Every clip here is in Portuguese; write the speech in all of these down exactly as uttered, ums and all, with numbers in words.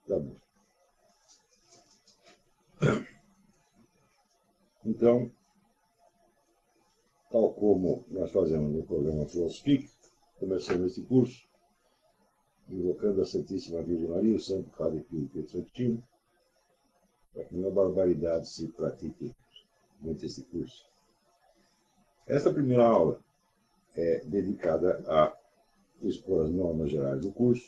Tá bom. Então, tal como nós fazemos no programa Philosophic, começamos esse curso, invocando a Santíssima Virgem Maria, o Santo Padre Pio Pietrangelo, para que nenhuma barbaridade se pratique durante esse curso. Esta primeira aula é dedicada a expor as normas gerais do curso,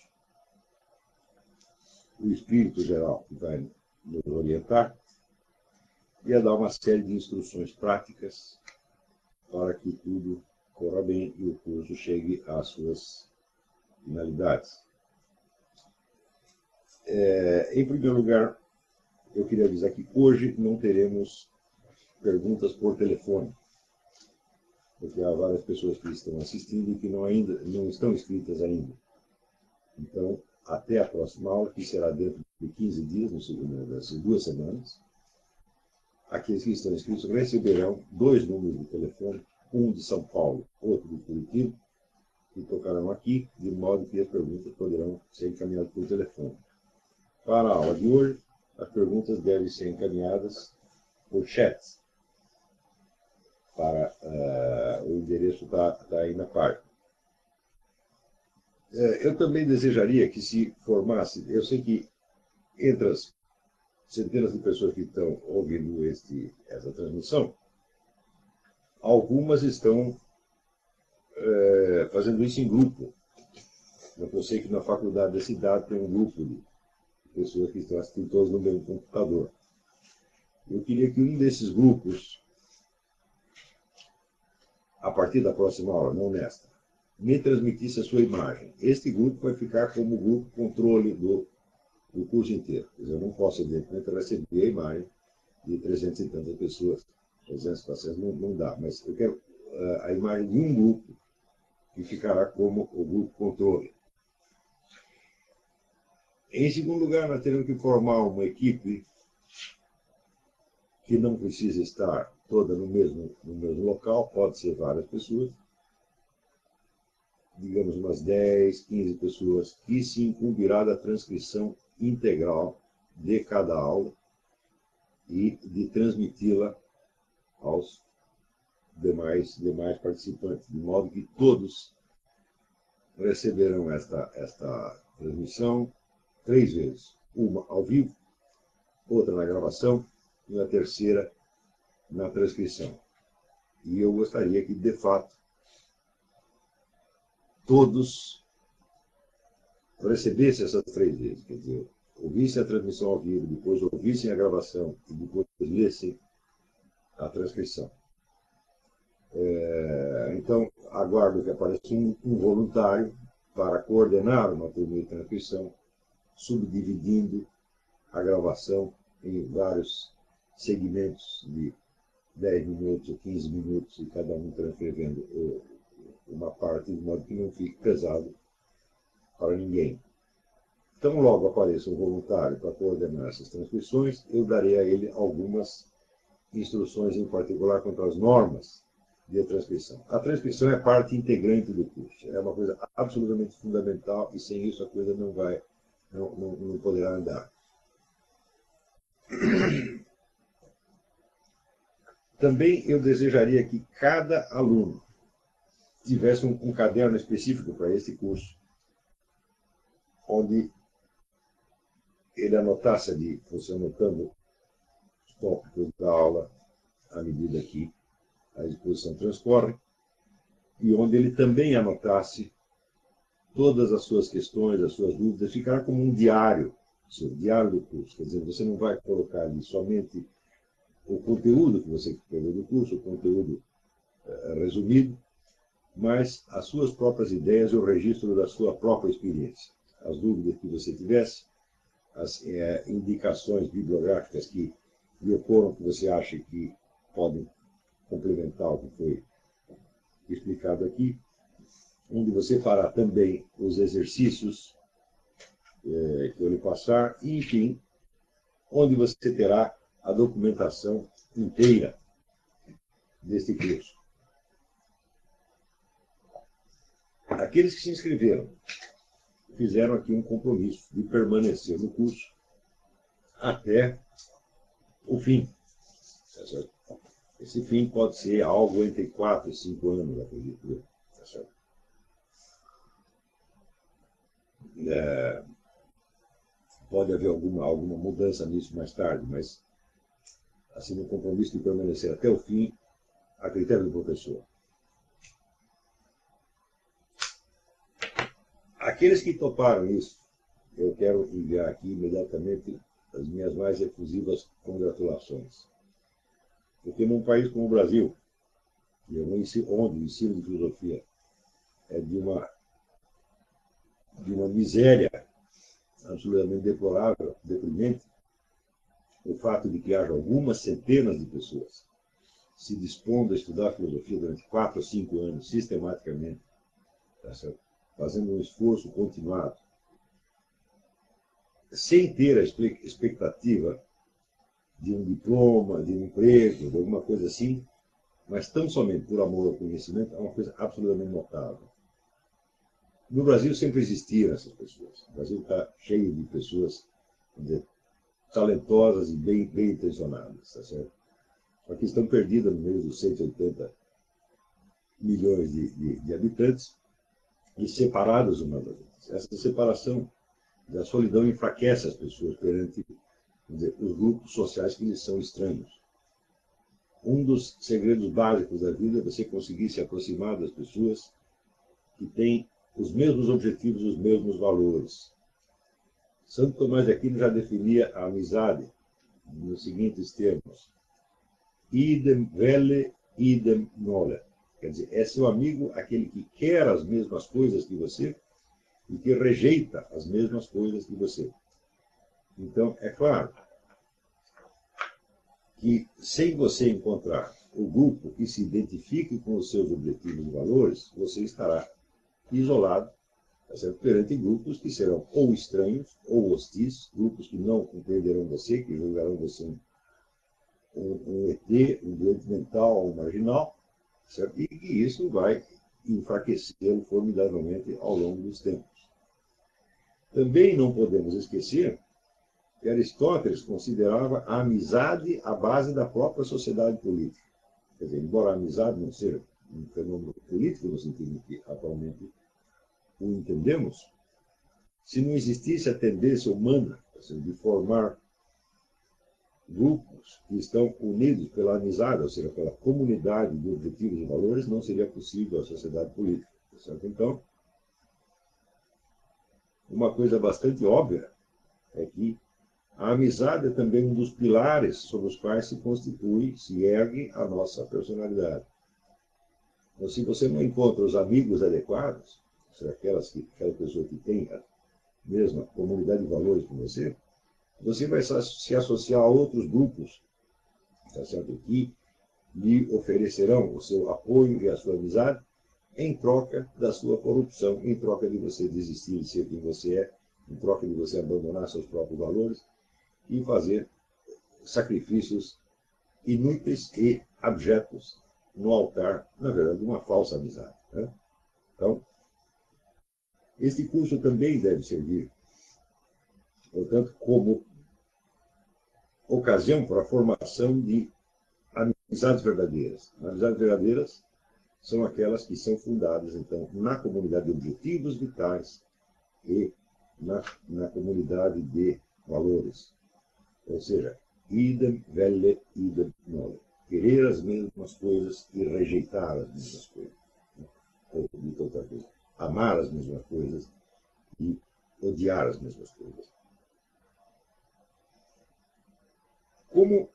o espírito geral que vai nos orientar, e a dar uma série de instruções práticas para que tudo corra bem e o curso chegue às suas finalidades. É, em primeiro lugar, eu queria avisar que hoje não teremos perguntas por telefone, porque há várias pessoas que estão assistindo e que não, ainda, não estão inscritas ainda. Então, até a próxima aula, que será dentro de quinze dias, no segundo dessas duas semanas, aqueles que estão inscritos receberão dois números de telefone, um de São Paulo, outro de Curitiba, que tocarão aqui, de modo que as perguntas poderão ser encaminhadas por telefone. Para a aula de hoje, as perguntas devem ser encaminhadas por chat. Para, uh, o endereço está tá aí na página. Uh, eu também desejaria que se formasse, eu sei que entre as centenas de pessoas que estão ouvindo este, essa transmissão, algumas estão uh, fazendo isso em grupo. Eu sei que na faculdade da cidade tem um grupo de pessoas que estão assistindo todos no mesmo computador. Eu queria que um desses grupos, a partir da próxima aula, não nesta, me transmitisse a sua imagem. Este grupo vai ficar como grupo controle do, do curso inteiro. Quer dizer, eu não posso, evidentemente, receber a imagem de trezentas e tantas pessoas. trezentas, quatrocentas não, não dá, mas eu quero uh, a imagem de um grupo que ficará como o grupo controle. Em segundo lugar, nós teremos que formar uma equipe que não precisa estar toda no mesmo, no mesmo local, pode ser várias pessoas, digamos umas dez, quinze pessoas, que se incumbirá da transcrição integral de cada aula e de transmiti-la aos demais, demais participantes, de modo que todos receberão esta, esta transmissão três vezes, uma ao vivo, outra na gravação e a terceira na transcrição. E eu gostaria que, de fato, todos recebessem essas três vezes, quer dizer, ouvissem a transmissão ao vivo, depois ouvissem a gravação e depois lessem a transcrição. É, então, aguardo que apareça um, um voluntário para coordenar uma primeira transcrição, subdividindo a gravação em vários segmentos de dez minutos ou quinze minutos, e cada um transcrevendo uma parte, de modo que não fique pesado para ninguém. Então, logo apareça um voluntário para coordenar essas transcrições, eu darei a ele algumas instruções em particular quanto às normas de transcrição. A transcrição é parte integrante do curso, é uma coisa absolutamente fundamental e sem isso a coisa não vai, não, não, não poderá andar. Também eu desejaria que cada aluno tivesse um, um caderno específico para esse curso, onde ele anotasse ali, fosse anotando os tópicos da aula à medida que a exposição transcorre, e onde ele também anotasse todas as suas questões, as suas dúvidas, ficar como um diário, seu diário do curso. Quer dizer, você não vai colocar ali somente o conteúdo que você pegou do curso, o conteúdo uh, resumido, mas as suas próprias ideias e o registro da sua própria experiência. As dúvidas que você tivesse, as eh, indicações bibliográficas que lhe ocorram, que você acha que podem complementar o que foi explicado aqui, onde você fará também os exercícios eh, que eu lhe passar, e, enfim, onde você terá a documentação inteira deste curso. Aqueles que se inscreveram fizeram aqui um compromisso de permanecer no curso até o fim. Tá certo? Esse fim pode ser algo entre quatro e cinco anos, acredito eu. Tá certo? É, pode haver alguma, alguma mudança nisso mais tarde, mas assim, o compromisso de permanecer até o fim, a critério do professor. Aqueles que toparam isso, eu quero enviar aqui imediatamente as minhas mais efusivas congratulações. Porque num país como o Brasil, onde o ensino de filosofia é de uma, de uma miséria absolutamente deplorável, deprimente, o fato de que haja algumas centenas de pessoas se dispondo a estudar filosofia durante quatro ou cinco anos, sistematicamente, tá certo? Fazendo um esforço continuado, sem ter a expectativa de um diploma, de um emprego, de alguma coisa assim, mas tão somente por amor ao conhecimento, é uma coisa absolutamente notável. No Brasil sempre existiram essas pessoas. O Brasil está cheio de pessoas, vamos dizer, talentosas e bem, bem intencionadas, tá certo? Só que estão perdidas no meio dos cento e oitenta milhões de, de, de habitantes e separadas umas das outras. Essa separação da solidão enfraquece as pessoas perante, vamos dizer, os grupos sociais que lhes são estranhos. Um dos segredos básicos da vida é você conseguir se aproximar das pessoas que têm os mesmos objetivos, os mesmos valores. Santo Tomás de Aquino já definia a amizade nos seguintes termos: idem velle, idem nole. Quer dizer, é seu amigo aquele que quer as mesmas coisas que você e que rejeita as mesmas coisas que você. Então, é claro que, sem você encontrar o grupo que se identifique com os seus objetivos e valores, você estará isolado, tá certo? Perante grupos que serão ou estranhos ou hostis, grupos que não compreenderão você, que julgarão você um, um, um E T, um doente mental, um marginal, certo? E que isso vai enfraquecê-lo formidavelmente ao longo dos tempos. Também não podemos esquecer que Aristóteles considerava a amizade a base da própria sociedade política. Quer dizer, embora a amizade não seja um fenômeno político no sentido que atualmente o entendemos, se não existisse a tendência humana de formar grupos que estão unidos pela amizade, ou seja, pela comunidade de objetivos e valores, não seria possível a sociedade política. Certo? Então, uma coisa bastante óbvia é que a amizade é também um dos pilares sobre os quais se constitui, se ergue a nossa personalidade. Então, se você não encontra os amigos adequados, seja, aquelas que, aquela pessoa que tem a mesma comunidade de valores que você, você vai se associar a outros grupos, tá certo? Que lhe oferecerão o seu apoio e a sua amizade em troca da sua corrupção, em troca de você desistir de ser quem você é, em troca de você abandonar seus próprios valores e fazer sacrifícios inúteis e abjetos no altar, na verdade, de uma falsa amizade. Né? Então, este curso também deve servir, portanto, como ocasião para a formação de amizades verdadeiras. Amizades verdadeiras são aquelas que são fundadas, então, na comunidade de objetivos vitais e na, na comunidade de valores. Ou seja, idem velle, idem nole. Querer as mesmas coisas e rejeitar as mesmas coisas. Ou, dito outra coisa, amar as mesmas coisas e odiar as mesmas coisas. Como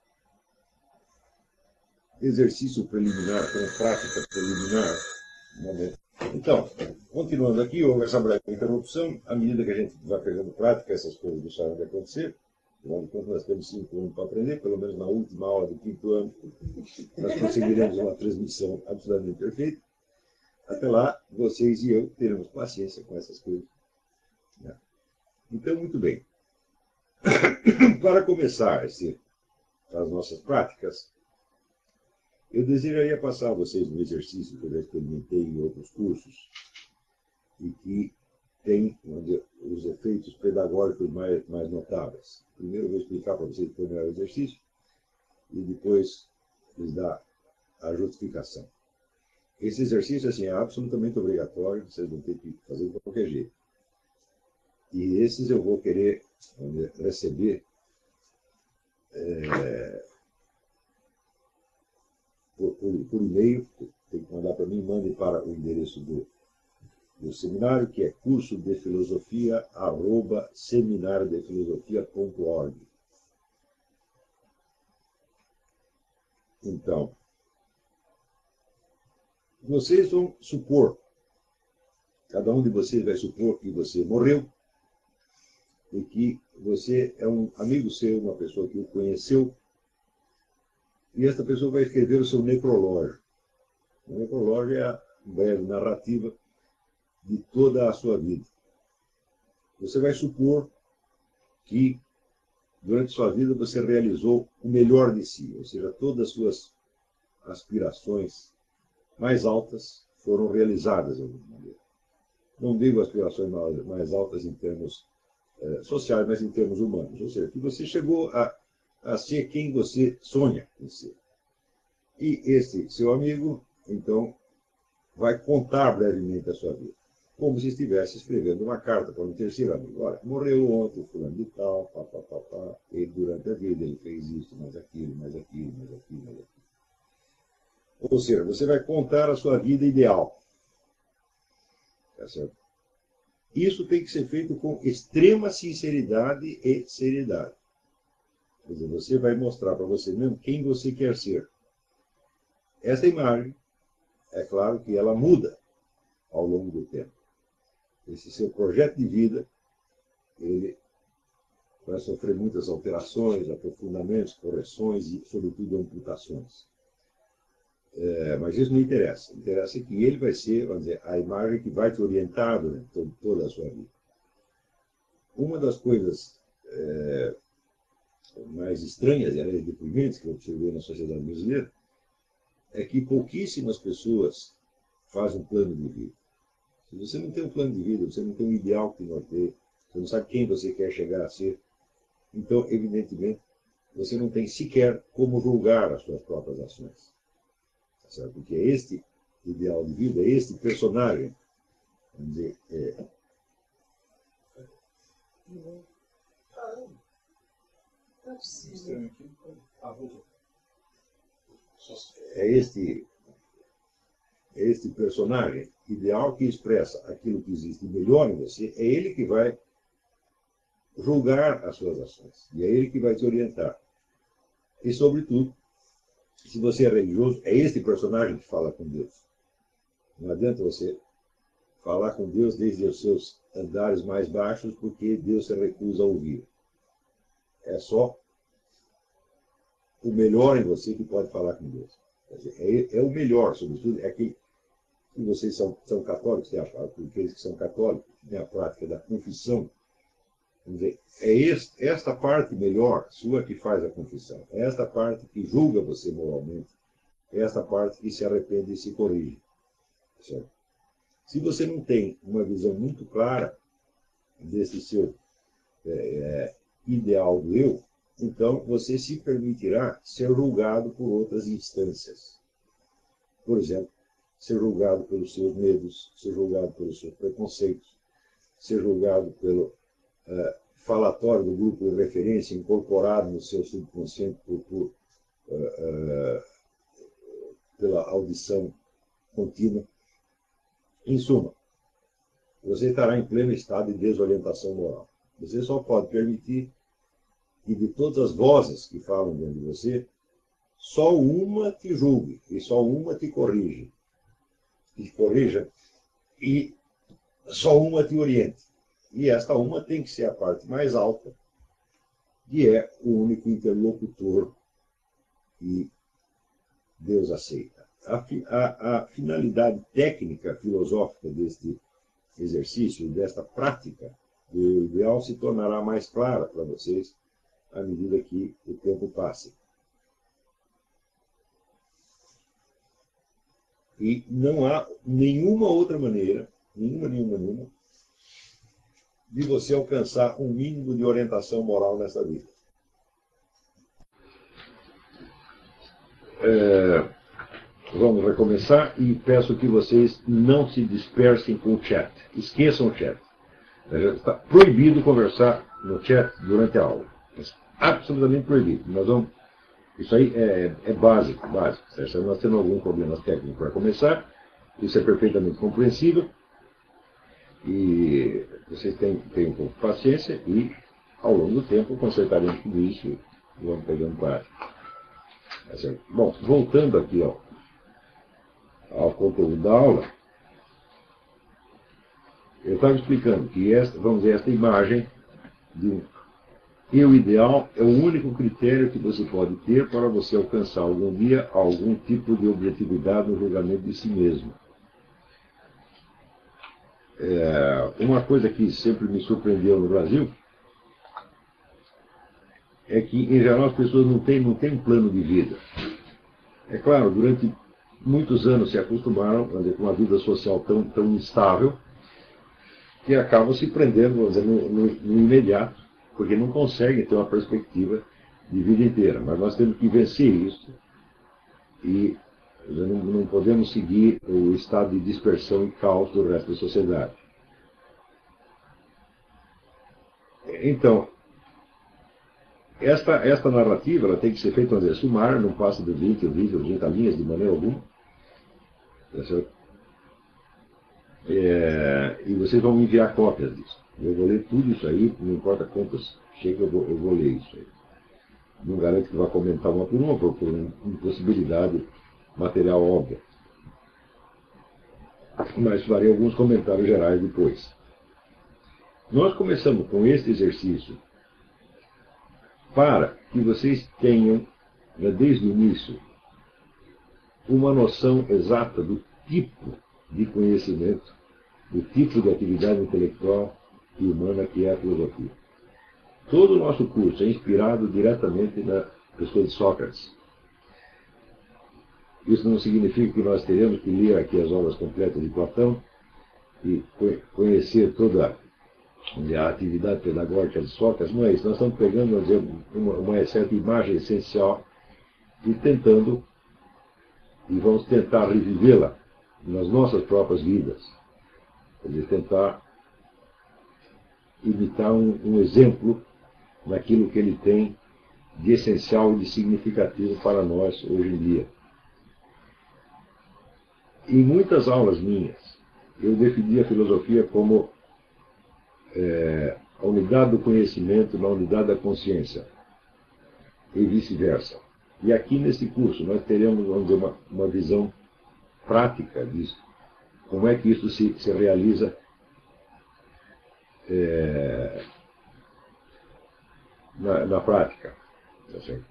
exercício preliminar, como prática preliminar, momento. Então, continuando aqui, houve essa breve interrupção. À medida que a gente vai pegando prática, essas coisas deixaram de acontecer. Afinal de contas, nós temos cinco anos para aprender, pelo menos na última aula do quinto ano, nós conseguiremos uma transmissão absolutamente perfeita. Até lá, vocês e eu teremos paciência com essas coisas. Então, muito bem. Para começar esse, as nossas práticas, eu desejaria passar a vocês um exercício que eu já experimentei em outros cursos e que tem onde, os efeitos pedagógicos mais, mais notáveis. Primeiro eu vou explicar para vocês como é o exercício e depois lhes dar a justificação. Esse exercício assim, é absolutamente obrigatório, vocês vão ter que fazer de qualquer jeito. E esses eu vou querer dizer, receber é, por, por, por e-mail, tem que mandar para mim, mandem para o endereço do, do seminário, que é curso de filosofia, arroba seminário de filosofia ponto org. Então, vocês vão supor, cada um de vocês vai supor que você morreu e que você é um amigo seu, uma pessoa que o conheceu, e esta pessoa vai escrever o seu necrológio. O necrológio é a breve narrativa de toda a sua vida. Você vai supor que, durante sua vida, você realizou o melhor de si, ou seja, todas as suas aspirações mais altas foram realizadas de alguma maneira. Não digo aspirações mais altas em termos eh, sociais, mas em termos humanos. Ou seja, que você chegou a, a ser quem você sonha em ser. E esse seu amigo, então, vai contar brevemente a sua vida, como se estivesse escrevendo uma carta para um terceiro amigo. Olha, morreu ontem, fulano de tal, pá, pá, pá, pá, e durante a vida ele fez isso, mais aquilo, mais aquilo, mais aquilo, mais aquilo. Ou seja, você vai contar a sua vida ideal. Tá certo? Isso tem que ser feito com extrema sinceridade e seriedade. Quer dizer, você vai mostrar para você mesmo quem você quer ser. Essa imagem, é claro que ela muda ao longo do tempo. Esse seu projeto de vida, ele vai sofrer muitas alterações, aprofundamentos, correções e, sobretudo, amputações. É, mas isso não interessa. Interessa que ele vai ser, vamos dizer, a imagem que vai te orientar durante toda a sua vida. Uma das coisas é, mais estranhas e aliás deprimentes que eu observei na sociedade brasileira é que pouquíssimas pessoas fazem um plano de vida. Se você não tem um plano de vida, você não tem um ideal que norteie, você não sabe quem você quer chegar a ser, então, evidentemente, você não tem sequer como julgar as suas próprias ações. Certo? Porque é este ideal de vida, é este personagem, vamos dizer, é, é este, é este personagem ideal que expressa aquilo que existe melhor em você, é ele que vai julgar as suas ações, e é ele que vai te orientar. E, sobretudo, se você é religioso, é este personagem que fala com Deus. Não adianta você falar com Deus desde os seus andares mais baixos, porque Deus se recusa a ouvir. É só o melhor em você que pode falar com Deus. É, é o melhor, sobretudo, é que, que vocês são, são católicos, tem a, aqueles que são católicos, têm a prática da confissão. Vamos dizer, é este, esta parte melhor sua que faz a confissão. É esta parte que julga você moralmente. É esta parte que se arrepende e se corrige. Certo? Se você não tem uma visão muito clara desse seu é, ideal do eu, então você se permitirá ser julgado por outras instâncias. Por exemplo, ser julgado pelos seus medos, ser julgado pelos seus preconceitos, ser julgado pelo uh, falatório do grupo de referência incorporado no seu subconsciente por, por, uh, uh, pela audição contínua. Em suma, você estará em pleno estado de desorientação moral. Você só pode permitir que de todas as vozes que falam dentro de você, só uma te julgue e só uma te corrige. Te corrija e só uma te oriente. E esta uma tem que ser a parte mais alta, que é o único interlocutor que Deus aceita. A, a, a finalidade técnica, filosófica deste exercício, desta prática do ideal, se tornará mais clara para vocês à medida que o tempo passe. E não há nenhuma outra maneira, nenhuma, nenhuma, nenhuma, de você alcançar um mínimo de orientação moral nessa vida. É, vamos recomeçar e peço que vocês não se dispersem com o chat. Esqueçam o chat. Está proibido conversar no chat durante a aula. Absolutamente proibido. Nós vamos, isso aí é, é básico, básico. Se nós temos algum problema técnico para começar, isso é perfeitamente compreensível. E vocês têm, têm um pouco de paciência e, ao longo do tempo, consertaremos tudo isso e vamos pegando prática. Tá. Bom, voltando aqui ó, ao conteúdo da aula, eu estava explicando que esta, vamos dizer, esta imagem de um eu ideal é o único critério que você pode ter para você alcançar algum dia algum tipo de objetividade no julgamento de si mesmo. É, uma coisa que sempre me surpreendeu no Brasil é que, em geral, as pessoas não têm, não têm um plano de vida. É claro, durante muitos anos se acostumaram a dizer, com uma vida social tão, tão instável que acabam se prendendo, vamos dizer, no, no, no imediato, porque não conseguem ter uma perspectiva de vida inteira. Mas nós temos que vencer isso e não, não podemos seguir o estado de dispersão e caos do resto da sociedade. Então, esta, esta narrativa ela tem que ser feita, vamos dizer, sumária, não passa de vinte ou vinte ou trinta linhas de maneira alguma. Tá certo? É, e vocês vão me enviar cópias disso. Eu vou ler tudo isso aí, não importa quantas chega, eu vou, eu vou ler isso aí. Não garanto que vá comentar uma por uma, por, por impossibilidade material óbvia. Mas farei alguns comentários gerais depois. Nós começamos com este exercício para que vocês tenham, desde o início, uma noção exata do tipo de conhecimento, do tipo de atividade intelectual e humana que é a filosofia. Todo o nosso curso é inspirado diretamente na pessoa de Sócrates. Isso não significa que nós teremos que ler aqui as obras completas de Platão e conhecer toda a atividade pedagógica de Sócrates. Não é isso. Nós estamos pegando, vamos dizer, uma, uma certa imagem essencial e tentando, e vamos tentar revivê-la nas nossas próprias vidas. Quer dizer, tentar imitar um, um exemplo naquilo que ele tem de essencial e de significativo para nós hoje em dia. Em muitas aulas minhas, eu defini a filosofia como é, a unidade do conhecimento na unidade da consciência, e vice-versa. E aqui nesse curso nós teremos, vamos dizer, uma, uma visão prática disso. Como é que isso se, se realiza é, na, na prática. Tá certo?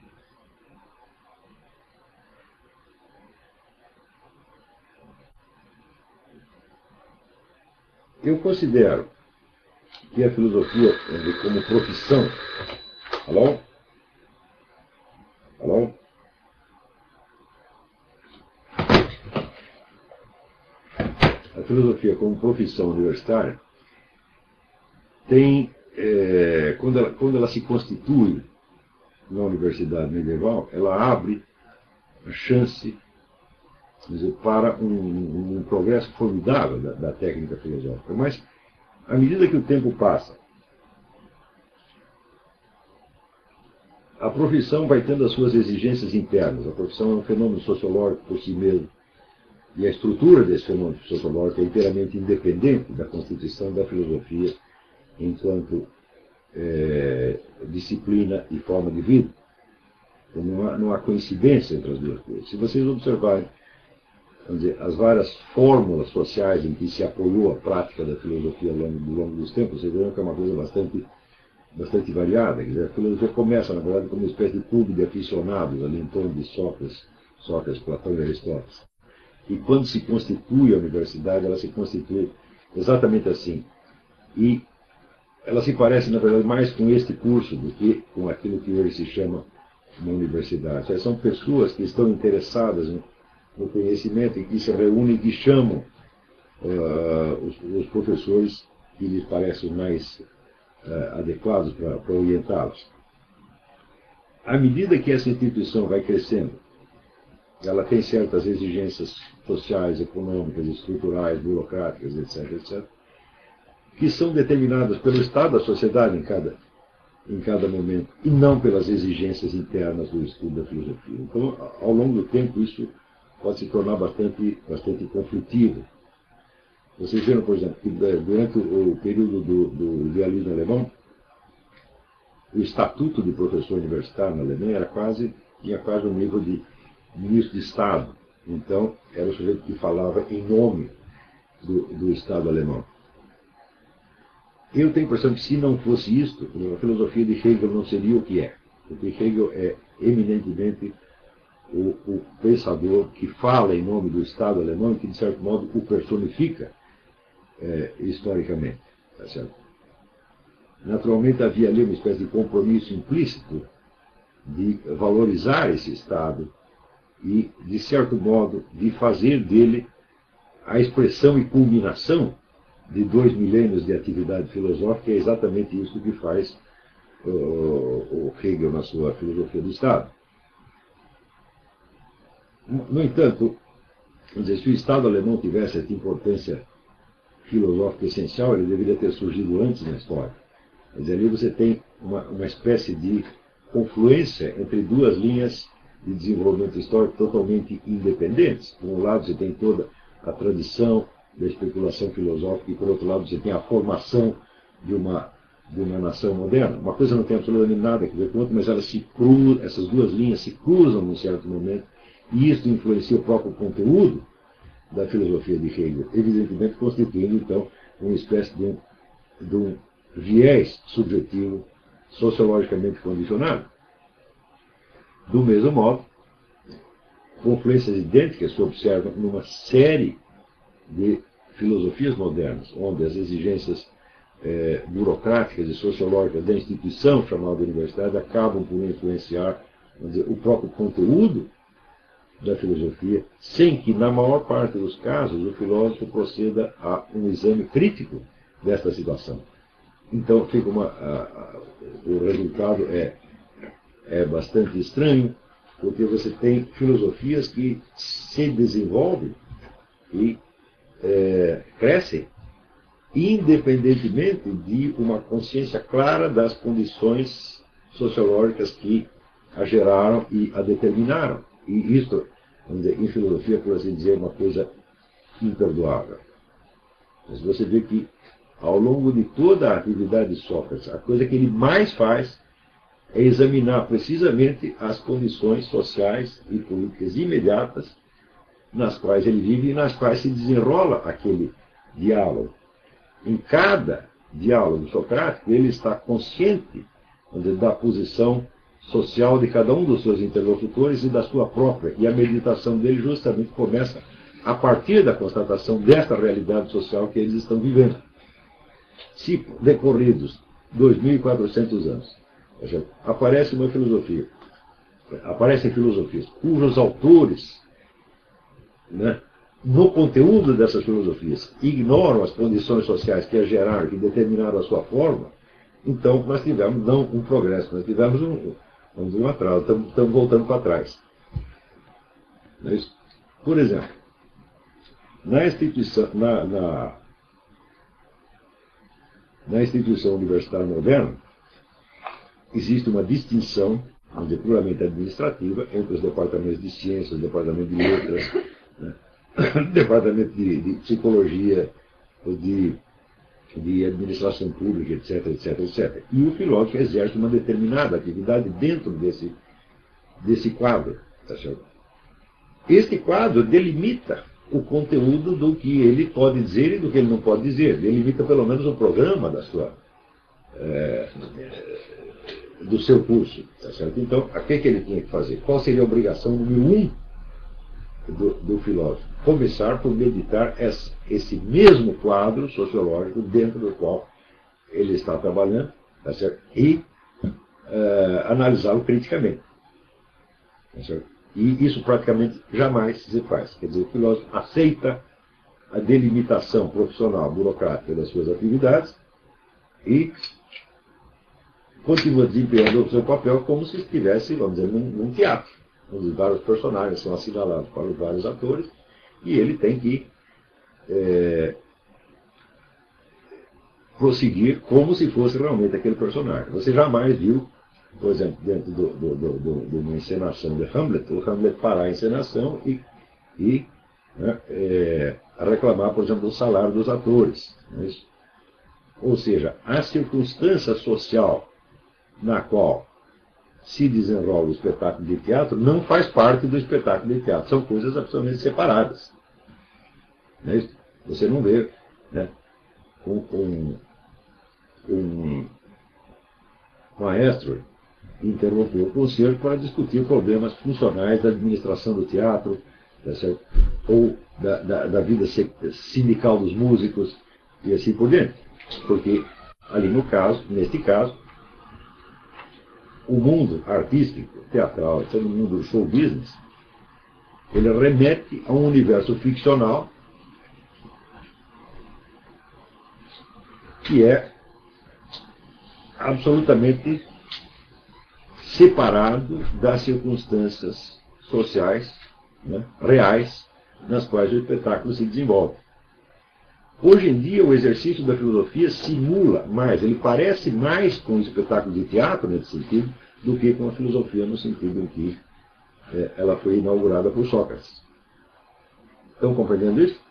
Eu considero que a filosofia, como profissão... Alô? Alô? A filosofia como profissão universitária tem, é, quando, ela, quando ela se constitui na universidade medieval, ela abre a chance, quer dizer, para um, um progresso formidável da, da técnica filosófica. Mas, à medida que o tempo passa, a profissão vai tendo as suas exigências internas. A profissão é um fenômeno sociológico por si mesmo. E a estrutura desse fenômeno sociológico é inteiramente independente da constituição da filosofia enquanto é, disciplina e forma de vida. Então, não há, não há coincidência entre as duas coisas. Se vocês observarem, vamos dizer, as várias fórmulas sociais em que se apoiou a prática da filosofia ao longo, ao longo dos tempos, vocês verão que é uma coisa bastante, bastante variada. Quer dizer, a filosofia começa, na verdade, como uma espécie de clube de aficionados ali em torno de Sócrates, Sócrates, Platão e Aristóteles. E quando se constitui a universidade, ela se constitui exatamente assim. E ela se parece, na verdade, mais com este curso do que com aquilo que hoje se chama uma universidade. São pessoas que estão interessadas no, no conhecimento e que se reúnem e que chamam uh, os, os professores que lhes parecem mais uh, adequados para orientá-los. À medida que essa instituição vai crescendo, ela tem certas exigências sociais, econômicas, estruturais, burocráticas, etc, etcétera, que são determinadas pelo estado da sociedade em cada, em cada momento, e não pelas exigências internas do estudo da filosofia. Então, ao longo do tempo, isso pode se tornar bastante, bastante conflitivo. Vocês viram, por exemplo, que durante o período do, do idealismo alemão, o estatuto de professor universitário na Alemanha era quase, tinha quase um nível de ministro de Estado. Então, era o sujeito que falava em nome do, do Estado alemão. Eu tenho a impressão que, se não fosse isto, a filosofia de Hegel não seria o que é. Porque Hegel é eminentemente o, o pensador que fala em nome do Estado alemão e que, de certo modo, o personifica é, historicamente. Tá certo? Naturalmente, havia ali uma espécie de compromisso implícito de valorizar esse Estado e, de certo modo, de fazer dele a expressão e culminação de dois milênios de atividade filosófica. É exatamente isso que faz o, o Hegel na sua filosofia do Estado. No entanto, dizer, se o Estado alemão tivesse essa importância filosófica essencial, ele deveria ter surgido antes na história. Quer dizer, ali você tem uma, uma espécie de confluência entre duas linhas de desenvolvimento histórico totalmente independentes. Por um lado, você tem toda a tradição da especulação filosófica, e por outro lado, você tem a formação de uma, de uma nação moderna. Uma coisa não tem absolutamente nada a ver com outra, mas elas se cruzam, essas duas linhas se cruzam num certo momento, e isso influencia o próprio conteúdo da filosofia de Hegel, evidentemente constituindo, então, uma espécie de um, de um viés subjetivo sociologicamente condicionado. Do mesmo modo, confluências idênticas se observam numa série de filosofias modernas, onde as exigências eh, burocráticas e sociológicas da instituição chamada universidade acabam por influenciar, vamos dizer, o próprio conteúdo da filosofia, sem que, na maior parte dos casos, o filósofo proceda a um exame crítico desta situação. Então, fica uma, a, a, o resultado é, é bastante estranho, porque você tem filosofias que se desenvolvem e é, crescem, independentemente de uma consciência clara das condições sociológicas que a geraram e a determinaram. E isso, vamos dizer, em filosofia, por assim dizer, é uma coisa imperdoável. Mas você vê que, ao longo de toda a atividade de Sócrates, a coisa que ele mais faz é examinar precisamente as condições sociais e políticas imediatas nas quais ele vive e nas quais se desenrola aquele diálogo. Em cada diálogo socrático, ele está consciente, vamos dizer, da posição social de cada um dos seus interlocutores e da sua própria. E a meditação dele justamente começa a partir da constatação desta realidade social que eles estão vivendo. Se decorridos dois mil e quatrocentos anos, aparece uma filosofia, aparecem filosofias cujos autores, né, no conteúdo dessas filosofias, ignoram as condições sociais que a geraram, que determinaram a sua forma, então nós tivemos não um progresso, nós tivemos um, vamos dizer, um atraso, estamos, estamos voltando para trás. Mas, por exemplo, na instituição, na, na, na instituição universitária moderna, existe uma distinção, vamos dizer, puramente administrativa, entre os departamentos de ciências, o departamento de letras, né, departamento de, de psicologia, de, de administração pública, etc, etc, etcétera. E o filósofo exerce uma determinada atividade dentro desse, desse quadro. Tá certo? Este quadro delimita o conteúdo do que ele pode dizer e do que ele não pode dizer. Delimita pelo menos o programa da sua, é, do seu curso. Tá certo? Então, o que, que ele tinha que fazer? Qual seria a obrigação número um do, do filósofo? Começar por meditar esse, esse mesmo quadro sociológico dentro do qual ele está trabalhando, tá certo? E uh, analisá-lo criticamente. Tá certo? E isso praticamente jamais se faz. Quer dizer, o filósofo aceita a delimitação profissional, burocrática das suas atividades e continua desempenhando o seu papel como se estivesse, vamos dizer, num, num teatro, onde vários personagens são assinalados para os vários atores, e ele tem que é, prosseguir como se fosse realmente aquele personagem. Você jamais viu, por exemplo, dentro do, do, do, do, de uma encenação de Hamlet, o Hamlet parar a encenação e, e né, é, reclamar, por exemplo, do salário dos atores. Não é isso? Ou seja, a circunstância social na qual se desenrola o espetáculo de teatro não faz parte do espetáculo de teatro. São coisas absolutamente separadas. Não é isso? Você não vê, né, um, um, um maestro interromper o concerto para discutir problemas funcionais da administração do teatro, tá certo? Ou da, da, da vida sindical dos músicos e assim por diante. Porque ali no caso, neste caso, o mundo artístico, teatral, o mundo do show business, ele remete a um universo ficcional que é absolutamente separado das circunstâncias sociais, né, reais, nas quais o espetáculo se desenvolve. Hoje em dia, o exercício da filosofia simula mais, ele parece mais com o espetáculo de teatro, nesse sentido, do que com a filosofia, no sentido em que é, ela foi inaugurada por Sócrates. Estão compreendendo isso?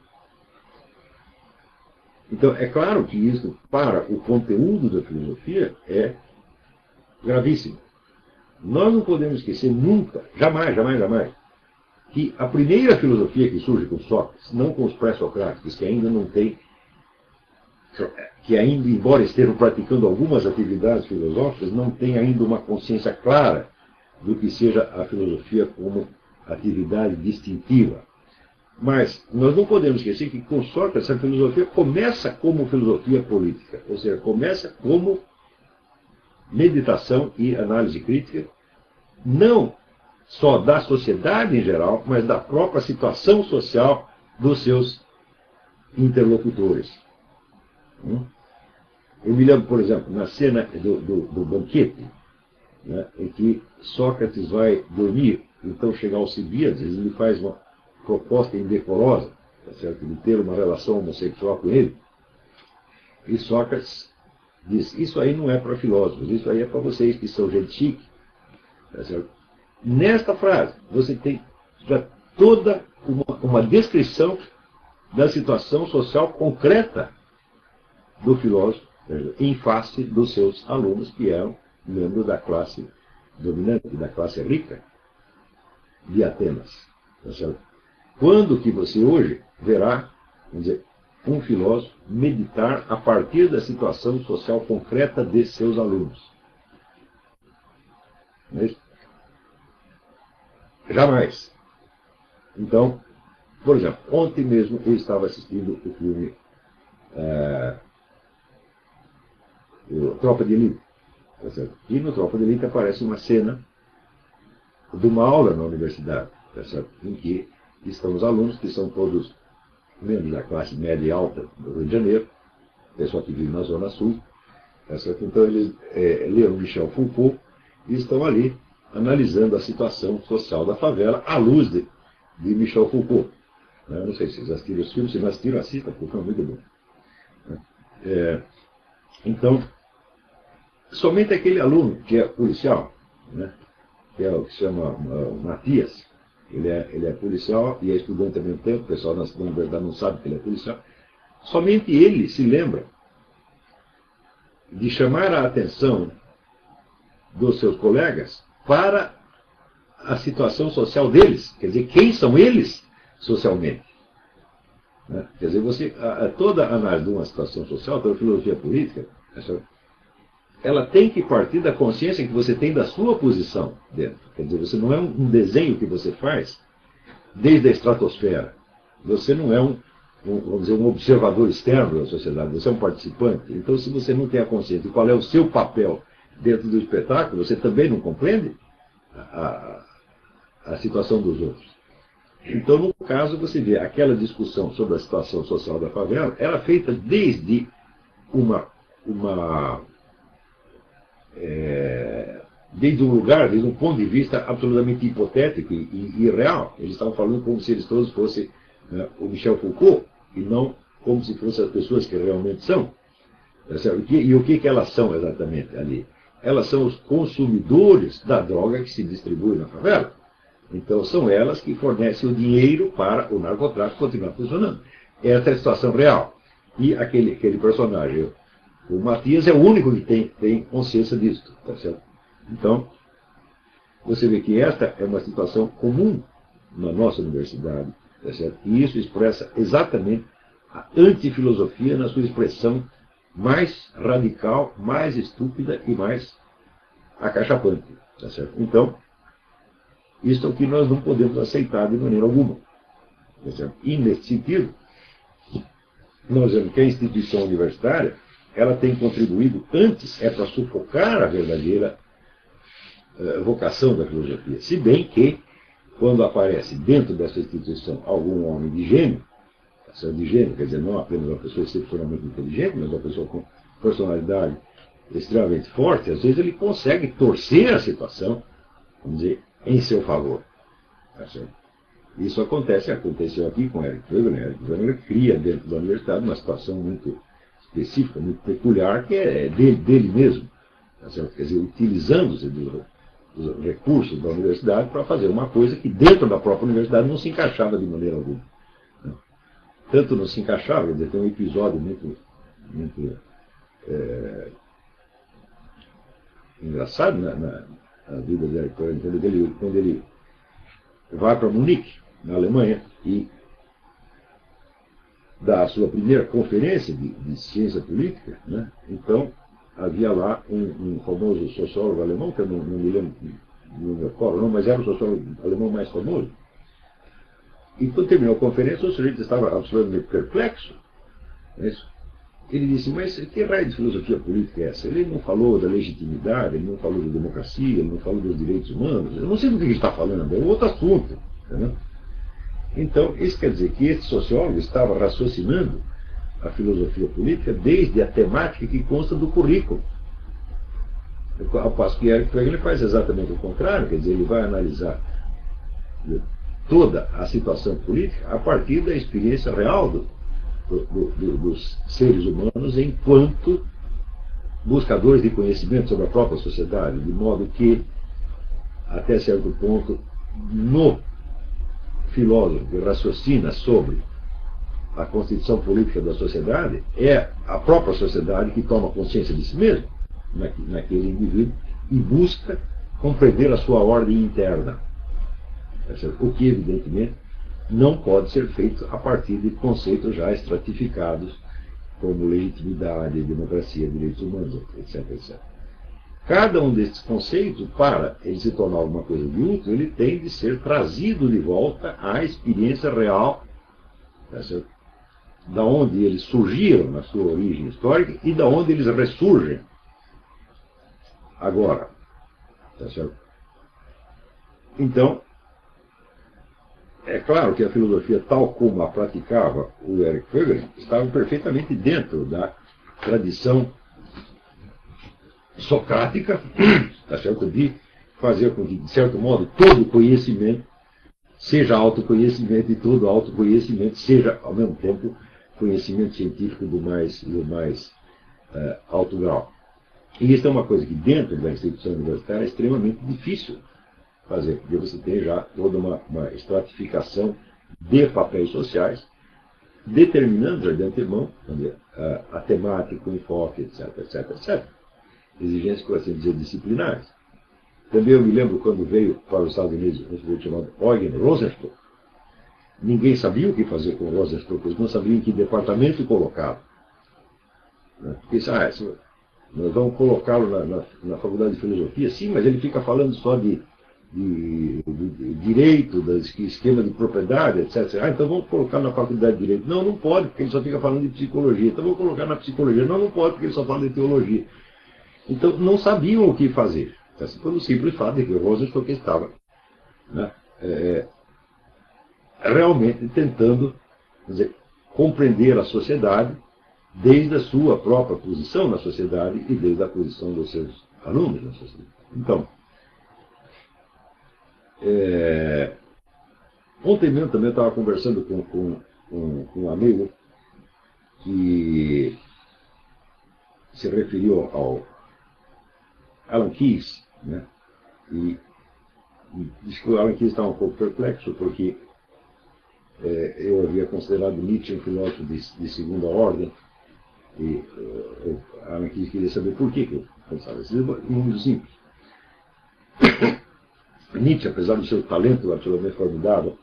Então, é claro que isso, para o conteúdo da filosofia, é gravíssimo. Nós não podemos esquecer nunca, jamais, jamais, jamais, que a primeira filosofia que surge com Sócrates, não com os pré-socráticos, que ainda não tem, que ainda, embora estejam praticando algumas atividades filosóficas, não tem ainda uma consciência clara do que seja a filosofia como atividade distintiva. Mas nós não podemos esquecer que com Sócrates a filosofia começa como filosofia política, ou seja, começa como meditação e análise crítica, não só da sociedade em geral, mas da própria situação social dos seus interlocutores. Eu me lembro, por exemplo, na cena do, do, do banquete, né, em que Sócrates vai dormir, então chega Alcibíades, ele faz uma proposta indecorosa, tá certo, de ter uma relação homossexual com ele, e Sócrates diz, isso aí não é para filósofos, isso aí é para vocês que são gente chique. Tá certo? Nesta frase, você tem já toda uma, uma descrição da situação social concreta do filósofo, em face dos seus alunos, que eram membros da classe dominante, da classe rica de Atenas. Tá certo? Quando que você hoje verá, vamos dizer, um filósofo meditar a partir da situação social concreta de seus alunos? Não é isso? Jamais. Então, por exemplo, ontem mesmo eu estava assistindo o filme é, Tropa de Elite. Tá certo? E no Tropa de Elite aparece uma cena de uma aula na universidade, tá certo? Em que estão os alunos, que são todos membros da classe média e alta do Rio de Janeiro, pessoal que vive na Zona Sul. Tá certo? Então eles é, leram Michel Foucault e estão ali analisando a situação social da favela à luz de, de Michel Foucault. Eu não sei se vocês assistiram os filmes, se não assistiram, assistam, porque é muito bom. É, então, somente aquele aluno que é policial, né, que é o que se chama uh, Matias, ele é, ele é policial e é estudante ao mesmo tempo, o pessoal na verdade não sabe que ele é policial, somente ele se lembra de chamar a atenção dos seus colegas para a situação social deles. Quer dizer, quem são eles socialmente? Né? Quer dizer, você, a, a, toda a análise de uma situação social, toda a filosofia política, essa, ela tem que partir da consciência que você tem da sua posição dentro. Quer dizer, você não é um, um desenho que você faz desde a estratosfera. Você não é um, um, vamos dizer, um observador externo da sociedade, você é um participante. Então, se você não tem a consciência de qual é o seu papel dentro do espetáculo, você também não compreende a, a, a situação dos outros. Então, no caso, você vê aquela discussão sobre a situação social da favela, era feita desde uma, uma é, desde um lugar, desde um ponto de vista absolutamente hipotético e, e irreal. Eles estavam falando como se eles todos fossem né, o Michel Foucault, e não como se fossem as pessoas que realmente são. E o que, que elas são exatamente ali? Elas são os consumidores da droga que se distribui na favela. Então, são elas que fornecem o dinheiro para o narcotráfico continuar funcionando. Essa é a situação real. E aquele, aquele personagem, o Matias, é o único que tem, tem consciência disso. Tá certo? Então, você vê que esta é uma situação comum na nossa universidade. Tá certo? E isso expressa exatamente a antifilosofia na sua expressão mais radical, mais estúpida e mais acachapante. Tá certo? Então, isso é o que nós não podemos aceitar de maneira alguma. E, nesse sentido, nós vemos que a instituição universitária ela tem contribuído, antes é para sufocar a verdadeira uh, vocação da filosofia. Se bem que, quando aparece dentro dessa instituição algum homem de gênio, de gênio, quer dizer, não apenas uma pessoa excepcionalmente inteligente, mas uma pessoa com personalidade extremamente forte, às vezes ele consegue torcer a situação, vamos dizer, em seu favor. Tá certo? Isso acontece, aconteceu aqui com Eric Wegener. Eric Wegener cria dentro da universidade uma situação muito específica, muito peculiar, que é dele, dele mesmo. Tá certo? Quer dizer, utilizando-se dos, dos recursos da universidade para fazer uma coisa que dentro da própria universidade não se encaixava de maneira alguma. Né? Tanto não se encaixava, quer dizer, tem um episódio muito, muito é, engraçado na, na, na vida de Eric Wegener, quando ele, quando ele vai para Munique, na Alemanha, e dá a sua primeira conferência de, de ciência política, né? Então, havia lá um, um famoso sociólogo alemão, que eu não, não me lembro, não me recordo, não, mas era o sociólogo alemão mais famoso. E quando terminou a conferência, o sujeito estava absolutamente perplexo. É isso? Ele disse, mas que raio de filosofia política é essa? Ele não falou da legitimidade, ele não falou da democracia, ele não falou dos direitos humanos. Eu não sei do que ele está falando, é um outro assunto. Entendeu? Então, isso quer dizer que esse sociólogo estava raciocinando a filosofia política desde a temática que consta do currículo. Ao passo que Eric Wegener faz exatamente o contrário, quer dizer, ele vai analisar toda a situação política a partir da experiência real do, do, do, dos seres humanos enquanto buscadores de conhecimento sobre a própria sociedade, de modo que, até certo ponto, no filósofo que raciocina sobre a constituição política da sociedade, é a própria sociedade que toma consciência de si mesma, naquele indivíduo, e busca compreender a sua ordem interna. O que, evidentemente, não pode ser feito a partir de conceitos já estratificados, como legitimidade, democracia, direitos humanos, etc, etcétera. Cada um desses conceitos, para ele se tornar alguma coisa de útil, ele tem de ser trazido de volta à experiência real, tá certo? Da onde eles surgiram na sua origem histórica e da onde eles ressurgem agora. Tá certo? Então, é claro que a filosofia, tal como a praticava o Eric Wegener, estava perfeitamente dentro da tradição socrática, tá certo? De fazer com que, de certo modo, todo conhecimento seja autoconhecimento e todo autoconhecimento seja, ao mesmo tempo, conhecimento científico do mais, do mais uh, alto grau. E isso é uma coisa que, dentro da instituição universitária, é extremamente difícil fazer, porque você tem já toda uma, uma estratificação de papéis sociais, determinando já de antemão a, a temática, o enfoque, etc, etc, etcétera. Exigências, por assim dizer, disciplinares. Também eu me lembro quando veio para os Estados Unidos um sujeito chamado Eugen Rosenstock. Ninguém sabia o que fazer com o Rosenstock, eles não sabiam em que departamento colocá-lo. Porque, ah, nós vamos colocá-lo na, na, na faculdade de filosofia, sim, mas ele fica falando só de, de, de, de direito, de esquema de propriedade, etcétera. Ah, então vamos colocar na faculdade de direito. Não, não pode, porque ele só fica falando de psicologia. Então vamos colocar na psicologia. Não, não pode, porque ele só fala de teologia. Então, não sabiam o que fazer. Pelo simples fato de que o Rosenstock estava, né, é, realmente tentando, quer dizer, compreender a sociedade desde a sua própria posição na sociedade e desde a posição dos seus alunos na sociedade. Então, é, ontem mesmo também eu estava conversando com, com, com, com um amigo que se referiu ao Alan Keyes, né? E, e disse que o Alan Keyes estava um pouco perplexo porque é, eu havia considerado Nietzsche um filósofo de, de segunda ordem e uh, Alan Keyes queria saber por que, que eu pensava assim. Muito simples. Nietzsche, apesar do seu talento absolutamente formidável,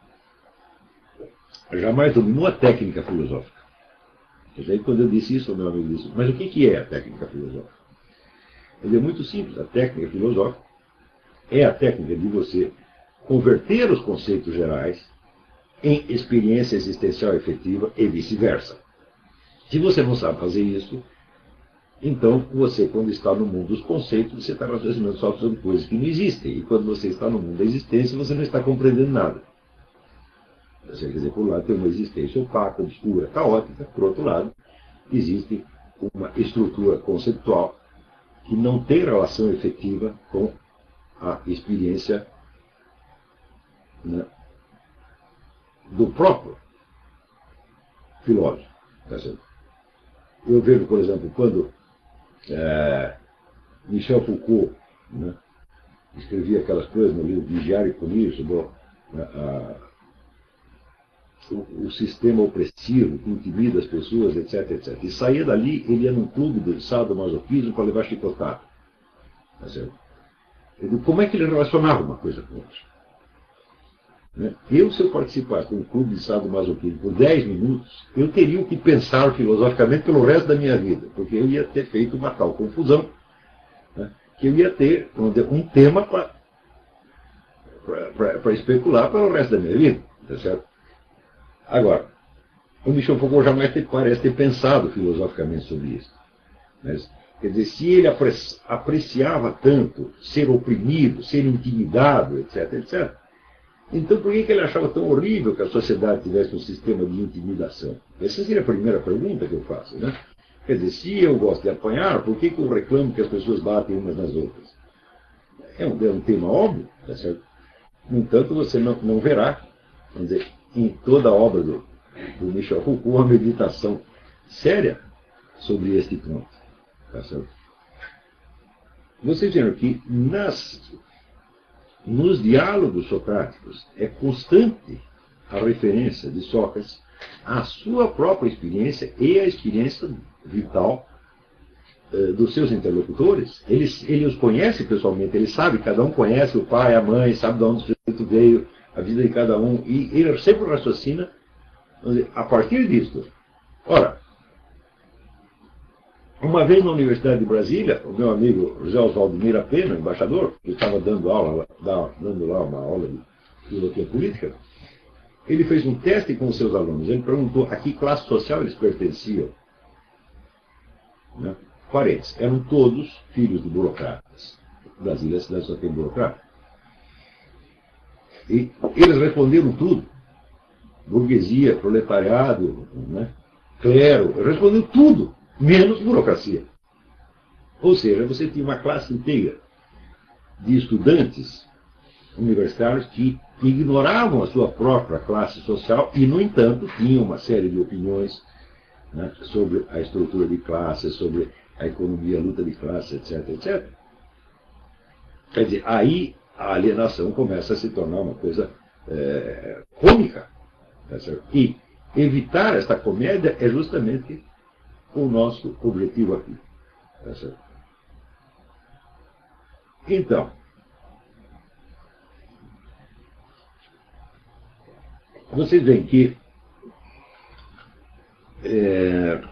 jamais dominou a técnica filosófica. E daí, quando eu disse isso, o meu amigo disse, mas o que é a técnica filosófica? Ele é muito simples. A técnica filosófica é a técnica de você converter os conceitos gerais em experiência existencial efetiva e vice-versa. Se você não sabe fazer isso, então você, quando está no mundo dos conceitos, você está raciocinando só sobre coisas que não existem. E quando você está no mundo da existência, você não está compreendendo nada. Você quer dizer, por um lado tem uma existência opaca, obscura, caótica. Por outro lado, existe uma estrutura conceitual que não tem relação efetiva com a experiência, né, do próprio filósofo. Eu vejo, por exemplo, quando é, Michel Foucault, né, escrevia aquelas coisas no livro Vigiar e Punir sobre a, a, o, o sistema opressivo que intimida as pessoas, etc, etcétera. E saía dali, ele ia num clube de sadomasoquismo para levar chicotada. Tá certo? Como é que ele relacionava uma coisa com outra? Né? Eu, se eu participasse de um clube de sadomasoquismo por dez minutos, eu teria o que pensar filosoficamente pelo resto da minha vida, porque eu ia ter feito uma tal confusão, né, que eu ia ter um tema para especular pelo resto da minha vida. Tá certo? Agora, o Michel Foucault jamais te, parece ter pensado filosoficamente sobre isso. Mas, quer dizer, se ele apreci, apreciava tanto ser oprimido, ser intimidado, etc, etcétera, então por que, que ele achava tão horrível que a sociedade tivesse um sistema de intimidação? Essa seria a primeira pergunta que eu faço, né? Quer dizer, se eu gosto de apanhar, por que, que eu reclamo que as pessoas batem umas nas outras? É um, é um tema óbvio, tá certo? No entanto, você não, não verá, vamos dizer, em toda a obra do, do Michel Foucault, uma meditação séria sobre este ponto. Tá certo? Vocês viram que nas, nos diálogos socráticos é constante a referência de Sócrates à sua própria experiência e à experiência vital uh, dos seus interlocutores. Ele, ele os conhece pessoalmente, ele sabe, cada um conhece o pai, a mãe, sabe de onde o sujeito veio, a vida de cada um, e ele sempre raciocina a partir disso. Ora, uma vez na Universidade de Brasília, o meu amigo José Oswaldo Mira Pena, embaixador, que estava dando aula, dando lá uma aula de filosofia política, ele fez um teste com os seus alunos. Ele perguntou a que classe social eles pertenciam. Né? Parentes. Eram todos filhos de burocratas. Brasília, a cidade só tem burocrata. E eles responderam tudo. Burguesia, proletariado, né? Clero, responderam tudo, menos burocracia. Ou seja, você tinha uma classe inteira de estudantes universitários que ignoravam a sua própria classe social e, no entanto, tinham uma série de opiniões, né, sobre a estrutura de classe, sobre a economia, a luta de classe, etc, etcétera. Quer dizer, aí a alienação começa a se tornar uma coisa é, cômica. Tá certo? E evitar esta comédia é justamente o nosso objetivo aqui. Tá certo? Então, vocês veem que é,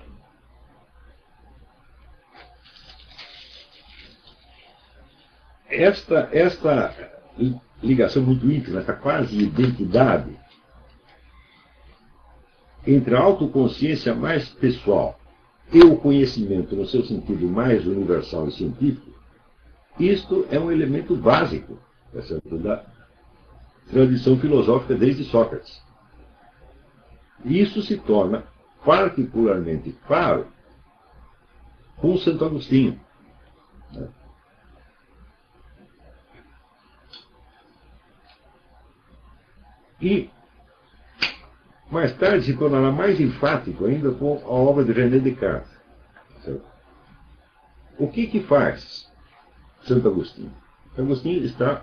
esta, esta ligação muito íntima, esta quase identidade entre a autoconsciência mais pessoal e o conhecimento no seu sentido mais universal e científico, isto é um elemento básico, tá certo, da tradição filosófica desde Sócrates. E isso se torna particularmente claro com Santo Agostinho, né? E mais tarde se tornará mais enfático ainda com a obra de René Descartes. Certo? O que que faz Santo Agostinho? Santo Agostinho está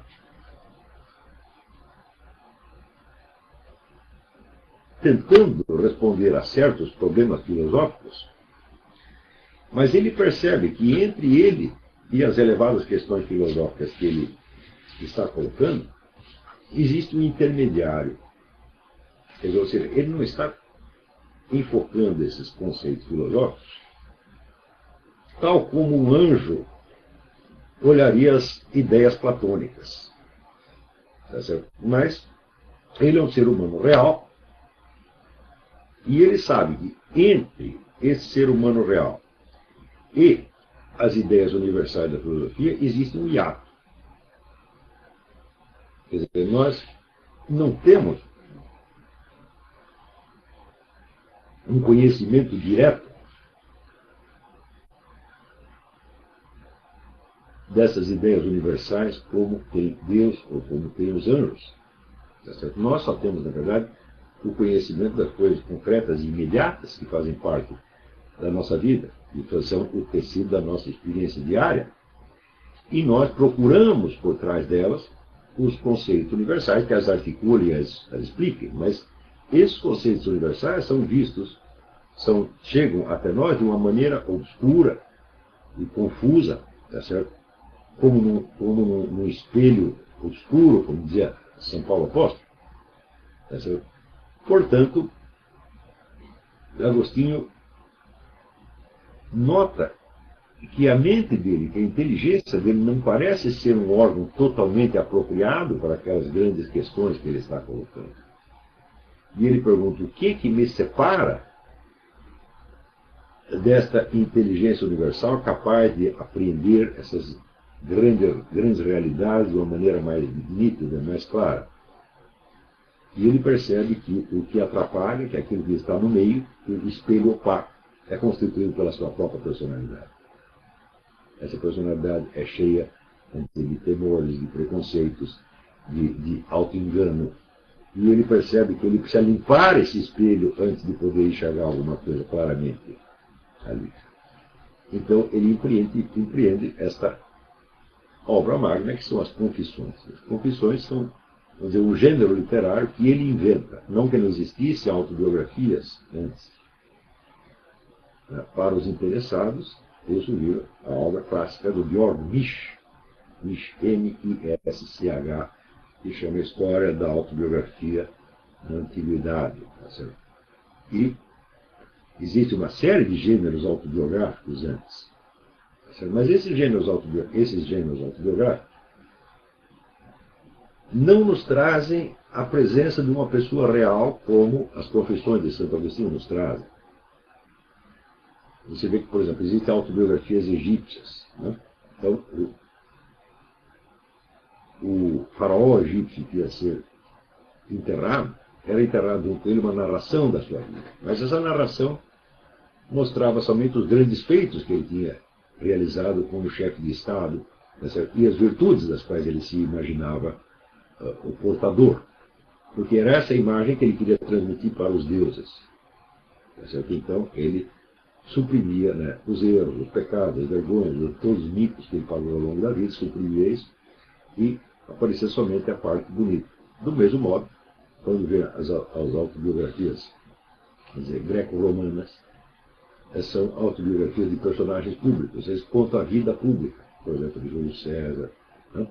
tentando responder a certos problemas filosóficos, mas ele percebe que entre ele e as elevadas questões filosóficas que ele está colocando, existe um intermediário. Quer dizer, ou seja, ele não está enfocando esses conceitos filosóficos tal como um anjo olharia as ideias platônicas. Tá certo? Mas ele é um ser humano real e ele sabe que entre esse ser humano real e as ideias universais da filosofia existe um hiato. Quer dizer, nós não temos um conhecimento direto dessas ideias universais como tem Deus ou como tem os anjos. Tá certo? Nós só temos, na verdade, o conhecimento das coisas concretas e imediatas que fazem parte da nossa vida, que são o tecido da nossa experiência diária, e nós procuramos por trás delas os conceitos universais que as articulem e as, as expliquem, mas esses conceitos universais são vistos, são, chegam até nós de uma maneira obscura e confusa, tá certo? Como, num, como num, num espelho obscuro, como dizia São Paulo Apóstolo. Tá certo? Portanto, Agostinho nota que a mente dele, que a inteligência dele não parece ser um órgão totalmente apropriado para aquelas grandes questões que ele está colocando. E ele pergunta: o que que me separa desta inteligência universal capaz de apreender essas grandes, grandes realidades de uma maneira mais nítida, mais clara? E ele percebe que o que atrapalha, que aquilo que está no meio, o espelho opaco, é constituído pela sua própria personalidade. Essa personalidade é cheia de temores, de preconceitos, de, de auto-engano. E ele percebe que ele precisa limpar esse espelho antes de poder enxergar alguma coisa claramente ali. Então ele empreende, empreende esta obra magna, que são as Confissões. As Confissões são, vamos dizer, um gênero literário que ele inventa. Não que não existissem autobiografias antes. Para os interessados, eu sugiro a obra clássica do Georg Misch, Misch, M I S C H, que chama História da Autobiografia na Antiguidade. Tá certo? E existe uma série de gêneros autobiográficos antes. Tá certo? Mas esses gêneros, autobiográficos, esses gêneros autobiográficos não nos trazem a presença de uma pessoa real como as Confissões de Santo Agostinho nos trazem. Você vê que, por exemplo, existem autobiografias egípcias. Né? Então, o, o faraó egípcio que ia ser enterrado, era enterrado junto com ele uma narração da sua vida. Mas essa narração mostrava somente os grandes feitos que ele tinha realizado como chefe de Estado, tá certo? E as virtudes das quais ele se imaginava uh, o portador. Porque era essa imagem que ele queria transmitir para os deuses. Tá certo? Então, ele suprimia, né, os erros, os pecados, as vergonhas, todos os micos que ele pagou ao longo da vida, suprimia isso e aparecia somente a parte bonita. Do mesmo modo, quando vê as, as autobiografias, quer dizer, greco-romanas, são autobiografias de personagens públicos, eles contam a vida pública, por exemplo, de Júlio César, né?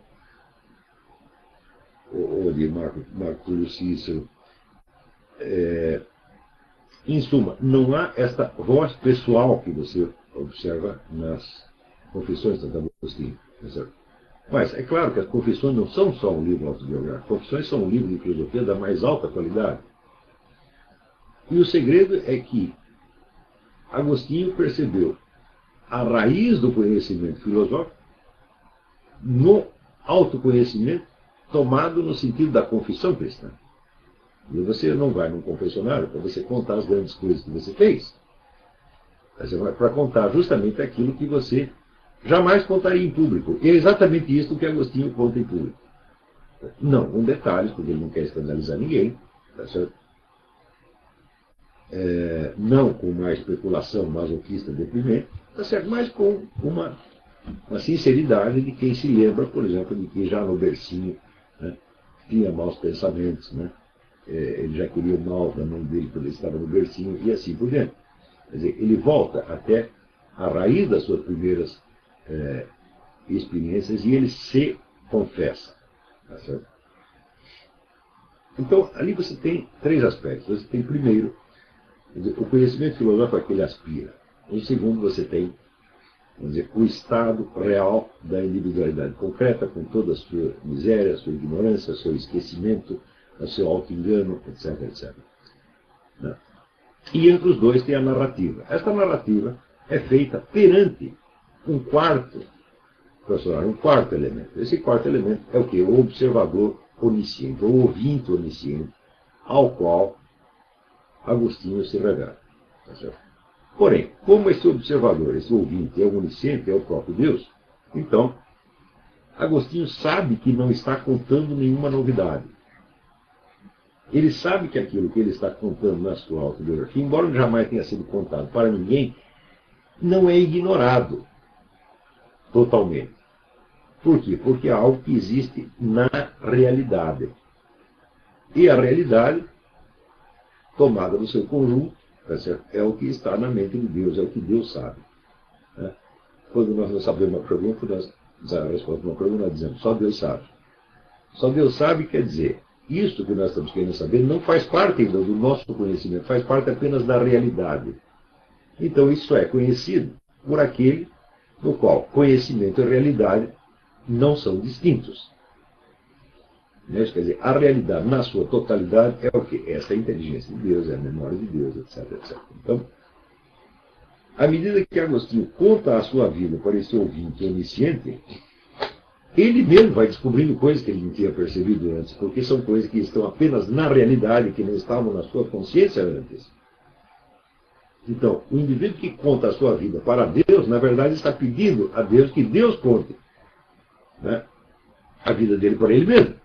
ou, ou de Marco, Marco Túlio Cícero. É, Em suma, não há esta voz pessoal que você observa nas Confissões de Santo Agostinho. Mas é claro que as Confissões não são só um livro autobiográfico. As Confissões são um livro de filosofia da mais alta qualidade. E o segredo é que Agostinho percebeu a raiz do conhecimento filosófico no autoconhecimento tomado no sentido da confissão cristã. E você não vai num confessionário para você contar as grandes coisas que você fez. Você vai para contar justamente aquilo que você jamais contaria em público. E é exatamente isso que Agostinho conta em público. Não com detalhes, porque ele não quer escandalizar ninguém, tá certo? É, não com uma especulação masoquista deprimente, tá certo? Mas com uma, uma sinceridade de quem se lembra, por exemplo, de que já no bercinho, né, tinha maus pensamentos, né? É, ele já queria o mal da mãe dele quando ele estava no bercinho, e assim por diante. Quer dizer, ele volta até a raiz das suas primeiras é, experiências e ele se confessa. Tá certo? Então, ali você tem três aspectos. Você tem, primeiro, o conhecimento filosófico a que ele aspira. O segundo, você tem, vamos dizer, o estado real da individualidade concreta, com toda a sua miséria, a sua ignorância, o seu esquecimento, o seu auto-engano, etc, etcétera. Né? E entre os dois tem a narrativa. Esta narrativa é feita perante um quarto personagem, um quarto elemento. Esse quarto elemento é o quê? O observador onisciente, o ouvinte onisciente, ao qual Agostinho se revela. Tá certo? Porém, como esse observador, esse ouvinte é onisciente, é o próprio Deus, então Agostinho sabe que não está contando nenhuma novidade. Ele sabe que aquilo que ele está contando na sua autobiografia, embora jamais tenha sido contado para ninguém, não é ignorado totalmente. Por quê? Porque é algo que existe na realidade. E a realidade, tomada no seu conjunto, tá certo? É o que está na mente de Deus, é o que Deus sabe. Né? Quando nós não sabemos uma pergunta, nós a resposta a uma pergunta, nós dizemos, só Deus sabe. Só Deus sabe quer dizer, isto que nós estamos querendo saber não faz parte ainda do nosso conhecimento, faz parte apenas da realidade. Então isso é conhecido por aquele no qual conhecimento e realidade não são distintos. Né? Quer dizer, a realidade na sua totalidade é o quê? Essa é a inteligência de Deus, é a memória de Deus, etc, etcétera. Então, à medida que Agostinho conta a sua vida para esse ouvinte onisciente, ele mesmo vai descobrindo coisas que ele não tinha percebido antes, porque são coisas que estão apenas na realidade, que não estavam na sua consciência antes. Então, o indivíduo que conta a sua vida para Deus, na verdade, está pedindo a Deus que Deus conte, né, a vida dele para ele mesmo.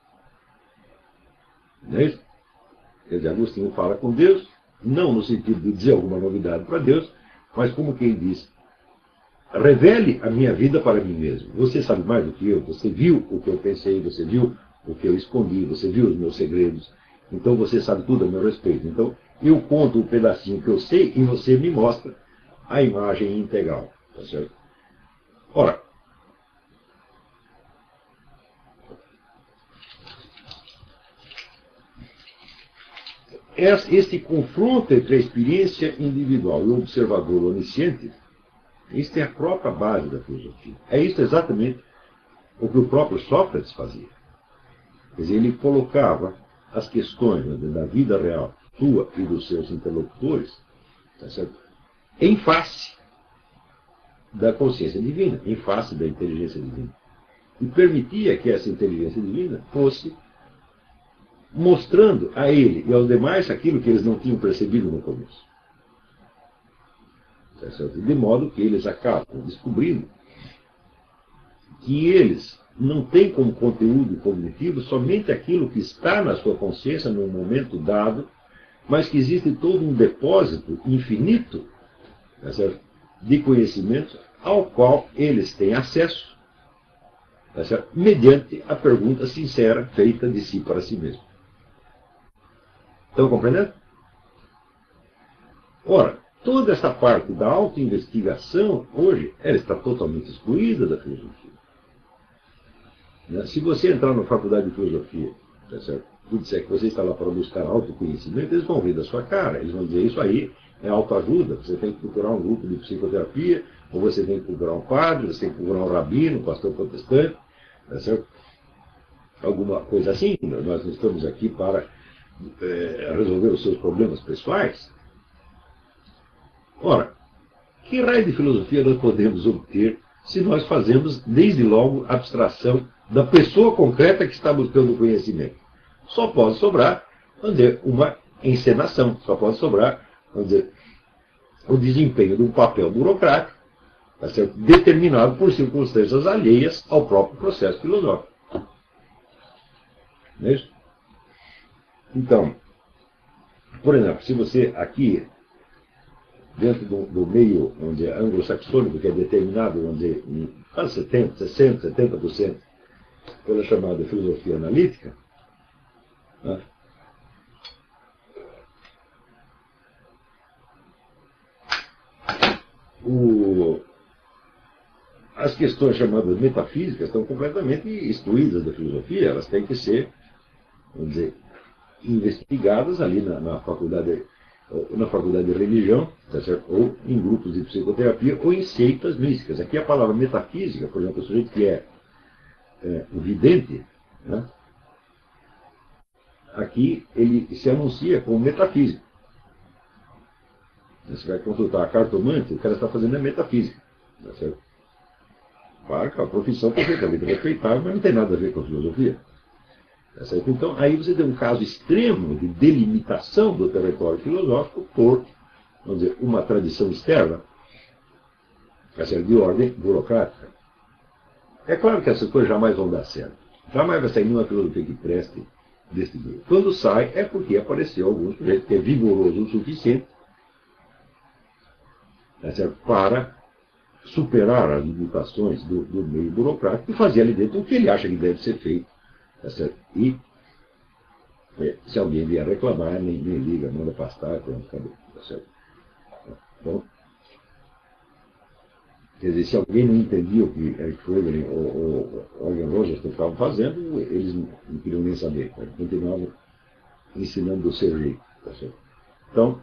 Não é isso? Quer dizer, Agostinho fala com Deus, não no sentido de dizer alguma novidade para Deus, mas como quem diz, revele a minha vida para mim mesmo. Você sabe mais do que eu, você viu o que eu pensei, você viu o que eu escondi, você viu os meus segredos, então você sabe tudo a meu respeito. Então, eu conto um pedacinho que eu sei e você me mostra a imagem integral. Tá certo? Ora, este confronto entre a experiência individual e o observador onisciente, isso é a própria base da filosofia. É isso exatamente o que o próprio Sócrates fazia. Quer dizer, ele colocava as questões, né, da vida real, sua e dos seus interlocutores, tá certo? Em face da consciência divina, em face da inteligência divina. E permitia que essa inteligência divina fosse mostrando a ele e aos demais aquilo que eles não tinham percebido no começo. Tá certo? De modo que eles acabam descobrindo que eles não têm como conteúdo cognitivo somente aquilo que está na sua consciência num momento dado, mas que existe todo um depósito infinito, tá certo, de conhecimento ao qual eles têm acesso, tá certo, mediante a pergunta sincera feita de si para si mesmo. Estão compreendendo? Ora, toda essa parte da autoinvestigação, hoje, ela está totalmente excluída da filosofia. Se você entrar na faculdade de filosofia, tá certo, e disser que você está lá para buscar autoconhecimento, eles vão rir da sua cara. Eles vão dizer, isso aí é autoajuda, você tem que procurar um grupo de psicoterapia, ou você tem que procurar um padre, você tem que procurar um rabino, um pastor protestante, tá certo? Alguma coisa assim. Nós não estamos aqui para é, resolver os seus problemas pessoais. Ora, que raio de filosofia nós podemos obter se nós fazemos, desde logo, abstração da pessoa concreta que está buscando o conhecimento. Só pode sobrar, vamos dizer, uma encenação, só pode sobrar, vamos dizer, o desempenho de um papel burocrático, tá certo? Determinado por circunstâncias alheias ao próprio processo filosófico. Não é isso? Então, por exemplo, se você aqui, dentro do, do meio onde é anglo-saxônico, que é determinado, vamos dizer, em quase setenta, sessenta, setenta por cento pela chamada filosofia analítica, né? o, as questões chamadas metafísicas estão completamente excluídas da filosofia, elas têm que ser, vamos dizer, investigadas ali na, na faculdade na faculdade de religião, tá certo? Ou em grupos de psicoterapia, ou em seitas místicas. Aqui a palavra metafísica, por exemplo, o sujeito que é, é um vidente, né? Aqui ele se anuncia como metafísico. Você vai consultar a cartomante, o cara está fazendo a metafísica. Tá certo? Claro que é uma profissão perfeitamente respeitável, mas não tem nada a ver com a filosofia. Tá certo? Então, aí você tem um caso extremo de delimitação do território filosófico por, vamos dizer, uma tradição externa, tá certo? De ordem burocrática. É claro que essas coisas jamais vão dar certo. Jamais vai sair nenhuma filosofia que preste desse meio. Quando sai, é porque apareceu algum sujeito que é vigoroso o suficiente, tá certo? Para superar as limitações do, do meio burocrático e fazer ali dentro o que ele acha que deve ser feito. Tá certo? E é, se alguém vier reclamar, nem, nem liga, manda pastar, pronto, acabou. Tá certo? Então, quer dizer, se alguém não entendia o que Eric Froehlich ou Eugen Rosenthal estavam fazendo, eles não queriam nem saber. Tá? Continuavam ensinando do seu jeito. Tá certo? Então,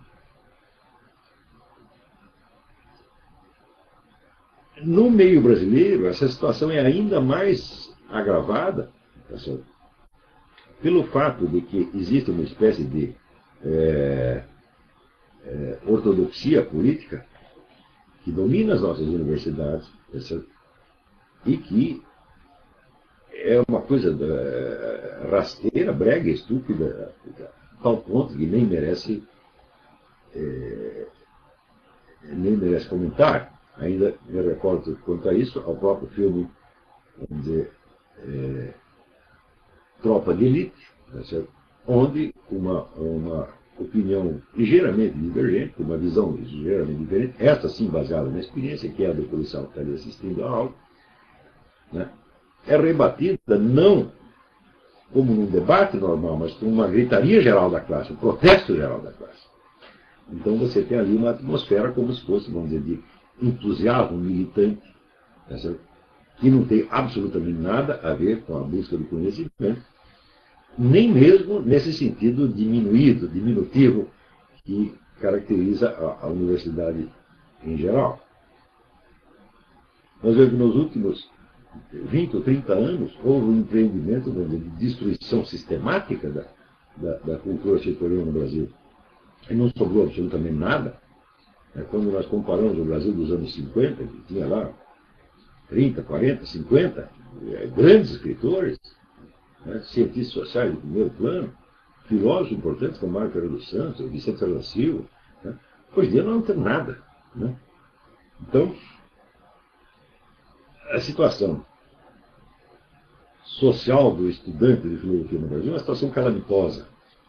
no meio brasileiro, essa situação é ainda mais agravada, tá certo? Pelo fato de que existe uma espécie de é, é, ortodoxia política que domina as nossas universidades, tá certo? E que é uma coisa da, rasteira, brega, estúpida, a tal ponto que nem merece, é, nem merece comentar. Ainda me recordo quanto a isso, ao próprio filme, vamos dizer, é, Tropa de Elite, tá certo? Onde uma, uma opinião ligeiramente divergente, uma visão ligeiramente diferente, esta sim baseada na experiência, que é a do policial que está ali assistindo a aula, né? É rebatida não como num debate normal, mas com uma gritaria geral da classe, um protesto geral da classe. Então você tem ali uma atmosfera como se fosse, vamos dizer, de entusiasmo militante, tá certo? Que não tem absolutamente nada a ver com a busca do conhecimento, nem mesmo nesse sentido diminuído, diminutivo, que caracteriza a, a universidade em geral. Nós vemos que nos últimos vinte ou trinta anos houve um empreendimento de destruição sistemática da, da, da cultura superior no Brasil. E não sobrou absolutamente nada. Quando nós comparamos o Brasil dos anos cinquenta, que tinha lá trinta, quarenta, cinquenta grandes escritores, né, cientistas sociais de primeiro plano, filósofos importantes como Mário Ferreira dos Santos, Vicente Ferreira Silva, né? Hoje em dia nós não temos nada. Né? Então, a situação social do estudante de filosofia no Brasil é uma situação calamitosa.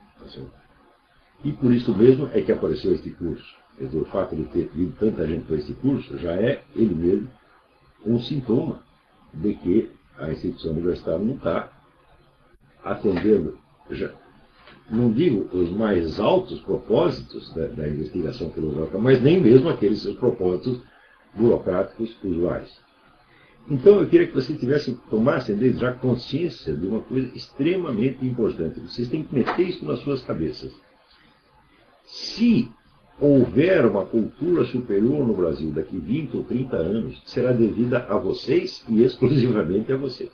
E por isso mesmo é que apareceu este curso. Quer dizer, o fato de ter vindo tanta gente para este curso já é, ele mesmo, um sintoma de que a instituição universitária não está atendendo, já, não digo os mais altos propósitos da, da investigação filosófica, mas nem mesmo aqueles seus propósitos burocráticos usuais. Então eu queria que vocês tivessem, tomassem desde já consciência de uma coisa extremamente importante. Vocês têm que meter isso nas suas cabeças. Se houver uma cultura superior no Brasil daqui vinte ou trinta anos, será devida a vocês e exclusivamente a vocês.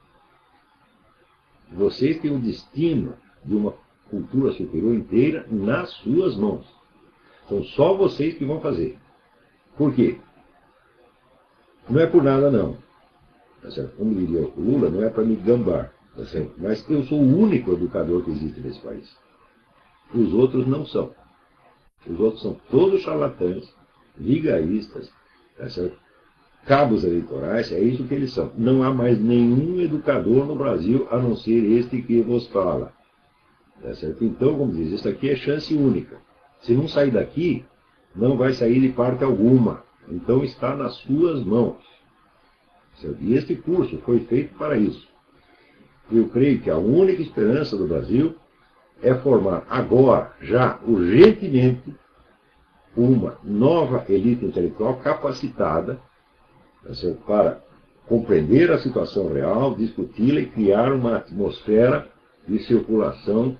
Vocês têm o destino de uma cultura superior inteira nas suas mãos. São só vocês que vão fazer. Por quê? Não é por nada, não. Tá certo? Como diria o Lula, não é para me gambar, tá certo? Mas eu sou o único educador que existe nesse país. Os outros não são. Os outros são todos charlatães, vigaristas, tá certo? Cabos eleitorais, é isso que eles são. Não há mais nenhum educador no Brasil a não ser este que vos fala. Tá certo? Então, como diz, isso aqui é chance única. Se não sair daqui, não vai sair de parte alguma. Então está nas suas mãos. Certo? E este curso foi feito para isso. Eu creio que a única esperança do Brasil é formar agora, já urgentemente, uma nova elite intelectual capacitada, tá certo? Para compreender a situação real, discuti-la e criar uma atmosfera de circulação,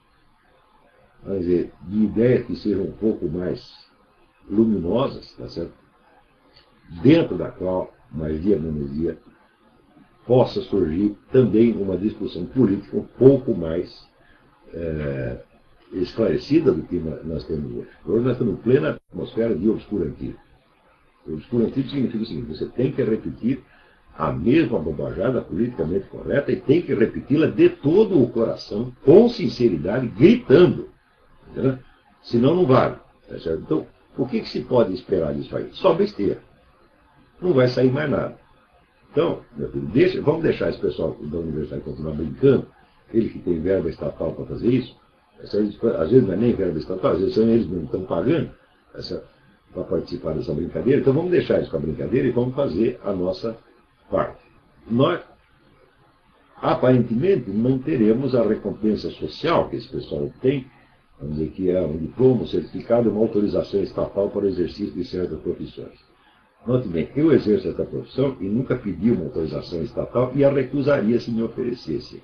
vamos dizer, de ideias que sejam um pouco mais luminosas, tá certo? Dentro da qual, mais dia menos dia, possa surgir também uma discussão política um pouco mais é, esclarecida do que nós temos hoje. Hoje nós estamos em plena atmosfera de obscurantismo. O obscurantismo significa o seguinte: você tem que repetir a mesma bobajada politicamente correta e tem que repeti-la de todo o coração, com sinceridade, gritando. Entendeu? Senão não vale. Tá certo? Então, o que, que se pode esperar disso aí? Só besteira. Não vai sair mais nada. Então, meu filho, deixa, vamos deixar esse pessoal da universidade continuar brincando, ele que tem verba estatal para fazer isso, às vezes não é nem verba estatal, às vezes são eles mesmos que estão pagando para participar dessa brincadeira. Então vamos deixar isso com a brincadeira e vamos fazer a nossa parte. Nós, aparentemente, não teremos a recompensa social que esse pessoal tem, vamos dizer que é um diploma, um certificado, uma autorização estatal para o exercício de certas profissões. Note bem, eu exerço essa profissão e nunca pedi uma autorização estatal e a recusaria se me oferecesse.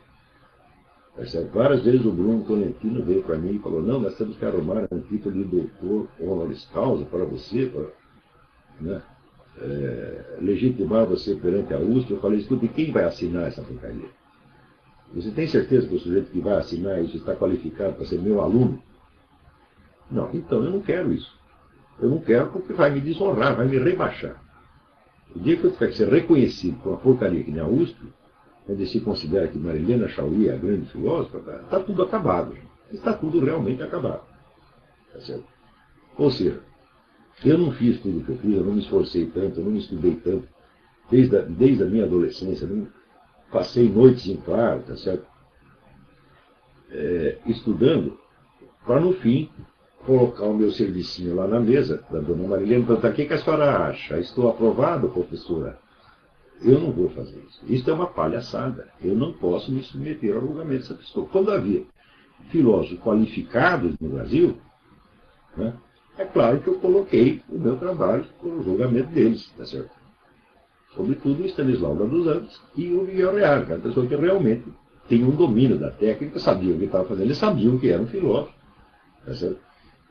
Várias vezes o Bruno Tolentino veio para mim e falou: não, nós temos que arrumar um título de doutor honoris causa para você, para, né, é, legitimar você perante a U S P. Eu falei: escute, quem vai assinar essa porcaria? Você tem certeza que o sujeito que vai assinar isso está qualificado para ser meu aluno? Não, então eu não quero isso. Eu não quero porque vai me desonrar, vai me rebaixar. O dia que eu tiver que ser reconhecido por uma porcaria que nem a U S P, onde se considera que Marilena Chaui é a grande filósofa, está tudo acabado. Está tudo realmente acabado. Tá certo? Ou seja, eu não fiz tudo o que eu fiz, eu não me esforcei tanto, eu não me estudei tanto. Desde a, desde a minha adolescência, eu não passei noites em claro, tá certo? É, estudando, para no fim colocar o meu servicinho lá na mesa da dona Marilena, perguntar: o que a senhora acha? Estou aprovado, professora? Eu não vou fazer isso. Isso é uma palhaçada. Eu não posso me submeter ao julgamento dessa pessoa. Quando havia filósofos qualificados no Brasil, né, é claro que eu coloquei o meu trabalho no julgamento deles, tá certo? Sobretudo o Stanislau dos Anjos e o Miguel Reale, que é uma pessoa que realmente tem um domínio da técnica, sabia o que estava fazendo, eles sabiam que era um filósofo, tá certo?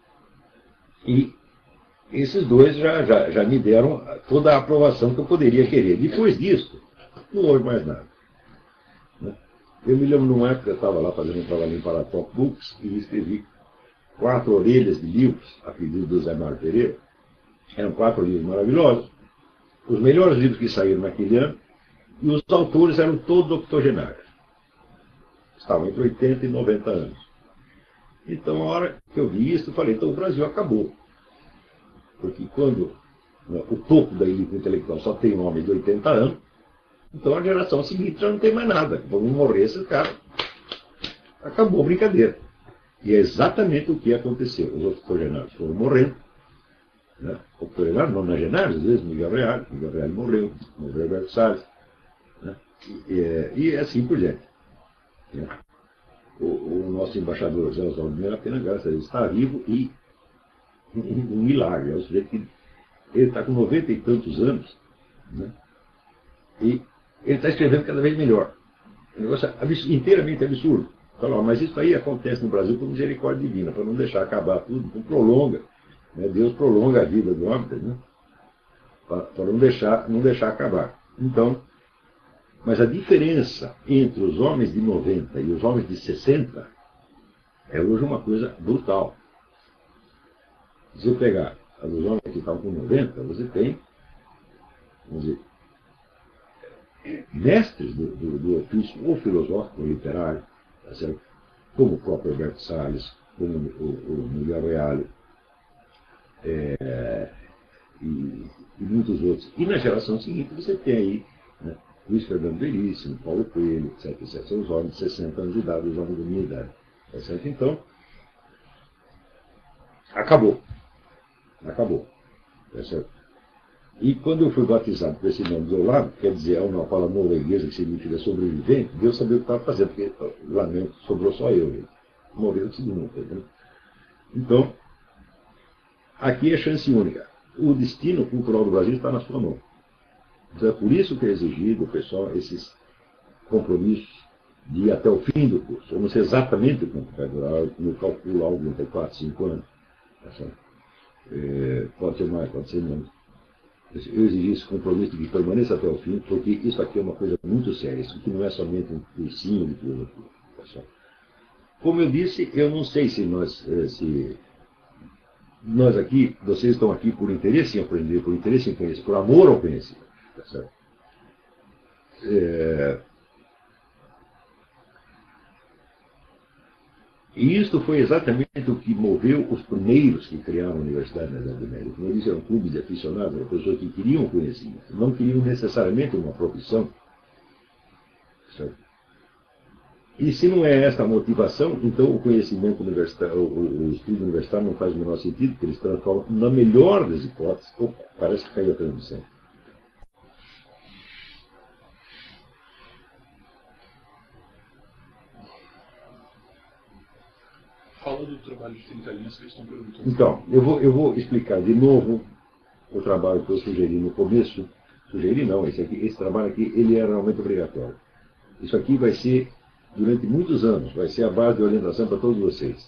E esses dois já, já, já me deram toda a aprovação que eu poderia querer. Depois disso, não houve mais nada. Né? Eu me lembro numa época que eu estava lá fazendo um trabalho para a Top Books e escrevi quatro orelhas de livros, a pedido do Zé Mário Pereira. Eram quatro livros maravilhosos, os melhores livros que saíram naquele ano, e os autores eram todos octogenários. Estavam entre oitenta e noventa anos. Então, a hora que eu vi isso, eu falei: então o Brasil acabou. Porque quando, né, o topo da elite intelectual só tem um homem de oitenta anos, então a geração seguinte já não tem mais nada. Vamos morrer esses caras. Acabou a brincadeira. E é exatamente o que aconteceu. Os octogenários foram morrendo. Né? Octogenários, nonagenários, às vezes Miguel Reale. Miguel Reale morreu. Morreu Alberto Salles. Né? E, e assim por diante. Né? O, o nosso embaixador, José Oswaldo Meira Pena, graças a Deus, está vivo e um, um milagre. É o sujeito que ele está com noventa e tantos anos, né? E ele está escrevendo cada vez melhor. Um negócio absurdo, inteiramente absurdo. Fala: mas isso aí acontece no Brasil por misericórdia divina, para não deixar acabar tudo, então prolonga. Né? Deus prolonga a vida do homem, né? Para não deixar, não deixar acabar. Então, mas a diferença entre os homens de noventa e os homens de sessenta é hoje uma coisa brutal. Se você pegar os homens que estão com noventa, você tem, vamos dizer, mestres do, do, do ofício, ou filosófico, ou literário, tá certo? Como o próprio Alberto Salles, como o, o Miguel Reale, é, e, e muitos outros. E na geração seguinte você tem aí, né, Luiz Fernando Veríssimo, Paulo Coelho, etc, etcétera. São os homens de sessenta anos de idade, os homens da minha idade. Tá certo? Então, acabou. Acabou. Tá certo? E quando eu fui batizado com esse nome do lado, quer dizer, é uma palavra norueguesa que significa sobrevivente, Deus sabia o que estava fazendo, porque lá mesmo sobrou só eu. Né? Morreu todo mundo. Né? Então, aqui é chance única. O destino cultural do Brasil está na sua mão. Então é por isso que é exigido, pessoal, esses compromissos de ir até o fim do curso. Eu não sei exatamente quanto vai durar, eu calculo algo entre quatro, cinco anos. Tá é, pode ser mais, pode ser menos. Eu exigi esse compromisso de que permaneça até o fim, porque isso aqui é uma coisa muito séria. Isso aqui não é somente um cursinho de filosofia. Tá. Como eu disse, eu não sei se nós, se nós aqui, vocês estão aqui por interesse em aprender, por interesse em conhecer, por amor ao conhecimento. Tá certo? É, E isto foi exatamente o que moveu os primeiros que criaram a Universidade na Idade Média. Como eu disse, eram clubes de aficionados, eram pessoas que queriam conhecimento, não queriam necessariamente uma profissão. Certo? E se não é esta a motivação, então o conhecimento universitário, o, o estudo universitário não faz o menor sentido, porque eles transformam, na melhor das hipóteses, opa, parece que caiu a transmissão. Fala do trabalho de trinta linhas que eles estão perguntando. Então, eu vou, eu vou explicar de novo o trabalho que eu sugeri no começo. Sugeri não, esse, aqui, esse trabalho aqui ele é realmente obrigatório. Isso aqui vai ser, durante muitos anos, vai ser a base de orientação para todos vocês.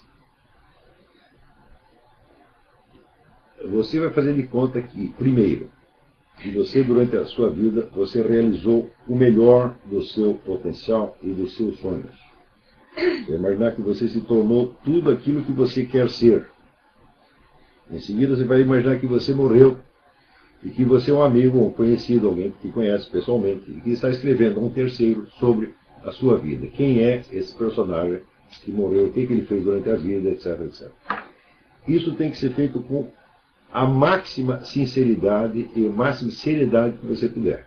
Você vai fazer de conta que, primeiro, que você, durante a sua vida, você realizou o melhor do seu potencial e dos seus sonhos. Você vai imaginar que você se tornou tudo aquilo que você quer ser. Em seguida, você vai imaginar que você morreu e que você é um amigo, um conhecido, alguém que te conhece pessoalmente e que está escrevendo a um terceiro sobre a sua vida. Quem é esse personagem que morreu, o que ele fez durante a vida, etc, etcétera. Isso tem que ser feito com a máxima sinceridade e a máxima seriedade que você puder.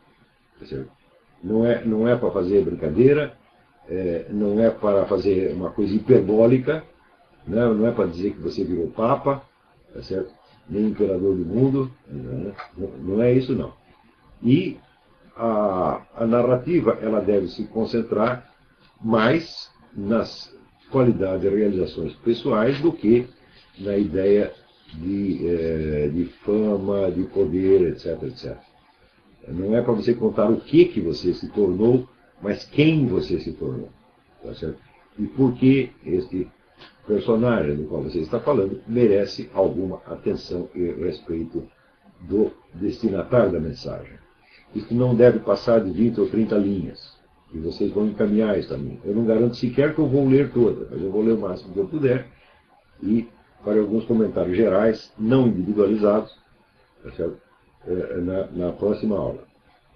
Não é, não é para fazer brincadeira, é, não é para fazer uma coisa hiperbólica, não, não é para dizer que você virou papa, tá certo? Nem imperador do mundo, não, não é isso não. E a, a narrativa ela deve se concentrar mais nas qualidades e realizações pessoais do que na ideia de, eh, de fama, de poder, etc, etcétera. Não é para você contar o que, que você se tornou, mas quem você se tornou. Tá certo? E por que este personagem do qual você está falando merece alguma atenção e respeito do destinatário da mensagem. Isso não deve passar de vinte ou trinta linhas. E vocês vão encaminhar isso também. Eu não garanto sequer que eu vou ler toda, mas eu vou ler o máximo que eu puder e farei alguns comentários gerais, não individualizados, tá certo? Na, na próxima aula.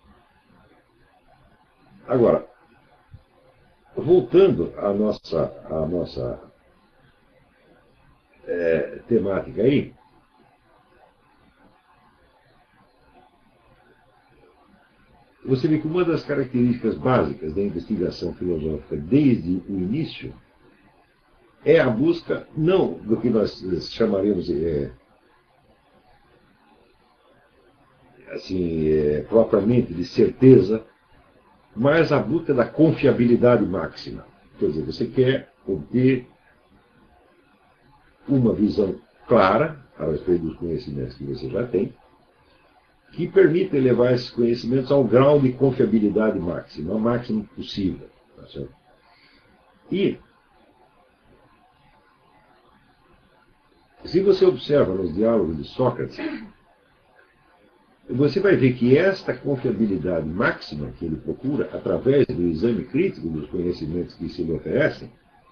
Agora, voltando à nossa, à nossa é, temática aí, você vê que uma das características básicas da investigação filosófica desde o início é a busca, não do que nós chamaremos é, assim, é, propriamente de certeza, mas a busca da confiabilidade máxima. Quer dizer, você quer obter uma visão clara a respeito dos conhecimentos que você já tem, que permita elevar esses conhecimentos ao grau de confiabilidade máxima, ao máximo possível. Tá certo? E, se você observa nos diálogos de Sócrates, você vai ver que esta confiabilidade máxima que ele procura, através do exame crítico dos conhecimentos que se lhe oferecem,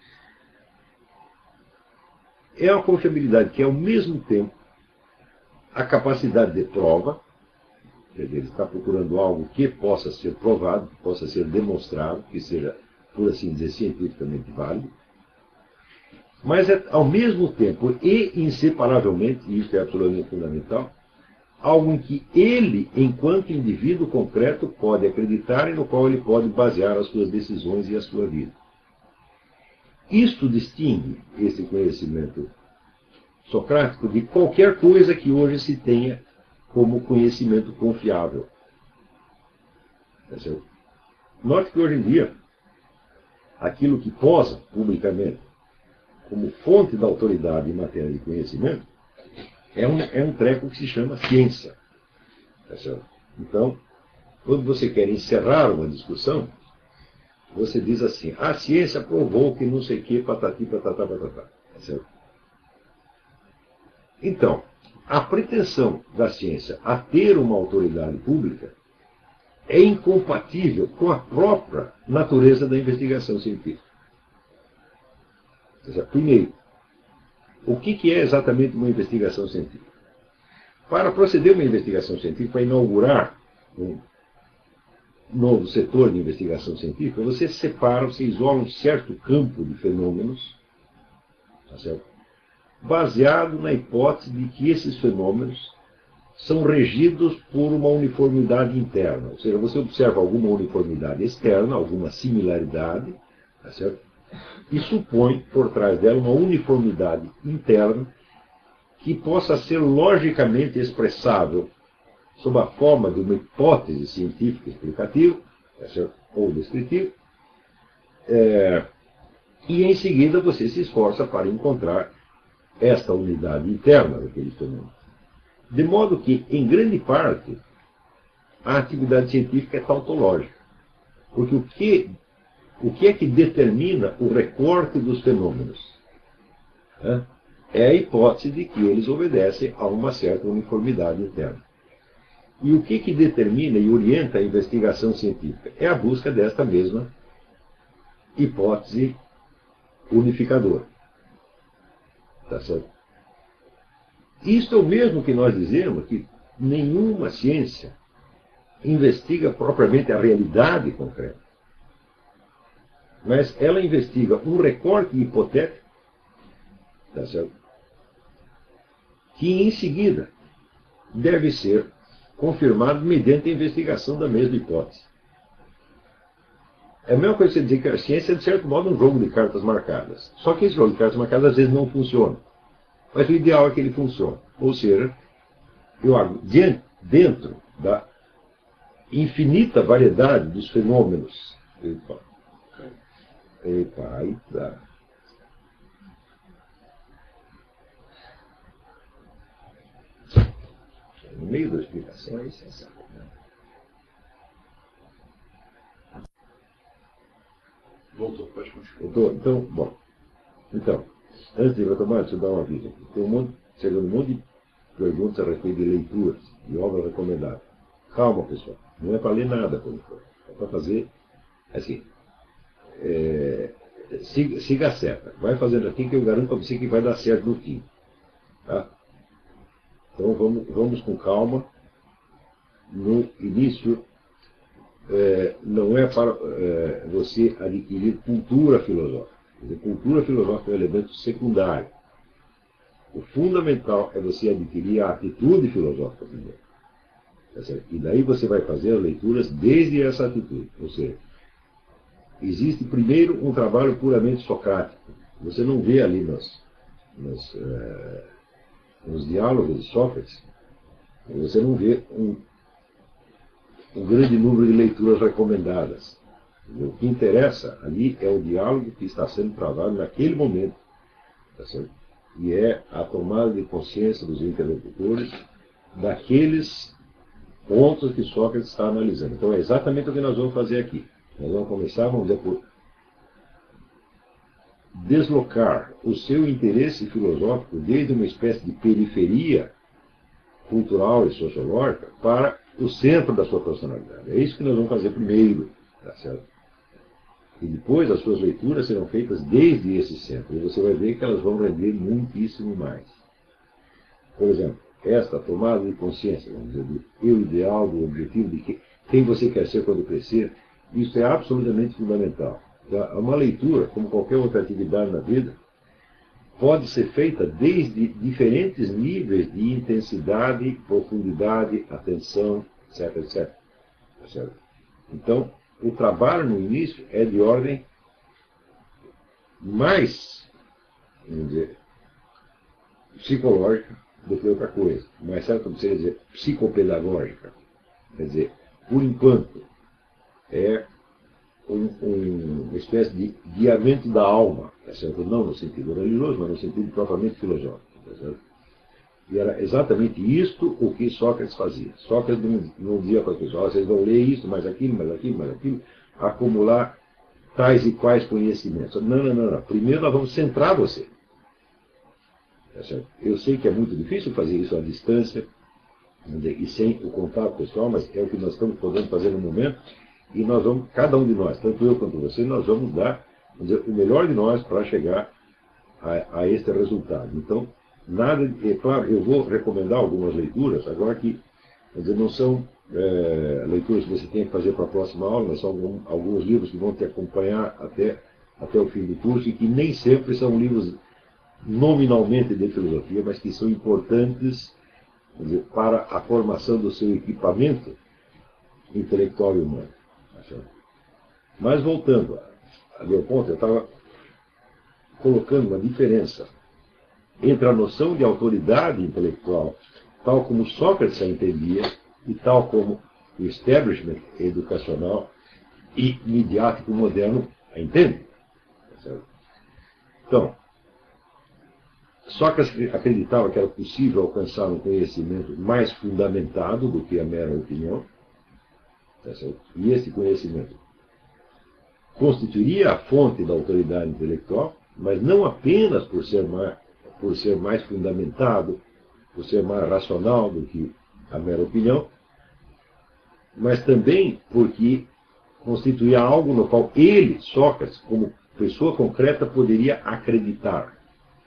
é uma confiabilidade que, ao mesmo tempo, a capacidade de prova, Quer dizer, ele está procurando algo que possa ser provado, que possa ser demonstrado, que seja, por assim dizer, cientificamente válido, mas é, ao mesmo tempo e inseparavelmente, e isso é absolutamente fundamental, algo em que ele, enquanto indivíduo concreto, pode acreditar e no qual ele pode basear as suas decisões e a sua vida. Isto distingue esse conhecimento socrático de qualquer coisa que hoje se tenha como conhecimento confiável. Note que hoje em dia, aquilo que posa publicamente como fonte da autoridade em matéria de conhecimento é um, é um treco que se chama ciência. Então, quando você quer encerrar uma discussão, você diz assim, a ciência provou que não sei o que, patati, patatá, patatá. Tá certo? Então, a pretensão da ciência a ter uma autoridade pública é incompatível com a própria natureza da investigação científica. Ou seja, primeiro, o que é exatamente uma investigação científica? Para proceder uma investigação científica, para inaugurar um novo setor de investigação científica, você separa, você isola um certo campo de fenômenos, tá certo? Baseado na hipótese de que esses fenômenos são regidos por uma uniformidade interna. Ou seja, você observa alguma uniformidade externa, alguma similaridade, tá certo? E supõe por trás dela uma uniformidade interna que possa ser logicamente expressável sob a forma de uma hipótese científica explicativa, tá certo? Ou descritiva, é, e em seguida você se esforça para encontrar esta unidade interna daquele fenômeno. De modo que, em grande parte, a atividade científica é tautológica. Porque o que, o que é que determina o recorte dos fenômenos? Né? É a hipótese de que eles obedecem a uma certa uniformidade interna. E o que, que determina e orienta a investigação científica? É a busca desta mesma hipótese unificadora. Tá certo? Isto é o mesmo que nós dizemos que nenhuma ciência investiga propriamente a realidade concreta. Mas ela investiga um recorte hipotético, tá certo? Que em seguida deve ser confirmado mediante a investigação da mesma hipótese. É a mesma coisa que você dizer que a ciência é, de certo modo, um jogo de cartas marcadas. Só que esse jogo de cartas marcadas às vezes não funciona. Mas o ideal é que ele funcione. Ou seja, eu, dentro da infinita variedade dos fenômenos. Epa, epa, aí tá. No meio da explicação é essencial. Né? Voltou, pode continuar. Voltou? Então, bom. Então, antes de retomar, deixa eu dar um aviso aqui. Tem um monte, chegando um monte de perguntas a respeito de leituras, de obras recomendadas. Calma, pessoal. Não é para ler nada, por enquanto. É para fazer, assim, é, siga, siga a seta. Vai fazendo aqui que eu garanto para você que vai dar certo no fim. Tá? Então vamos, vamos com calma. No início, é, não é para é, você adquirir cultura filosófica. Quer dizer, cultura filosófica é um elemento secundário. O fundamental é você adquirir a atitude filosófica primeiro. Tá certo? E daí você vai fazer as leituras desde essa atitude. Ou seja, existe primeiro um trabalho puramente socrático. Você não vê ali nos, nos, é, nos diálogos de Sócrates, você não vê um, um grande número de leituras recomendadas. O que interessa ali é o diálogo que está sendo travado naquele momento. Tá certo? E é a tomada de consciência dos interlocutores daqueles pontos que Sócrates está analisando. Então é exatamente o que nós vamos fazer aqui. Nós vamos começar, vamos dizer, por deslocar o seu interesse filosófico desde uma espécie de periferia cultural e sociológica para o centro da sua personalidade. É isso que nós vamos fazer primeiro, tá certo? E depois as suas leituras serão feitas desde esse centro. E você vai ver que elas vão render muitíssimo mais. Por exemplo, esta tomada de consciência, vamos dizer, do eu ideal, do objetivo, de que, quem você quer ser quando crescer, isso é absolutamente fundamental. Então, uma leitura, como qualquer outra atividade na vida, pode ser feita desde diferentes níveis de intensidade, profundidade, atenção, etc, etc. Tá certo? Então, o trabalho no início é de ordem mais, vamos dizer, psicológica do que outra coisa. Mais certo seria dizer psicopedagógica. Quer dizer, por enquanto, é um, um, uma espécie de guiamento da alma, tá certo? Não no sentido religioso, mas no sentido propriamente filosófico. Tá certo? E era exatamente isto o que Sócrates fazia. Sócrates não, não dizia para as pessoas, vocês vão ler isso, mais aquilo, mais aquilo, mais aquilo, acumular tais e quais conhecimentos. Não, não, não, não. Primeiro nós vamos centrar você. Tá certo? Eu sei que é muito difícil fazer isso à distância, e sem o contato pessoal, mas é o que nós estamos podendo fazer no momento, e nós vamos, cada um de nós, tanto eu quanto você, nós vamos dar, vamos dizer, o melhor de nós para chegar a, a este resultado. Então, nada, é claro, eu vou recomendar algumas leituras, agora que, vamos dizer, não são é, leituras que você tem que fazer para a próxima aula, mas são algum, alguns livros que vão te acompanhar até, até o fim do curso, e que nem sempre são livros nominalmente de filosofia, mas que são importantes, quer dizer, para a formação do seu equipamento intelectual e humano. Mas voltando ao meu ponto, eu estava colocando uma diferença entre a noção de autoridade intelectual, tal como Sócrates a entendia, e tal como o establishment educacional e midiático moderno a entende. Então, Sócrates acreditava que era possível alcançar um conhecimento mais fundamentado do que a mera opinião, e esse conhecimento constituiria a fonte da autoridade intelectual, mas não apenas por ser mais, por ser mais fundamentado, por ser mais racional do que a mera opinião, mas também porque constituía algo no qual ele, Sócrates, como pessoa concreta, poderia acreditar.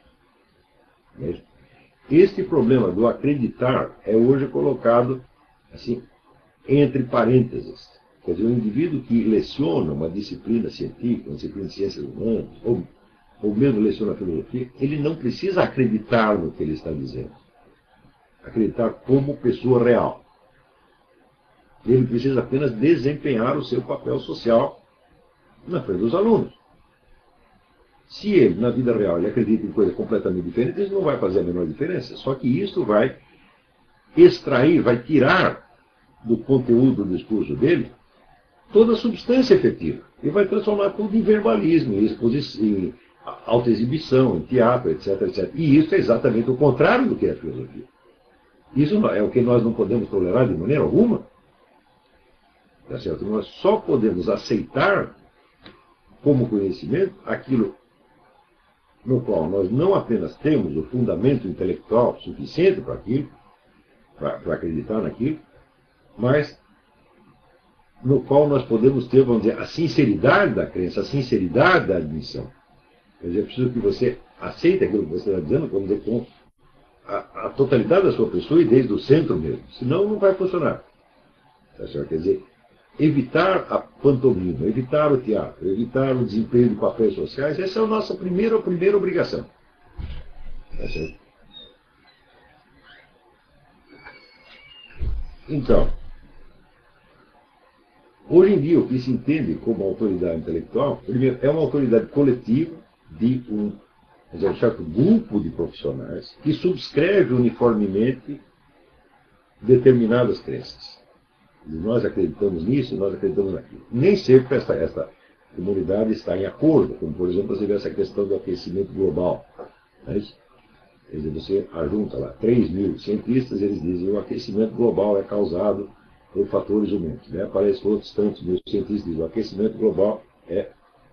Este problema do acreditar é hoje colocado assim, entre parênteses. Quer dizer, o indivíduo que leciona uma disciplina científica, uma disciplina de ciências humanas, ou, ou mesmo leciona filosofia, ele não precisa acreditar no que ele está dizendo. Acreditar como pessoa real. Ele precisa apenas desempenhar o seu papel social na frente dos alunos. Se ele, na vida real, ele acredita em coisas completamente diferentes, isso não vai fazer a menor diferença. Só que isso vai extrair, vai tirar do conteúdo do discurso dele toda a substância efetiva. E vai transformar tudo em verbalismo, em exposição, em autoexibição, em teatro, etc, etcétera. E isso é exatamente o contrário do que é a filosofia. Isso é o que nós não podemos tolerar de maneira alguma. Tá certo? Nós só podemos aceitar como conhecimento aquilo no qual nós não apenas temos o fundamento intelectual suficiente para aquilo, para acreditar naquilo, mas no qual nós podemos ter, vamos dizer, a sinceridade da crença, a sinceridade da admissão. Quer dizer, é preciso que você aceite aquilo que você está dizendo, vamos dizer, com a, a totalidade da sua pessoa e desde o centro mesmo. Senão não vai funcionar. Tá certo? Quer dizer, evitar a pantomima, evitar o teatro, evitar o desempenho de papéis sociais, essa é a nossa primeira, primeira obrigação. Tá certo? Então, hoje em dia, o que se entende como autoridade intelectual, primeiro, é uma autoridade coletiva de um, um certo grupo de profissionais que subscreve uniformemente determinadas crenças. E nós acreditamos nisso, nós acreditamos naquilo. Nem sempre essa, essa comunidade está em acordo, como, por exemplo, você vê essa questão do aquecimento global. Não é isso? Quer dizer, você ajunta lá três mil cientistas, eles dizem que o aquecimento global é causado por fatores humanos. Né? Aparece outros tantos mil cientistas que dizem que o aquecimento global é...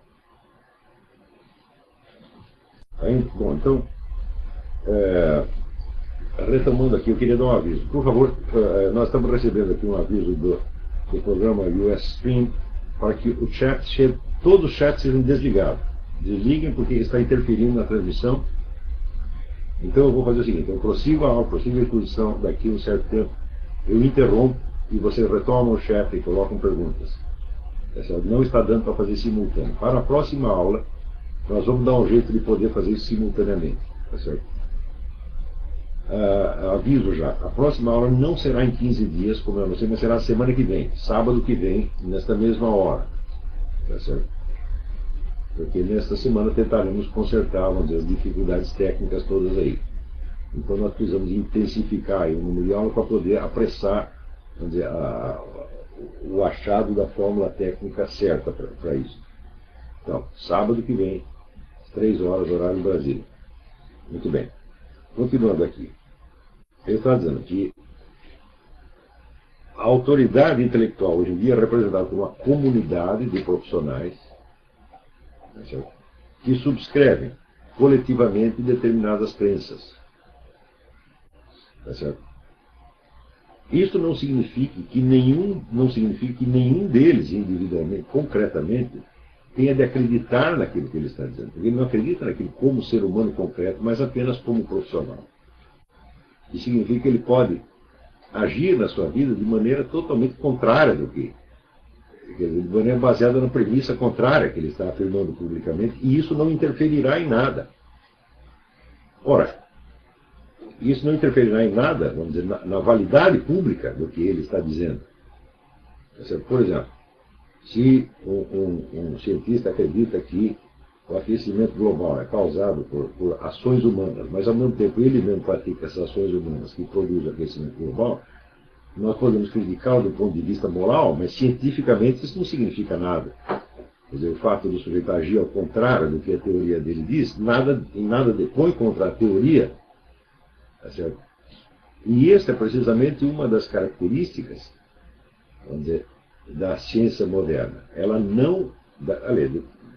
Aí, bom, então, é... retomando aqui, eu queria dar um aviso. Por favor, nós estamos recebendo aqui um aviso do, do programa U S Stream para que o chat, todos os chats sejam desligados. Desliguem porque está interferindo na transmissão Então eu vou fazer o seguinte, eu prossigo a aula, prossigo a exposição, daqui a um certo tempo, eu interrompo e você retoma o chat e colocam perguntas. Não está dando para fazer simultâneo. Para a próxima aula, nós vamos dar um jeito de poder fazer isso simultaneamente. Tá certo? Ah, aviso já, a próxima aula não será em quinze dias, como eu não sei, mas será semana que vem, sábado que vem, nesta mesma hora. Tá certo? Porque nesta semana tentaremos consertar, vamos dizer, as dificuldades técnicas todas aí. Então nós precisamos intensificar o número de aula para poder apressar, vamos dizer, a, o achado da fórmula técnica certa para isso. Então, sábado que vem, às três horas, horário do Brasil. Muito bem. Continuando aqui. Ele está dizendo que a autoridade intelectual hoje em dia é representada por uma comunidade de profissionais, que subscrevem coletivamente determinadas crenças. Tá certo? Isso não significa que nenhum, não significa que nenhum deles, individualmente, concretamente, tenha de acreditar naquilo que ele está dizendo. Porque ele não acredita naquilo como ser humano concreto, mas apenas como profissional. Isso significa que ele pode agir na sua vida de maneira totalmente contrária do que, de maneira baseada na premissa contrária que ele está afirmando publicamente, e isso não interferirá em nada. Ora, isso não interferirá em nada, vamos dizer, na, na validade pública do que ele está dizendo. Por exemplo, se um, um, um cientista acredita que o aquecimento global é causado por, por ações humanas, mas ao mesmo tempo ele mesmo pratica essas ações humanas que produzem o aquecimento global, nós podemos criticar do ponto de vista moral, mas cientificamente isso não significa nada. Quer dizer, o fato do sujeito agir ao contrário do que a teoria dele diz, nada, em nada depõe contra a teoria. Tá certo? E esta é precisamente uma das características, vamos dizer, da ciência moderna. Ela não, da, aliás,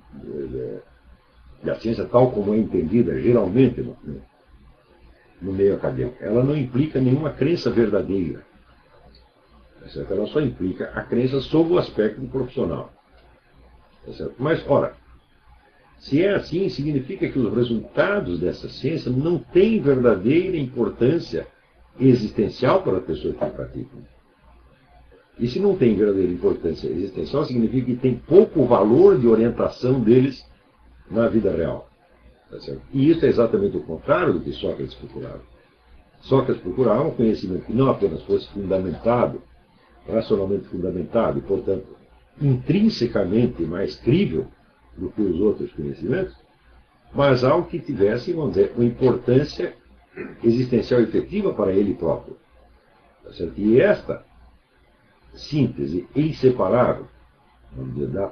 da ciência tal como é entendida geralmente no, no meio acadêmico, ela não implica nenhuma crença verdadeira. Tá certo? Ela só implica a crença sob o aspecto profissional. Tá certo? Mas, ora, se é assim, significa que os resultados dessa ciência não têm verdadeira importância existencial para as pessoas que praticam. E se não tem verdadeira importância existencial, significa que tem pouco valor de orientação deles na vida real. Tá certo? E isso é exatamente o contrário do que Sócrates procurava. Sócrates procurava um conhecimento que não apenas fosse fundamentado, racionalmente fundamentado, e, portanto, intrinsecamente mais crível do que os outros conhecimentos, mas algo que tivesse, vamos dizer, uma importância existencial efetiva para ele próprio. Tá certo? E esta síntese inseparável, vamos dizer, da,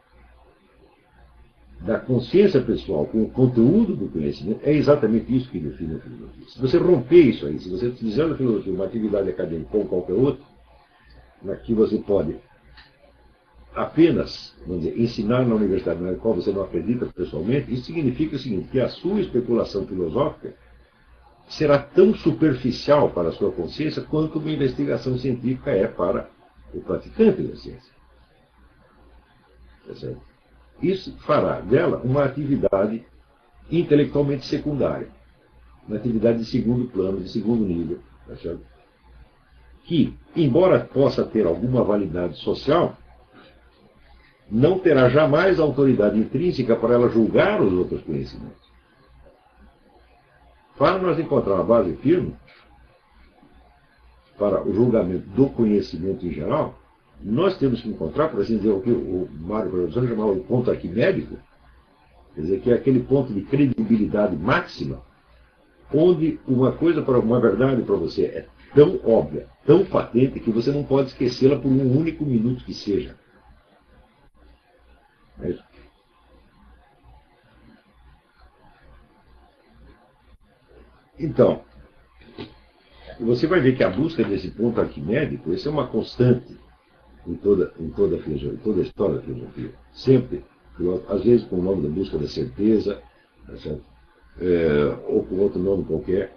da consciência pessoal com o conteúdo do conhecimento, é exatamente isso que define a filosofia. Se você romper isso aí, se você fizer na filosofia uma atividade acadêmica como qualquer outra, na que você pode apenas, vamos dizer, ensinar na universidade na qual você não acredita pessoalmente, isso significa o seguinte, que a sua especulação filosófica será tão superficial para a sua consciência quanto uma investigação científica é para o praticante da ciência. Tá certo? Isso fará dela uma atividade intelectualmente secundária, uma atividade de segundo plano, de segundo nível, tá certo? Que, embora possa ter alguma validade social, não terá jamais autoridade intrínseca para ela julgar os outros conhecimentos. Para nós encontrar uma base firme para o julgamento do conhecimento em geral, nós temos que encontrar, por assim dizer, o que o Mário Professor chamava o ponto arquimédico, quer dizer, que é aquele ponto de credibilidade máxima, onde uma coisa, para uma verdade para você é tão óbvia, tão patente, que você não pode esquecê-la por um único minuto que seja. É isso. Então, você vai ver que a busca desse ponto arquimédico, isso é uma constante em toda, em toda a filosofia, em toda a história da filosofia. Sempre, às vezes com o nome da busca da certeza, é, ou com outro nome qualquer.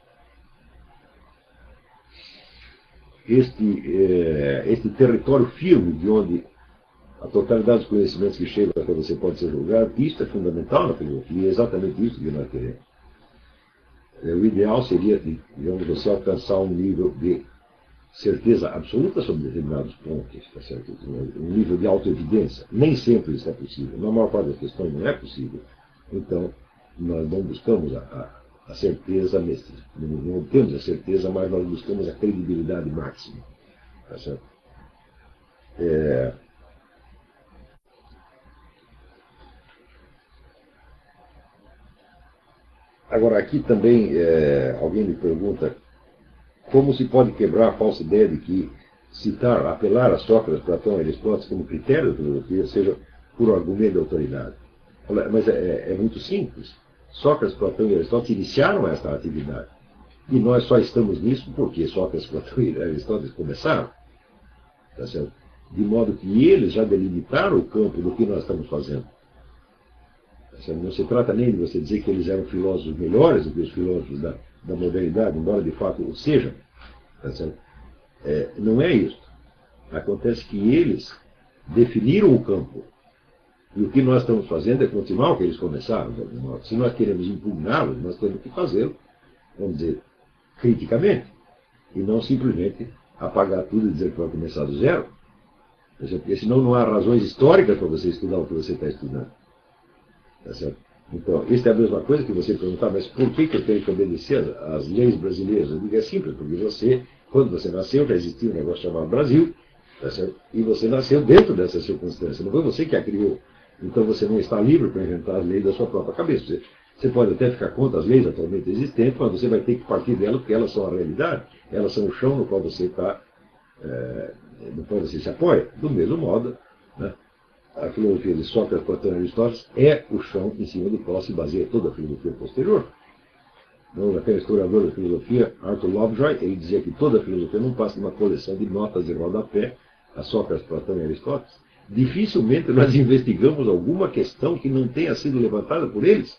Este, é, este território firme de onde a totalidade dos conhecimentos que chegam até você pode ser julgado, isto é fundamental na filosofia, é exatamente isso que nós queremos. o ideal seria, digamos, você alcançar um nível de certeza absoluta sobre determinados pontos, tá certo? Um nível de autoevidência. Nem sempre isso é possível. Na maior parte das questões não é possível. Então, nós não buscamos a, a, a certeza, nesse, não obtemos a certeza, mas nós buscamos a credibilidade máxima. Tá certo? É... Agora, aqui também, é, alguém me pergunta como se pode quebrar a falsa ideia de que citar, apelar a Sócrates, Platão e Aristóteles como critério da filosofia seja por argumento de autoridade. Mas é, é muito simples. Sócrates, Platão e Aristóteles iniciaram esta atividade. E nós só estamos nisso porque Sócrates, Platão e Aristóteles começaram. Tá certo? De modo que eles já delimitaram o campo do que nós estamos fazendo. Tá certo? Não se trata nem de você dizer que eles eram filósofos melhores do que os filósofos da, da modernidade, embora de fato o sejam. Tá certo? É, não é isso. Acontece que eles definiram o campo. E o que nós estamos fazendo é continuar o que eles começaram. Se nós queremos impugná-los, nós temos que fazê-lo, vamos dizer, criticamente. E não simplesmente apagar tudo e dizer que vai começar do zero. Porque senão não há razões históricas para você estudar o que você está estudando. Tá certo? Então, isso é a mesma coisa que você perguntar, mas por que, que eu tenho que obedecer às leis brasileiras? Eu digo, é simples, porque você, quando você nasceu, já existia um negócio chamado Brasil, tá certo? E você nasceu dentro dessa circunstância. Não foi você que a criou. Então você não está livre para inventar as leis da sua própria cabeça. Você, você pode até ficar contra as leis atualmente existentes, mas você vai ter que partir delas porque elas são a realidade. Elas são o chão no qual você está, é, no qual você se apoia. Do mesmo modo, né, a filosofia de Sócrates, Platão e Aristóteles é o chão em cima do qual se baseia toda a filosofia posterior. Então, aquele historiador da filosofia, Arthur Lovejoy, ele dizia que toda a filosofia não passa de uma coleção de notas de rodapé a Sócrates, Platão e Aristóteles. Dificilmente nós investigamos alguma questão que não tenha sido levantada por eles.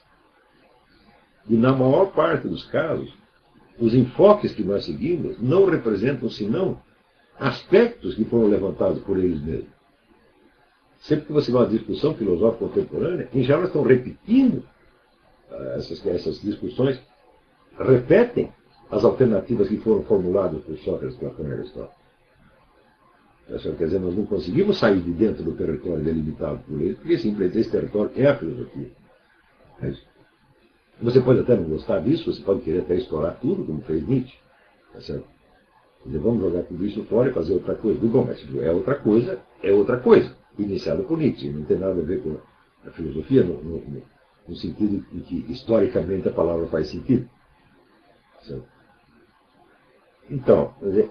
E na maior parte dos casos, os enfoques que nós seguimos não representam senão aspectos que foram levantados por eles mesmos. Sempre que você vai a uma discussão filosófica contemporânea, em geral estão repetindo essas, essas discussões, repetem as alternativas que foram formuladas por Sócrates, Platão e Aristóteles. Quer dizer, nós não conseguimos sair de dentro do território delimitado por eles, porque simplesmente esse território é a filosofia. É isso. Você pode até não gostar disso, você pode querer até estourar tudo, como fez Nietzsche. Tá certo? Quer dizer, vamos jogar tudo isso fora e fazer outra coisa. Bom, mas é outra coisa, é outra coisa. Iniciada por Nietzsche. Não tem nada a ver com a filosofia, no, no, no sentido em que, historicamente, a palavra faz sentido. Tá certo? Então, quer dizer,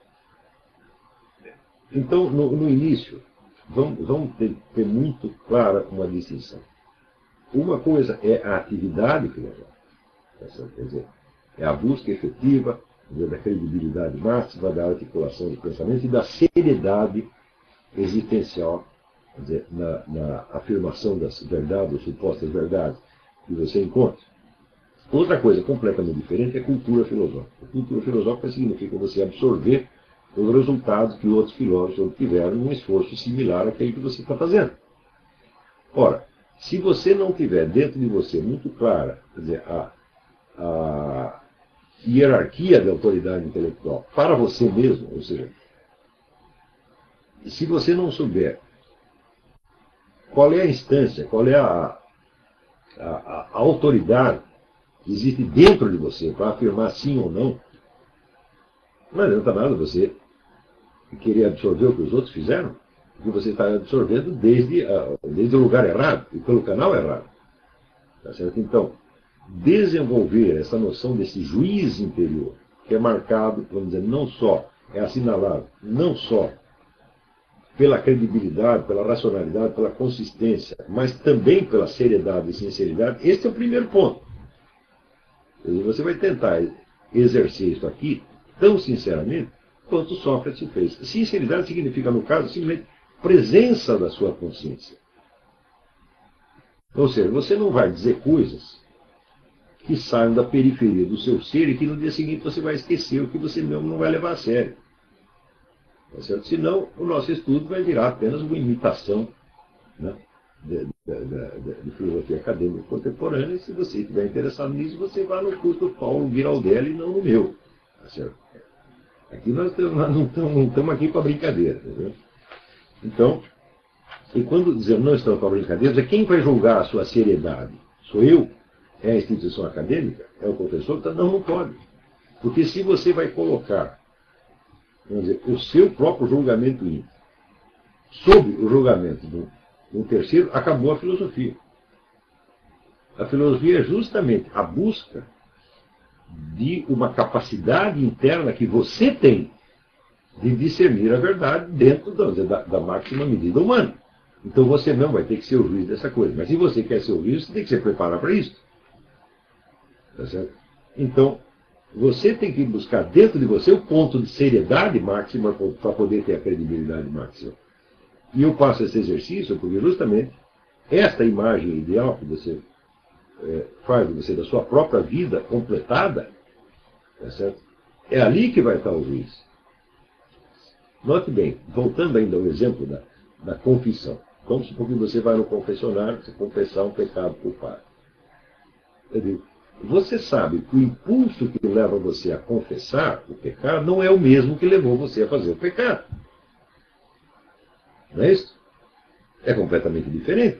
Então, no, no início, vamos, vamos ter, ter muito clara uma distinção. Uma coisa é a atividade filosófica, quer dizer, é a busca efetiva dizer, da credibilidade máxima, da articulação do pensamento e da seriedade existencial, quer dizer, na, na afirmação das verdades, ou supostas verdades que você encontra. Outra coisa completamente diferente é a cultura filosófica. A cultura filosófica significa você absorver os resultados que outros filósofos obtiveram num esforço similar àquele que você está fazendo. Ora, se você não tiver dentro de você muito clara, quer dizer, a, a hierarquia da autoridade intelectual para você mesmo, ou seja, se você não souber qual é a instância, qual é a, a, a, a autoridade que existe dentro de você para afirmar sim ou não, não adianta nada você querer absorver o que os outros fizeram, porque você está absorvendo desde, a, desde o lugar errado e pelo canal errado. Tá certo? Então, desenvolver essa noção desse juiz interior, que é marcado, vamos dizer, não só, é assinalado, não só pela credibilidade, pela racionalidade, pela consistência, mas também pela seriedade e sinceridade, esse é o primeiro ponto. Você vai tentar exercer isso aqui tão sinceramente quanto Sócrates fez. Sinceridade significa, no caso, simplesmente presença da sua consciência. Ou seja, você não vai dizer coisas que saiam da periferia do seu ser e que no dia seguinte você vai esquecer, o que você mesmo não vai levar a sério. Tá certo? Senão, o nosso estudo vai virar apenas uma imitação, né, da, da, de filosofia acadêmica contemporânea, e se você estiver interessado nisso, você vai no curso do Paulo Giraldelli e não no meu. Tá certo? Aqui nós, nós não estamos aqui para brincadeira. Entendeu? Então, e quando dizemos não estamos para brincadeira, quem vai julgar a sua seriedade? Sou eu? É a instituição acadêmica? É o professor? Não, não pode. Porque se você vai colocar, vamos dizer, o seu próprio julgamento íntimo sob o julgamento do, do terceiro, acabou a filosofia. A filosofia é justamente a busca de uma capacidade interna que você tem de discernir a verdade dentro da, da máxima medida humana. Então você não vai ter que ser o juiz dessa coisa. Mas se você quer ser o juiz, você tem que se preparar para isso. Tá certo? Então, você tem que buscar dentro de você o ponto de seriedade máxima para poder ter a credibilidade máxima. E eu passo esse exercício porque justamente esta imagem ideal que você é, faz de você, da sua própria vida completada, tá certo? É ali que vai estar o juiz. Note bem, voltando ainda ao exemplo da, da confissão. Vamos supor que você vai no confessionário para confessar um pecado para o padre. Eu digo, você sabe que o impulso que leva você a confessar o pecado não é o mesmo que levou você a fazer o pecado. Não é isso? É completamente diferente.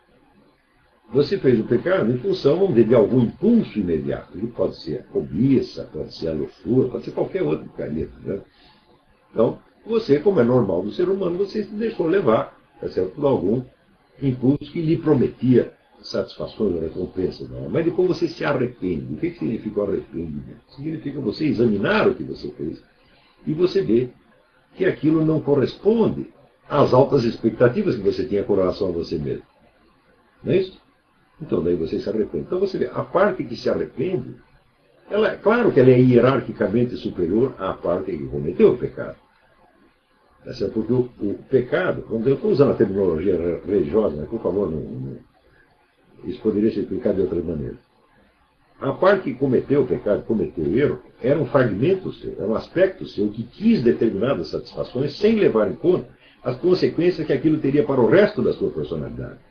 Você fez o pecado em função, vamos dizer, de algum impulso imediato. Ele pode ser a cobiça, pode ser a luxúria, pode ser qualquer outro picareta. Né? Então, você, como é normal do ser humano, você se deixou levar, tá certo, por algum impulso que lhe prometia satisfações ou recompensas. Não. Mas depois você se arrepende. O que significa o arrependimento? Significa você examinar o que você fez e você vê que aquilo não corresponde às altas expectativas que você tinha com relação a você mesmo. Não é isso? Então, daí você se arrepende. Então, você vê, a parte que se arrepende, ela, claro que ela é hierarquicamente superior à parte que cometeu o pecado. Essa é porque o, o pecado, quando eu estou usando a terminologia religiosa, né, por favor, não, não, isso poderia ser explicado de outra maneira. A parte que cometeu o pecado, cometeu o erro, era um fragmento seu, era um aspecto seu que quis determinadas satisfações sem levar em conta as consequências que aquilo teria para o resto da sua personalidade.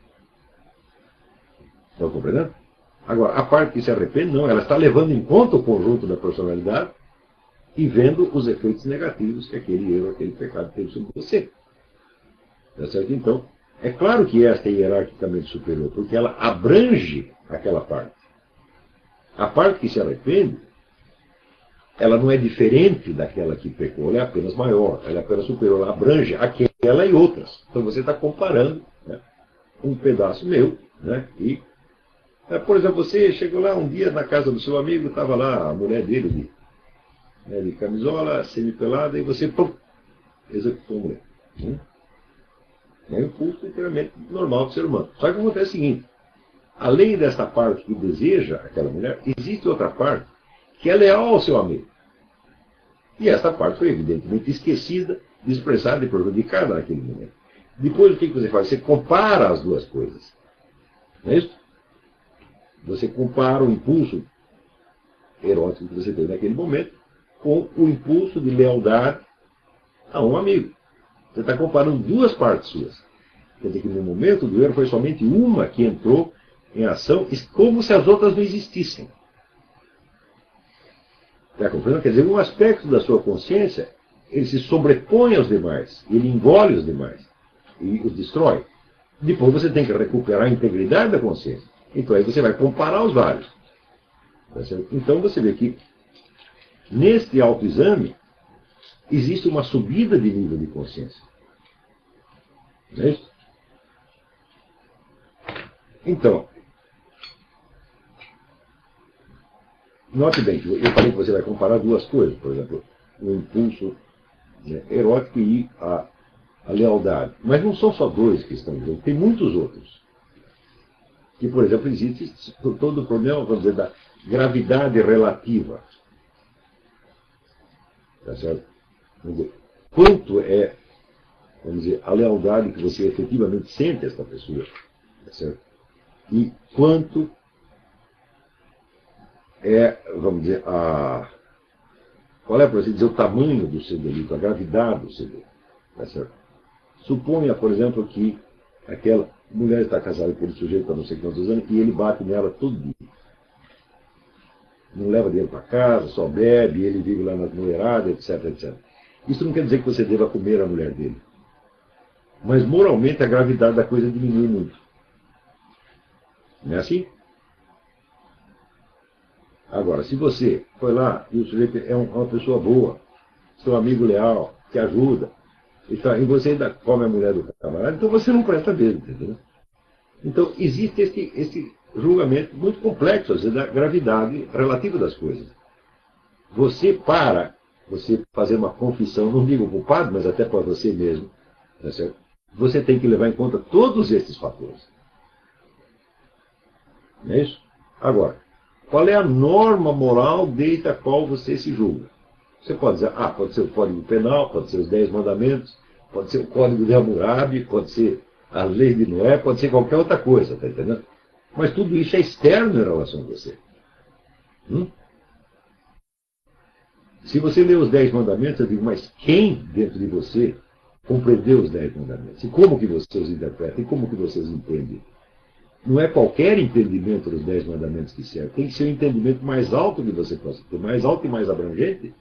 Estão compreendendo? Agora, a parte que se arrepende, não, ela está levando em conta o conjunto da personalidade e vendo os efeitos negativos que aquele erro, aquele pecado teve sobre você. Tá certo? Então, é claro que esta é hierarquicamente superior, porque ela abrange aquela parte. A parte que se arrepende, ela não é diferente daquela que pecou, ela é apenas maior, ela é apenas superior, ela abrange aquela e outras. Então você está comparando, né, um pedaço meu, né, e por exemplo, você chegou lá um dia na casa do seu amigo, estava lá a mulher dele de, né, de camisola, semi-pelada, e você, pum, executou a mulher. Hum? É um impulso inteiramente normal do ser humano. Só que acontece o seguinte, além dessa parte que deseja aquela mulher, existe outra parte que é leal ao seu amigo. E essa parte foi evidentemente esquecida, desprezada e prejudicada naquele momento. Depois o que você faz? Você compara as duas coisas. Não é isso? Você compara o impulso erótico que você teve naquele momento com o impulso de lealdade a um amigo. Você está comparando duas partes suas. Quer dizer que no momento do erro foi somente uma que entrou em ação, como se as outras não existissem. Está compreendendo? Quer dizer, um aspecto da sua consciência, ele se sobrepõe aos demais, ele engole os demais e os destrói. Depois você tem que recuperar a integridade da consciência. Então aí você vai comparar os vários. Tá certo? Então você vê que neste autoexame existe uma subida de nível de consciência. Não é isso? Então, note bem, eu falei que você vai comparar duas coisas, por exemplo, o impulso, né, erótico e a, a lealdade. Mas não são só dois que estão juntos, tem muitos outros. Que, por exemplo, existe todo o problema, vamos dizer, da gravidade relativa. Tá certo? Vamos dizer, quanto é, vamos dizer, a lealdade que você efetivamente sente a esta pessoa. Tá certo? E quanto é, vamos dizer, a... Qual é, por assim dizer, o tamanho do seu delito, a gravidade do seu delito. Tá certo? Suponha, por exemplo, que aquela A mulher está casada com um sujeito há não sei quantos anos e ele bate nela todo dia. Não leva dinheiro para casa, só bebe, ele vive lá nas mulheradas, etc, etcétera. Isso não quer dizer que você deva comer a mulher dele. Mas moralmente a gravidade da coisa diminui muito. Não é assim? Agora, se você foi lá e o sujeito é uma pessoa boa, seu amigo leal, te ajuda, e, tá, e você ainda come a mulher do camarada, então você não presta mesmo, entendeu? Então, existe esse, esse julgamento muito complexo, às vezes, da gravidade relativa das coisas. Você, para você fazer uma confissão, não digo para o padre, mas até para você mesmo, tá certo? Você tem que levar em conta todos esses fatores. Não é isso? Agora, qual é a norma moral desde a qual você se julga? Você pode dizer, ah, pode ser o Código Penal, pode ser os Dez Mandamentos, pode ser o Código de Hammurabi, pode ser a Lei de Noé, pode ser qualquer outra coisa, tá entendendo? Mas tudo isso é externo em relação a você. Hum? Se você lê os Dez Mandamentos, eu digo, mas quem dentro de você compreendeu os Dez Mandamentos? E como que você os interpreta? E como que você os entende? Não é qualquer entendimento dos Dez Mandamentos que serve. Tem que ser um entendimento mais alto que você possa ter, mais alto e mais abrangente,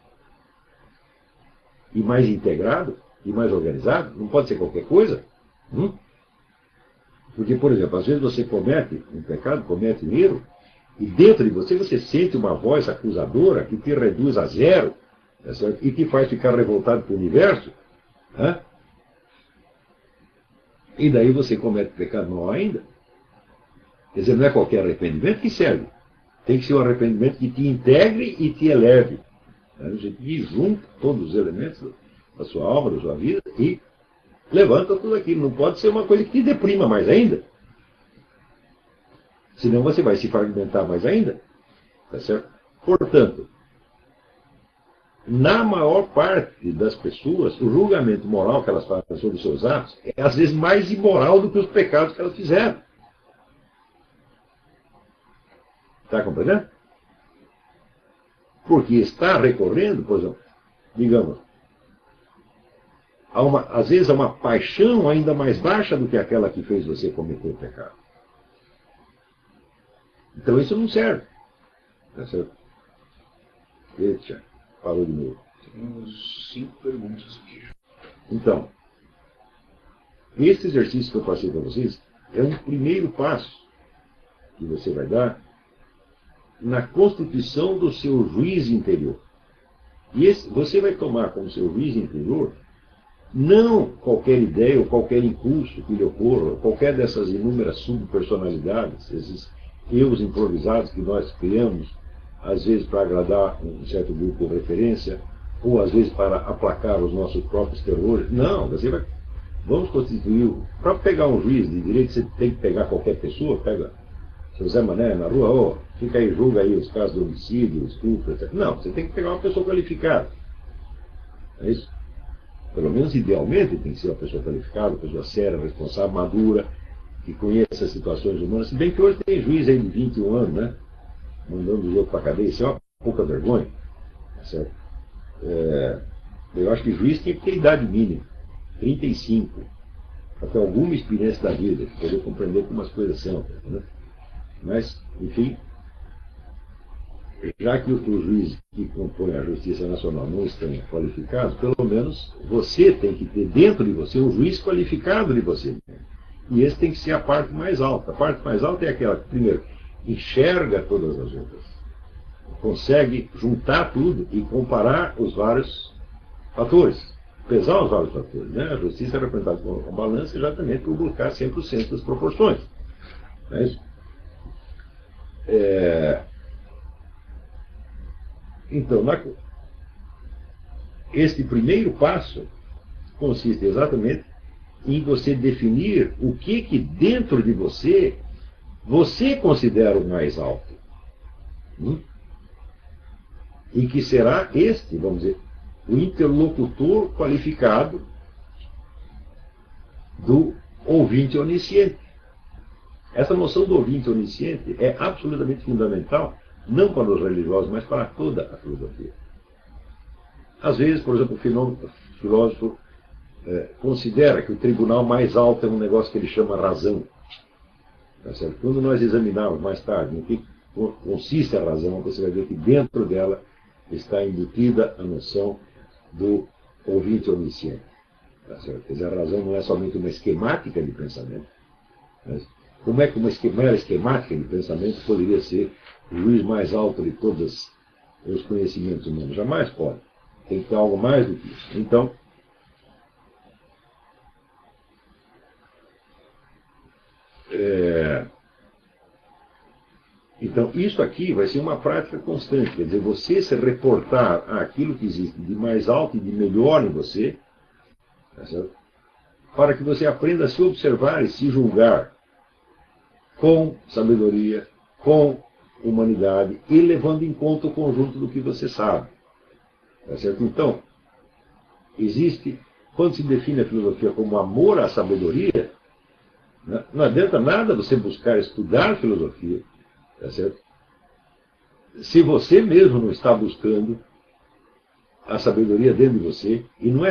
e mais integrado, e mais organizado. Não pode ser qualquer coisa. Hum? Porque, por exemplo, às vezes você comete um pecado, comete um erro, e dentro de você você sente uma voz acusadora que te reduz a zero, tá certo? E te faz ficar revoltado com o universo. Né? E daí você comete pecado maior ainda. Quer dizer, não é qualquer arrependimento que serve. Tem que ser um arrependimento que te integre e te eleve. A gente junta todos os elementos da sua alma, da sua vida e levanta tudo aquilo. Não pode ser uma coisa que te deprima mais ainda. Senão você vai se fragmentar mais ainda. Tá certo? Portanto, na maior parte das pessoas, o julgamento moral que elas fazem sobre os seus atos é às vezes mais imoral do que os pecados que elas fizeram. Está compreendendo? Porque está recorrendo, por exemplo, digamos, a uma, às vezes a uma paixão ainda mais baixa do que aquela que fez você cometer o pecado. Então isso não serve. Tá certo? Eita, parou de novo. Temos cinco perguntas aqui. Então, esse exercício que eu passei para vocês é um primeiro passo que você vai dar na constituição do seu juiz interior. E esse, você vai tomar como seu juiz interior não qualquer ideia ou qualquer impulso que lhe ocorra, qualquer dessas inúmeras subpersonalidades, esses eus improvisados que nós criamos, às vezes para agradar um certo grupo de referência, ou às vezes para aplacar os nossos próprios terrores. Não, você vai, vamos constituir, para pegar um juiz de direito, você tem que pegar qualquer pessoa, pega seu Zé Mané na rua, oh, fica aí, julga aí os casos de homicídio, estupro, etcétera. Não, você tem que pegar uma pessoa qualificada. É isso? Pelo menos idealmente tem que ser uma pessoa qualificada, uma pessoa séria, responsável, madura, que conheça as situações humanas. Se bem que hoje tem juiz aí de vinte e um anos, né? Mandando os outros para a cadeia, isso é uma pouca vergonha. Certo? É, eu acho que juiz tinha que ter idade mínima, trinta e cinco, para ter alguma experiência da vida, para poder compreender como as coisas são. Né? Mas, enfim, já que os juízes que compõem a Justiça Nacional não estão qualificados, pelo menos você tem que ter dentro de você um juiz qualificado de você mesmo. E esse tem que ser a parte mais alta. A parte mais alta é aquela que, primeiro, enxerga todas as outras, consegue juntar tudo e comparar os vários fatores, pesar os vários fatores. Né? A justiça é representada por uma balança exatamente por buscar sempre o centro das proporções. Não é isso? É... Então, na... este primeiro passo consiste exatamente em você definir o que que dentro de você você considera o mais alto. Hum? E que será este, vamos dizer, o interlocutor qualificado do ouvinte onisciente. Essa noção do ouvinte onisciente é absolutamente fundamental, não para os religiosos, mas para toda a filosofia. Às vezes, por exemplo, o filósofo é, considera que o tribunal mais alto é um negócio que ele chama razão. Tá certo? Quando nós examinarmos mais tarde em que consiste a razão, você vai ver que dentro dela está embutida a noção do ouvinte onisciente. Tá certo? Quer dizer, a razão não é somente uma esquemática de pensamento. Mas como é que uma mera esquemática de pensamento poderia ser o juiz mais alto de todos os conhecimentos humanos? Jamais pode. Tem que ter algo mais do que isso. Então, é, então, isso aqui vai ser uma prática constante. Quer dizer, você se reportar àquilo que existe de mais alto e de melhor em você, tá certo? Para que você aprenda a se observar e se julgar com sabedoria, com humanidade e levando em conta o conjunto do que você sabe. Tá certo? Então, existe, quando se define a filosofia como amor à sabedoria, não adianta nada você buscar estudar filosofia, tá certo? Se você mesmo não está buscando a sabedoria dentro de você, e não é.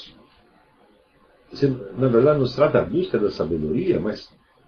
Você, na verdade, não se trata da busca da sabedoria, mas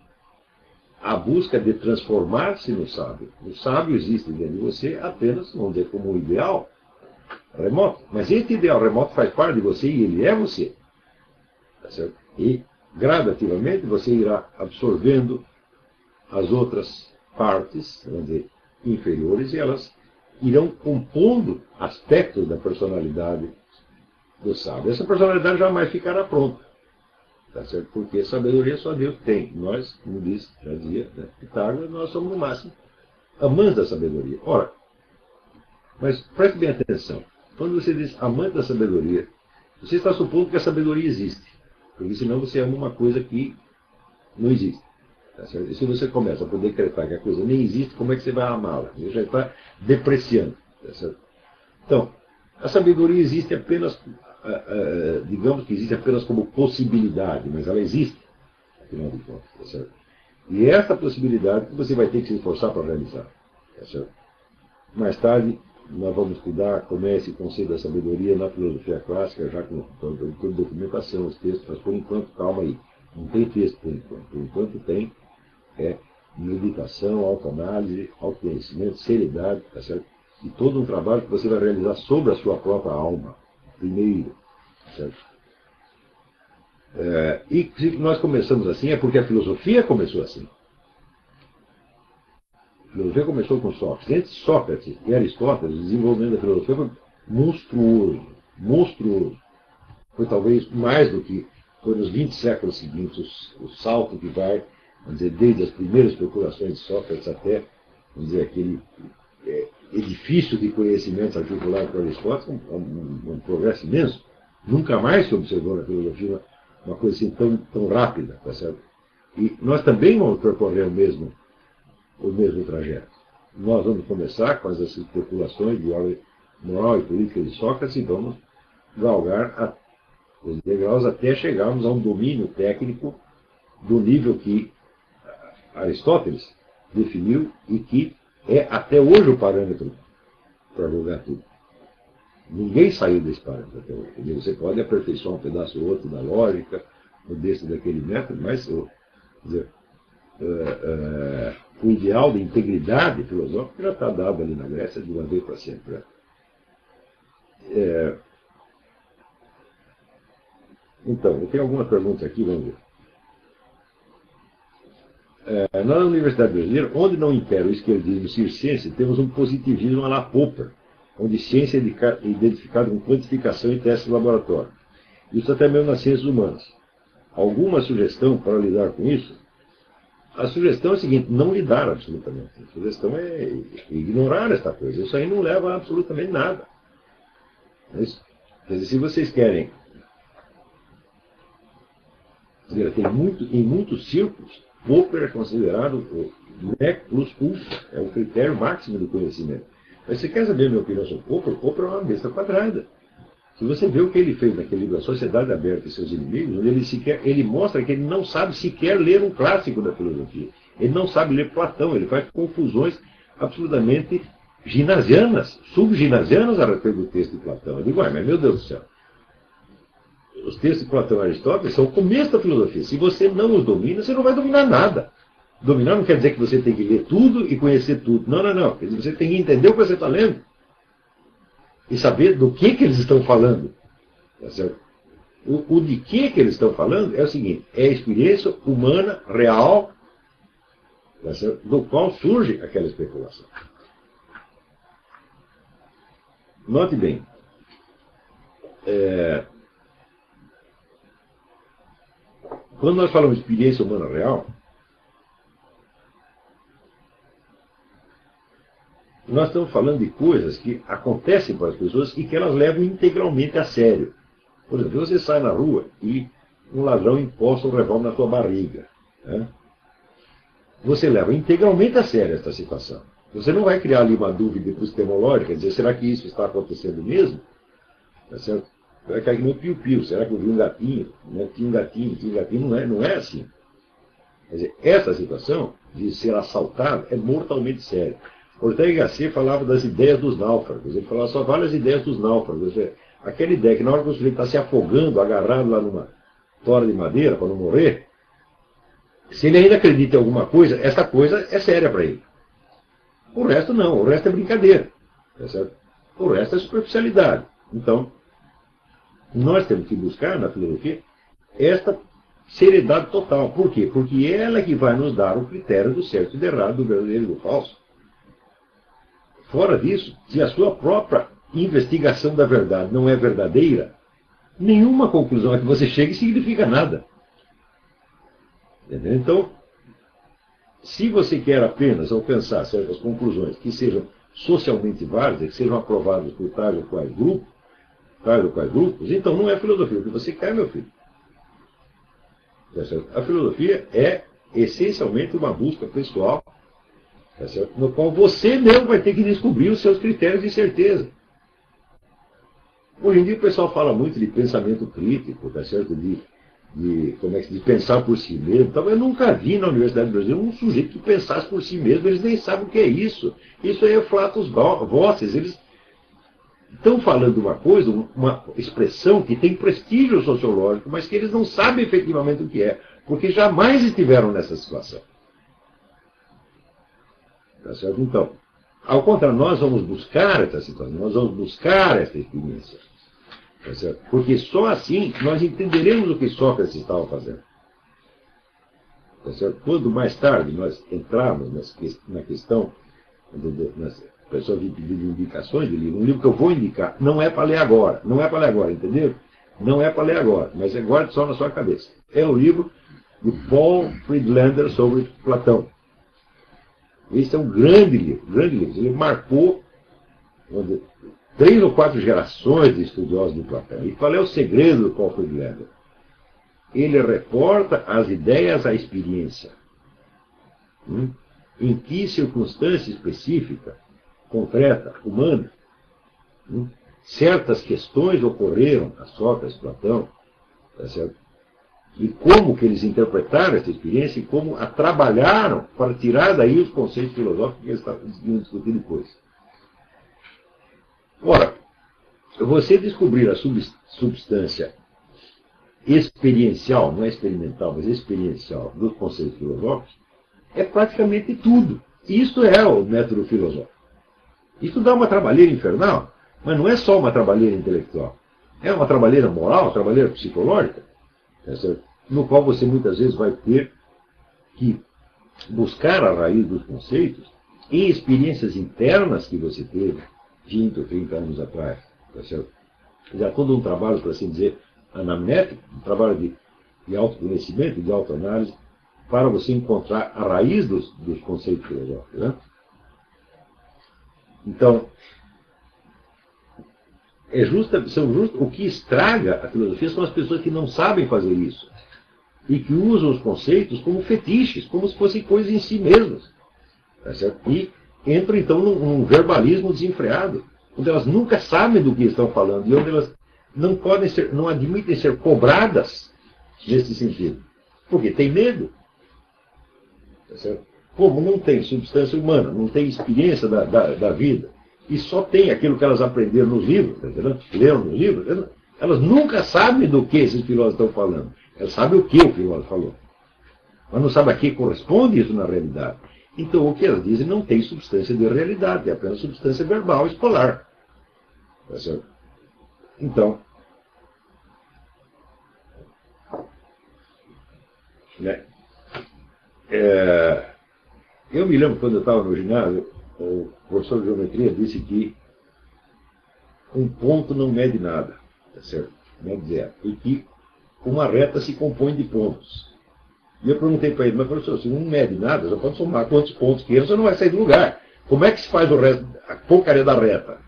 a busca de transformar-se no sábio. O sábio existe dentro de você apenas, vamos dizer, como um ideal remoto. Mas esse ideal remoto faz parte de você e ele é você. Tá certo? E, gradativamente, você irá absorvendo as outras partes, vamos dizer, inferiores, e elas irão compondo aspectos da personalidade do sábio. Essa personalidade jamais ficará pronta. Tá certo? Porque sabedoria só Deus tem. Nós, como diz, já dizia, né, Pitágoras, nós somos no máximo amantes da sabedoria. Ora, mas preste bem atenção. Quando você diz amante da sabedoria, você está supondo que a sabedoria existe. Porque senão você ama uma coisa que não existe. Tá certo? E se você começa a poder decretar que a coisa nem existe, como é que você vai amá-la? Você já está depreciando. Tá certo? Então, a sabedoria existe apenas, digamos que existe apenas como possibilidade, mas ela existe, afinal de contas. Tá certo? E é essa possibilidade que você vai ter que se esforçar para realizar. Tá certo? Mais tarde, nós vamos estudar como é esse conceito da sabedoria na filosofia clássica, já com toda a documentação, os textos, mas por enquanto, calma aí. Não tem texto por enquanto. Por enquanto tem é, meditação, autoanálise, autoconhecimento, seriedade, tá certo? E todo um trabalho que você vai realizar sobre a sua própria alma, primeiro. Tá certo? É, e se nós começamos assim, é porque a filosofia começou assim. A filosofia começou com Sócrates. Entre Sócrates e Aristóteles, o desenvolvimento da filosofia foi monstruoso. Monstruoso. Foi talvez mais do que foi nos vinte séculos seguintes, o salto que vai, vamos dizer, desde as primeiras procurações de Sócrates até, vamos dizer, aquele é, edifício de conhecimentos articulado por Aristóteles, um, um, um progresso imenso. Nunca mais se observou na filosofia uma coisa assim tão, tão rápida, tá certo? E nós também vamos percorrer o mesmo, o mesmo trajeto. Nós vamos começar com as especulações de ordem moral e política de Sócrates e vamos galgar a, os degraus até chegarmos a um domínio técnico do nível que Aristóteles definiu e que é até hoje o parâmetro para julgar tudo. Ninguém saiu desse parâmetro até hoje. Você pode aperfeiçoar um pedaço ou outro da lógica, ou desse daquele método, mas quer dizer, uh, uh, o ideal de integridade filosófica já está dado ali na Grécia de uma vez para sempre. É... Então, eu tenho alguma pergunta aqui, vamos ver. É, na Universidade Brasileira, onde não impera o esquerdismo circense, temos um positivismo à la Popper, onde ciência é identificada com quantificação e testes de laboratório. Isso até mesmo nas ciências humanas. Alguma sugestão para lidar com isso? A sugestão é a seguinte, não lidar absolutamente. A sugestão é ignorar esta coisa. Isso aí não leva a absolutamente nada. Mas, quer dizer, se vocês querem... Tem muito, em muitos círculos, Popper é considerado o nec plus ultra, é o critério máximo do conhecimento. Mas você quer saber a minha opinião sobre Popper? Popper é uma besta quadrada. Se você vê o que ele fez naquele livro, A Sociedade Aberta e Seus Inimigos, onde ele, sequer, ele mostra que ele não sabe sequer ler um clássico da filosofia. Ele não sabe ler Platão, ele faz confusões absolutamente ginasianas, subginasianas a respeito do texto de Platão. Eu digo, ué, mas meu Deus do céu. Os textos de Platão e Aristóteles são o começo da filosofia. Se você não os domina, você não vai dominar nada. Dominar não quer dizer que você tem que ler tudo e conhecer tudo. Não, não, não. Quer dizer, você tem que entender o que você está lendo. E saber do que, que eles estão falando. Tá certo? O, o de que, que eles estão falando é o seguinte, é a experiência humana, real, tá certo? Do qual surge aquela especulação. Note bem, é, quando nós falamos de experiência humana real, nós estamos falando de coisas que acontecem para as pessoas e que elas levam integralmente a sério. Por exemplo, você sai na rua e um ladrão encosta um revólver na sua barriga. Né? Você leva integralmente a sério esta situação. Você não vai criar ali uma dúvida epistemológica, dizer, será que isso está acontecendo mesmo? Tá certo? Vai cair no piu-piu, será que eu vi um gatinho? Né? Tinha um gatinho, tinha um gatinho, não é, não é assim. Quer dizer, essa situação de ser assaltado é mortalmente séria. Ortega y Gasset falava das ideias dos náufragos, ele falava só várias ideias dos náufragos. Aquela ideia que na hora que o sujeito está se afogando, agarrado lá numa tora de madeira para não morrer, se ele ainda acredita em alguma coisa, essa coisa é séria para ele. O resto não, o resto é brincadeira. Tá certo? O resto é superficialidade. Então, nós temos que buscar na filosofia esta seriedade total. Por quê? Porque ela é que vai nos dar o critério do certo e do errado, do verdadeiro e do falso. Fora disso, se a sua própria investigação da verdade não é verdadeira, nenhuma conclusão a que você chegue significa nada. Entendeu? Então, se você quer apenas alcançar certas conclusões que sejam socialmente válidas, que sejam aprovadas por tais ou quais grupos, tais ou quais grupos, então não é filosofia. O que você quer, meu filho? A filosofia é essencialmente uma busca pessoal, no qual você mesmo vai ter que descobrir os seus critérios de certeza. Hoje em dia o pessoal fala muito de pensamento crítico, tá certo? De, de, como é que, de pensar por si mesmo. Então, eu nunca vi na Universidade do Brasil um sujeito que pensasse por si mesmo, eles nem sabem o que é isso. Isso aí é flatus voces, eles estão falando uma coisa, uma expressão que tem prestígio sociológico, mas que eles não sabem efetivamente o que é, porque jamais estiveram nessa situação. Tá certo? Então, ao contrário, nós vamos buscar essa situação, nós vamos buscar essa experiência. Tá certo? Porque só assim nós entenderemos o que Sócrates estava fazendo. Tá certo? Quando mais tarde nós entrarmos na questão, nas pessoas vêm pedindo indicações de livro, um livro que eu vou indicar, não é para ler agora, não é para ler agora, entendeu? Não é para ler agora, mas é guarde só na sua cabeça. É o livro de Paul Friedlander sobre Platão. Esse é um grande livro, grande livro. Ele marcou onde, três ou quatro gerações de estudiosos de Platão. E qual é o segredo do Paul Friedlander? Ele reporta as ideias à experiência. Hum? Em que circunstância específica, concreta, humana, hum? certas questões ocorreram a Sócrates, Platão, tá certo? E como que eles interpretaram essa experiência e como a trabalharam para tirar daí os conceitos filosóficos que eles estavam discutindo depois. Ora, você descobrir a substância experiencial, não é experimental, mas experiencial dos conceitos filosóficos, é praticamente tudo. Isso é o método filosófico. Isso dá uma trabalheira infernal, mas não é só uma trabalheira intelectual. É uma trabalheira moral, uma trabalheira psicológica, no qual você muitas vezes vai ter que buscar a raiz dos conceitos em experiências internas que você teve vinte ou trinta anos atrás. Tá certo? Já todo um trabalho, por assim dizer, anamnético, um trabalho de, de autoconhecimento, de autoanálise, para você encontrar a raiz dos, dos conceitos filosóficos. Né? Então, é justa, são justa, o que estraga a filosofia são as pessoas que não sabem fazer isso e que usam os conceitos como fetiches, como se fossem coisas em si mesmas. Tá certo? E entram, então, num, num verbalismo desenfreado, onde elas nunca sabem do que estão falando e onde elas não podem ser, não admitem ser cobradas nesse sentido. Porque tem medo. Tá certo? Como não tem substância humana, não tem experiência da, da, da vida, e só tem aquilo que elas aprenderam nos livros, tá entendendo? Leram nos livros, elas nunca sabem do que esses filósofos estão falando. Elas sabem o que o filósofo falou. mas não sabe a que corresponde isso na realidade. Então, o que elas dizem não tem substância de realidade, é apenas substância verbal escolar. Tá certo? Então, né, é, eu me lembro quando eu estava no ginásio, o professor de geometria disse que um ponto não mede nada, tá certo? Mede zero. E que uma reta se compõe de pontos. E eu perguntei para ele, mas professor, se não mede nada, já pode somar quantos pontos que você não vai sair do lugar. Como é que se faz o resto, a porcaria da reta?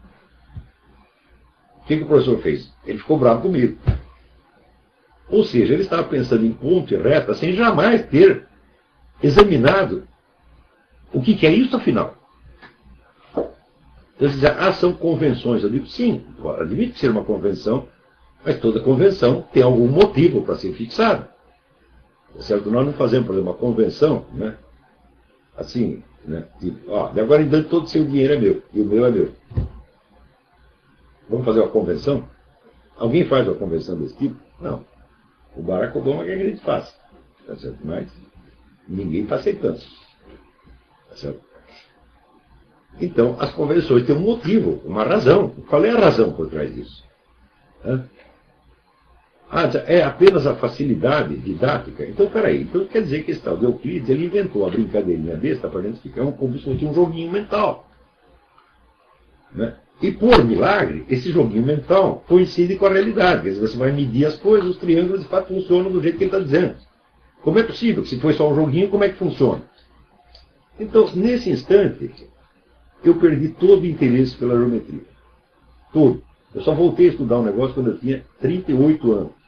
O que, que o professor fez? Ele ficou bravo comigo. Ou seja, ele estava pensando em ponto e reta sem jamais ter examinado o que, que é isso, afinal. Então, dizia, ah, são convenções. Eu digo, sim, admite ser uma convenção, mas toda convenção tem algum motivo para ser fixada. Certo? Nós não fazemos, por exemplo, uma convenção, né? Assim, né? Tipo, ó, de agora em diante todo o seu dinheiro é meu, e o meu é meu. Vamos fazer uma convenção? Alguém faz uma convenção desse tipo? Não. O Barack Obama quer que a gente faça. Tá certo? Mas ninguém está aceitando. Tá certo? Então, as convenções têm um motivo, uma razão. Qual é a razão por trás disso? Hã? Ah, é apenas a facilidade didática? Então, peraí. Então, quer dizer que esse tal de Euclides, ele inventou a brincadeirinha besta para a gente ficar um, como se fosse um joguinho mental. Né? E, por milagre, esse joguinho mental coincide com a realidade. Quer dizer, você vai medir as coisas, os triângulos, de fato, funcionam do jeito que ele está dizendo. Como é possível? Se foi só um joguinho, como é que funciona? Então, nesse instante, eu perdi todo o interesse pela geometria. Todo. Eu só voltei a estudar um negócio quando eu tinha trinta e oito anos.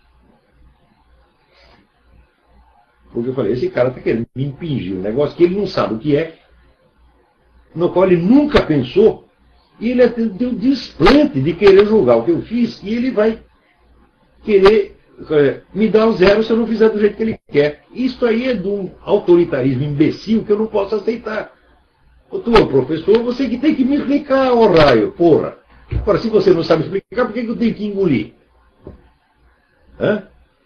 Porque eu falei, esse cara está querendo me impingir um negócio que ele não sabe o que é, no qual ele nunca pensou, e ele tem o desplante de querer julgar o que eu fiz, e ele vai querer é, me dar o zero se eu não fizer do jeito que ele quer. Isso aí é de um autoritarismo imbecil que eu não posso aceitar. Tu é o professor, você que tem que me explicar, ô raio, porra. Agora, se você não sabe explicar, por que eu tenho que engolir? Hã?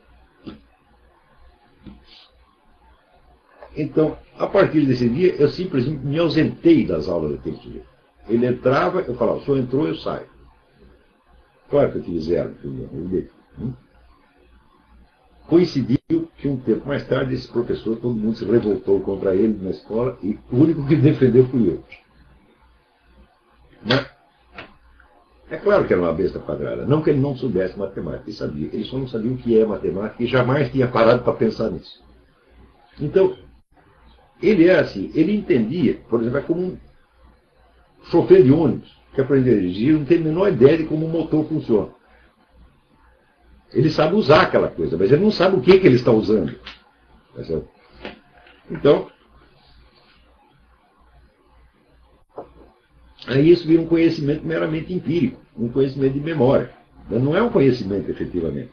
Então, a partir desse dia, eu simplesmente me ausentei das aulas de texto livre. Ele entrava, eu falava, o senhor entrou, eu saio. Claro que eu tive zero, entendeu? Hum? Coincidiu que um tempo mais tarde, esse professor, todo mundo se revoltou contra ele na escola, e o único que defendeu fui eu. Né? É claro que era uma besta quadrada. Não que ele não soubesse matemática, ele sabia. Ele só não sabia o que é matemática e jamais tinha parado para pensar nisso. Então, ele é assim, ele entendia, por exemplo, é como um chofer de ônibus que aprende a dirigir, não tem a menor ideia de como o motor funciona. Ele sabe usar aquela coisa, mas ele não sabe o que, que ele está usando. Tá certo? Então, aí isso vira um conhecimento meramente empírico, um conhecimento de memória. Não é um conhecimento efetivamente.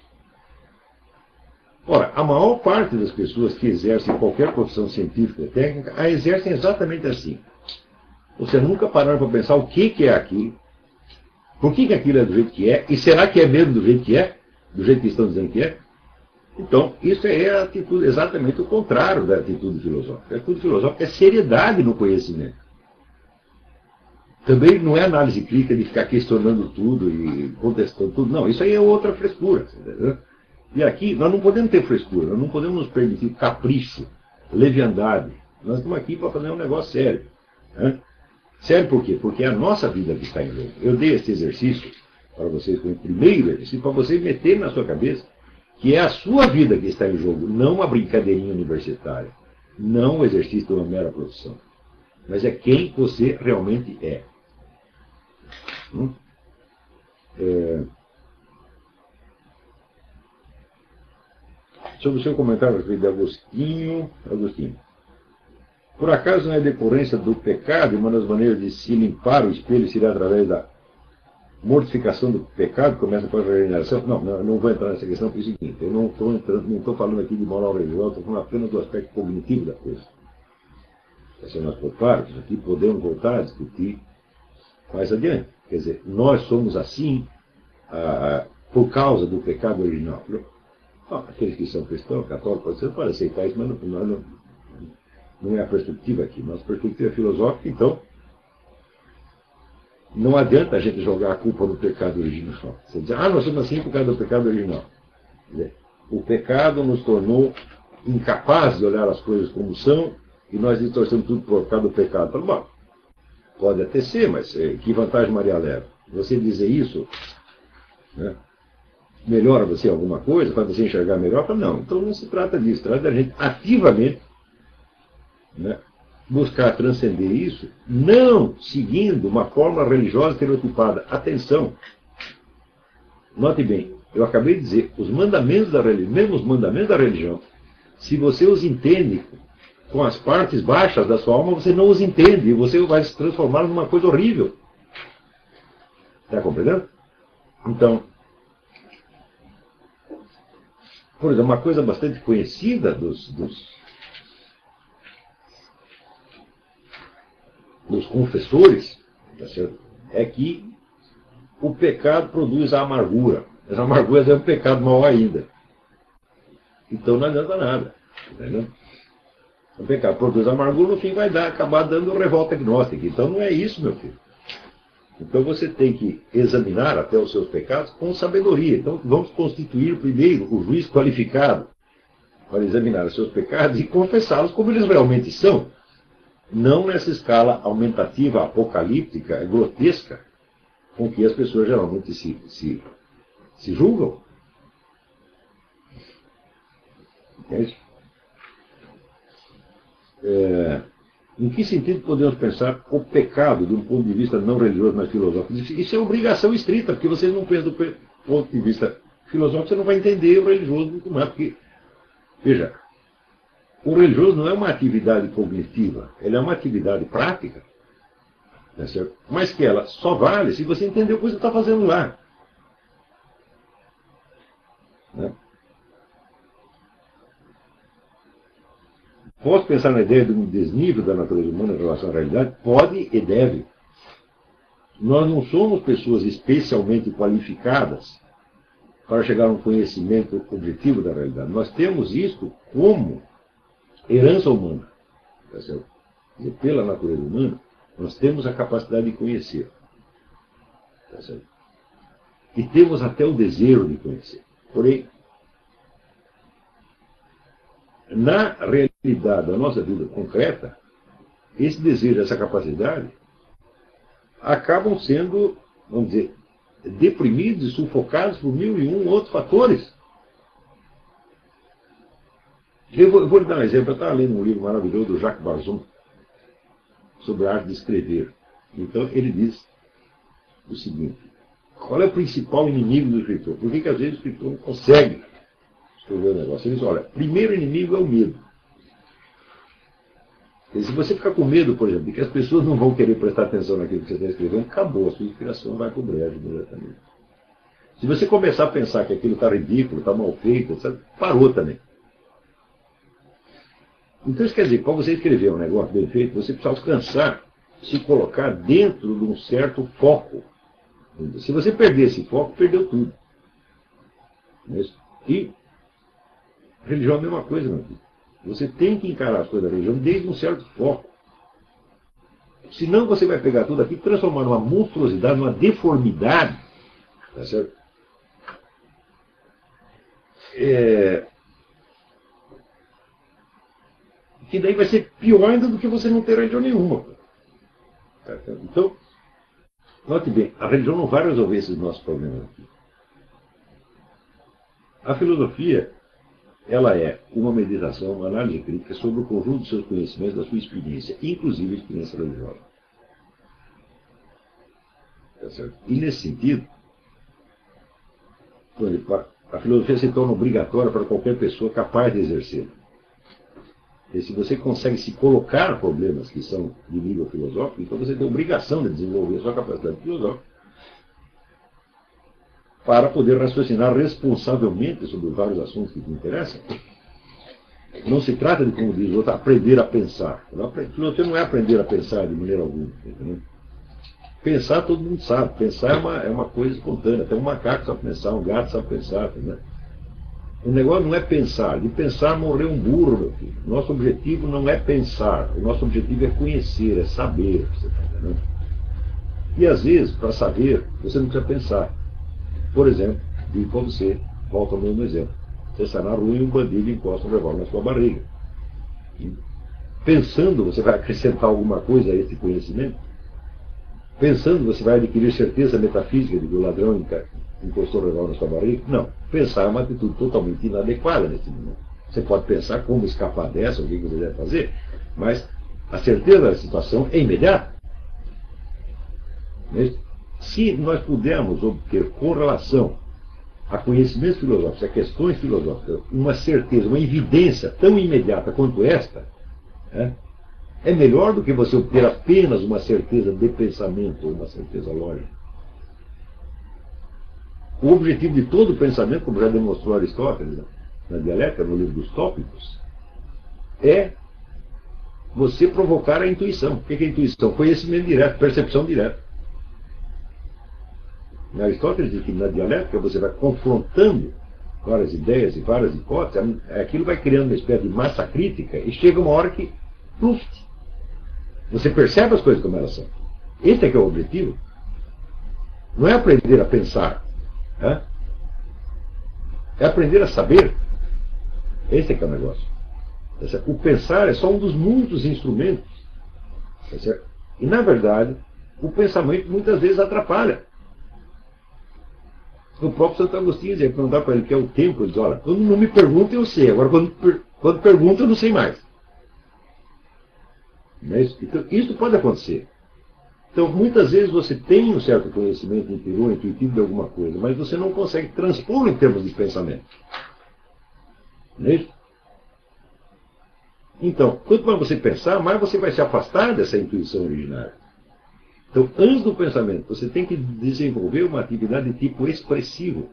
Ora, a maior parte das pessoas que exercem qualquer profissão científica ou técnica, a exercem exatamente assim. Você nunca pararam para pensar o que, que é aquilo, por que, que aquilo é do jeito que é, e será que é mesmo do jeito que é, do jeito que estão dizendo que é? Então, isso é a atitude, exatamente o contrário da atitude filosófica. A atitude filosófica é seriedade no conhecimento. Também não é análise crítica de ficar questionando tudo e contestando tudo. Não, isso aí é outra frescura. Entendeu? E aqui nós não podemos ter frescura, nós não podemos nos permitir capricho, leviandade. Nós estamos aqui para fazer um negócio sério. Né? Sério por quê? Porque é a nossa vida que está em jogo. Eu dei esse exercício para vocês, como primeiro exercício, para vocês meterem na sua cabeça que é a sua vida que está em jogo, não uma brincadeirinha universitária, não o exercício de uma mera profissão, mas é quem você realmente é. Hum? É... Sobre o seu comentário a respeito de Agostinho, Agostinho. Por acaso não é decorrência do pecado, uma das maneiras de se limpar o espelho seria através da mortificação do pecado, começa com a regeneração? Não, não, não vou entrar nessa questão, porque é o seguinte, eu não estou entrando, não estou falando aqui de moral religiosa, estou falando apenas do aspecto cognitivo da coisa. Essa é a nossa parte, aqui podemos voltar a discutir mais adiante. Quer dizer, nós somos assim ah, por causa do pecado original. Ah, aqueles que são cristãos, católicos, você não pode aceitar isso, mas não, nós não, Não é a perspectiva aqui. Nossa perspectiva é filosófica, então não adianta a gente jogar a culpa no pecado original. Você diz, ah, nós somos assim por causa do pecado original. Quer dizer, o pecado nos tornou incapazes de olhar as coisas como são e nós distorcemos tudo por causa do pecado. Falo, bom, pode até ser, mas eh, que vantagem Maria leva? Você dizer isso, né, melhora você alguma coisa, faz você enxergar melhor? Falo, não, então não se trata disso. Trata da gente ativamente, né, buscar transcender isso, não seguindo uma forma religiosa estereotipada. Atenção! Note bem, eu acabei de dizer, os mandamentos da religião, mesmo os mandamentos da religião, se você os entende com as partes baixas da sua alma, você não os entende, e você vai se transformar numa coisa horrível. Está compreendendo? Então, por exemplo, uma coisa bastante conhecida dos, dos dos confessores, tá certo? É que o pecado produz a amargura. Essa amargura é um pecado mau ainda. Então não adianta nada. Entendeu? O pecado produz amargura, no fim vai dar, acabar dando revolta gnóstica. Então não é isso, meu filho. Então você tem que examinar até os seus pecados com sabedoria. Então vamos constituir primeiro o juiz qualificado para examinar os seus pecados e confessá-los como eles realmente são. Não nessa escala aumentativa, apocalíptica, grotesca, com que as pessoas geralmente se, se, se julgam. Entende? É, em que sentido podemos pensar o pecado de um ponto de vista não religioso, mas filosófico? Isso é obrigação estrita, porque vocês não pensam do ponto de vista filosófico, você não vai entender o religioso muito mais, porque, veja, o religioso não é uma atividade cognitiva, ele é uma atividade prática, tá certo? Mas que ela só vale se você entender o que você está fazendo lá. Né? Posso pensar na ideia de um desnível da natureza humana em relação à realidade? Pode e deve. Nós não somos pessoas especialmente qualificadas para chegar a um conhecimento objetivo da realidade. Nós temos isto como herança humana. Tá certo? E pela natureza humana, nós temos a capacidade de conhecer. Tá certo? E temos até o desejo de conhecer. Porém, na realidade da nossa vida concreta, esse desejo, essa capacidade, acabam sendo, vamos dizer, deprimidos e sufocados por mil e um outros fatores. Eu vou, eu vou lhe dar um exemplo. Eu estava lendo um livro maravilhoso do Jacques Barzon sobre a arte de escrever. Então ele diz o seguinte: qual é o principal inimigo do escritor? Por que, que às vezes o escritor não consegue escrever o negócio? Ele diz, olha, primeiro inimigo é o medo. E se você ficar com medo, por exemplo, de que as pessoas não vão querer prestar atenção naquilo que você está escrevendo, acabou, a sua inspiração vai para o brejo diretamente. Se você começar a pensar que aquilo está ridículo, está mal feito, sabe, parou também. Então isso quer dizer, para você escrever um negócio bem feito, você precisa alcançar, se colocar dentro de um certo foco. Se você perder esse foco, perdeu tudo. E religião é a mesma coisa, meu filho. Você tem que encarar as coisas da religião desde um certo foco. Senão você vai pegar tudo aqui e transformar numa monstruosidade, numa deformidade. Tá certo? É... Que daí vai ser pior ainda do que você não ter religião nenhuma. Tá certo? Então, note bem, a religião não vai resolver esses nossos problemas aqui. A filosofia, ela é uma meditação, uma análise crítica sobre o conjunto dos seus conhecimentos, da sua experiência, inclusive a experiência religiosa. Tá certo? E nesse sentido, a filosofia se torna obrigatória para qualquer pessoa capaz de exercer. E se você consegue se colocar problemas que são de nível filosófico, então você tem a obrigação de desenvolver a sua capacidade filosófica para poder raciocinar responsavelmente sobre vários assuntos que te interessam. Não se trata de, como diz o outro, aprender a pensar. A filosofia não é aprender a pensar de maneira alguma. Entendeu? Pensar todo mundo sabe. Pensar é uma, é uma coisa espontânea. Até um macaco sabe pensar, um gato sabe pensar. Entendeu? O negócio não é pensar. De pensar morreu um burro, meu filho. Nosso objetivo não é pensar. O nosso objetivo é conhecer, é saber. Você tá entendendo? E às vezes, para saber, você não precisa pensar. Por exemplo, digo para você, volta ao mesmo exemplo. Você sai na rua e um bandido encosta um revólver na sua barriga. E, pensando, você vai acrescentar alguma coisa a esse conhecimento? Pensando, você vai adquirir certeza metafísica de que o ladrão encostou o revólver na sua barriga? Não. Pensar é uma atitude totalmente inadequada nesse momento. Você pode pensar como escapar dessa, o que você deve fazer, mas a certeza da situação é imediata. Se nós pudermos obter com relação a conhecimentos filosóficos, a questões filosóficas, uma certeza, uma evidência tão imediata quanto esta, é, é melhor do que você obter apenas uma certeza de pensamento ou uma certeza lógica. O objetivo de todo pensamento, como já demonstrou Aristóteles na Dialética, no livro dos Tópicos, é você provocar a intuição. O que é a intuição? Conhecimento direto, percepção direta. Aristóteles diz que na Dialética você vai confrontando várias ideias e várias hipóteses, aquilo vai criando uma espécie de massa crítica e chega uma hora que, pluf, você percebe as coisas como elas são. Esse é que é o objetivo. Não é aprender a pensar. É, é aprender a saber. Esse é que é o negócio. O pensar é só um dos muitos instrumentos. E, na verdade, o pensamento muitas vezes atrapalha. O próprio Santo Agostinho dizia, perguntar para ele que é o tempo, ele diz, olha, quando não me pergunta eu sei, agora quando, quando pergunta eu não sei mais. Mas, então, isso pode acontecer. Então, muitas vezes você tem um certo conhecimento interior, intuitivo de alguma coisa, mas você não consegue transpor em termos de pensamento. Não é isso? Então, quanto mais você pensar, mais você vai se afastar dessa intuição originária. Então, antes do pensamento, você tem que desenvolver uma atividade de tipo expressivo.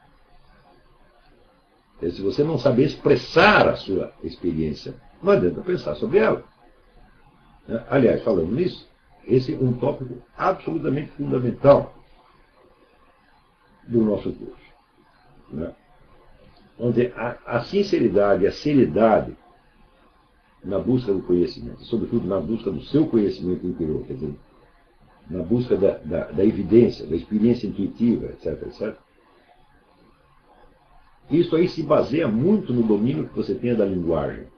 E se você não saber expressar a sua experiência, não adianta pensar sobre ela. Aliás, falando nisso, esse é um tópico absolutamente fundamental do nosso curso. Né? Onde a, a sinceridade, a seriedade na busca do conhecimento, sobretudo na busca do seu conhecimento interior, quer dizer, na busca da, da, da evidência, da experiência intuitiva, etc, etcétera. Isso aí se baseia muito no domínio que você tenha da linguagem.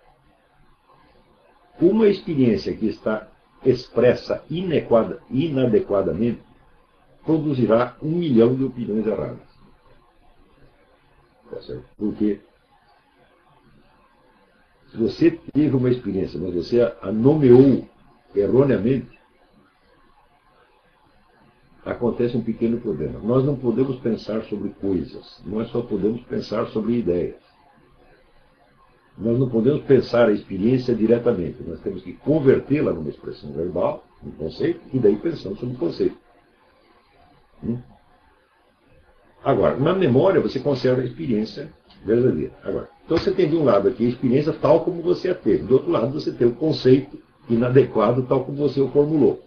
Uma experiência que está expressa inequada, inadequadamente produzirá um milhão de opiniões erradas. Tá certo? Porque se você teve uma experiência, mas você a nomeou erroneamente, acontece um pequeno problema. Nós não podemos pensar sobre coisas, nós só podemos pensar sobre ideias. Nós não podemos pensar a experiência diretamente, nós temos que convertê-la numa expressão verbal, num conceito, e daí pensamos sobre o conceito. Hum? Agora, na memória você conserva a experiência verdadeira. Agora, então você tem de um lado aqui a experiência tal como você a teve, do outro lado você tem o conceito inadequado tal como você o formulou.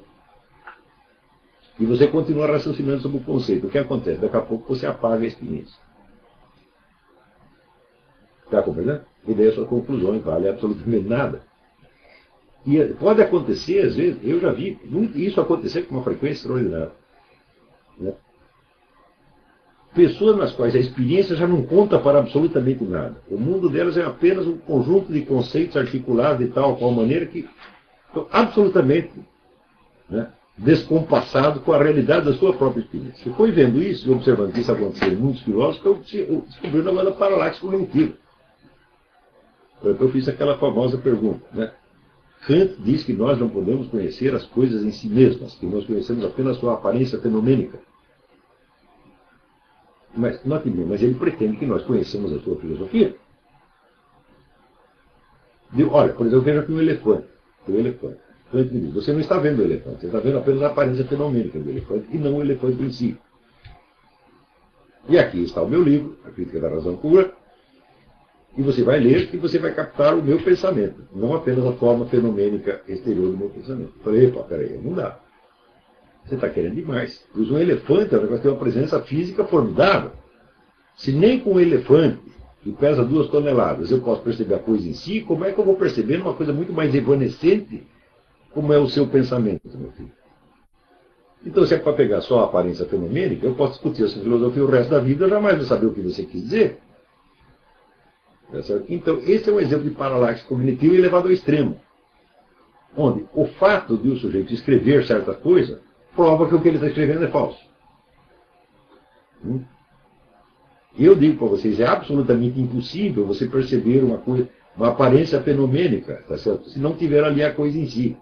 E você continua raciocinando sobre o conceito. O que acontece? Daqui a pouco você apaga a experiência. Está compreendendo? E daí a sua conclusão vale absolutamente nada. E pode acontecer, às vezes, eu já vi isso acontecer com uma frequência extraordinária. Né? Pessoas nas quais a experiência já não conta para absolutamente nada. O mundo delas é apenas um conjunto de conceitos articulados de tal qual maneira que estão absolutamente, né, descompassado com a realidade da sua própria experiência. Você foi vendo isso e observando que isso aconteceu em muitos filósofos, eu descobri uma coisa paralaxe cognitiva. Eu fiz aquela famosa pergunta. Né? Kant diz que nós não podemos conhecer as coisas em si mesmas, que nós conhecemos apenas sua aparência fenomênica. Mas, note bem, mas ele pretende que nós conheçamos a sua filosofia. Digo, olha, por exemplo, veja aqui um elefante. O elefante. Kant diz, você não está vendo o elefante, você está vendo apenas a aparência fenomênica do elefante e não o elefante em si. E aqui está o meu livro, A Crítica da Razão Pura, e você vai ler e você vai captar o meu pensamento, não apenas a forma fenomênica exterior do meu pensamento. Eu falei, epa, peraí, não dá. Você está querendo demais. Pois um elefante é um negócio que tem uma presença física formidável. Se nem com o elefante que pesa duas toneladas, eu posso perceber a coisa em si, como é que eu vou perceber uma coisa muito mais evanescente, como é o seu pensamento, meu filho? Então, se é para pegar só a aparência fenomênica, eu posso discutir essa filosofia o resto da vida, eu jamais vou saber o que você quis dizer. Tá certo? Então, esse é um exemplo de paralaxe cognitivo elevado ao extremo, onde o fato de o sujeito escrever certa coisa prova que o que ele está escrevendo é falso. Hum? E eu digo para vocês, é absolutamente impossível você perceber uma coisa, uma aparência fenomênica, tá certo? Se não tiver ali a coisa em si.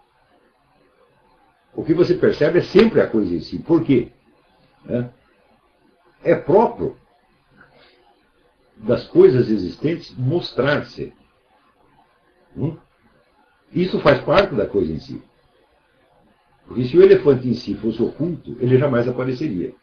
O que você percebe é sempre a coisa em si. Por quê? É próprio das coisas existentes mostrar-se. Hum? Isso faz parte da coisa em si. Porque se o elefante em si fosse oculto, ele jamais apareceria.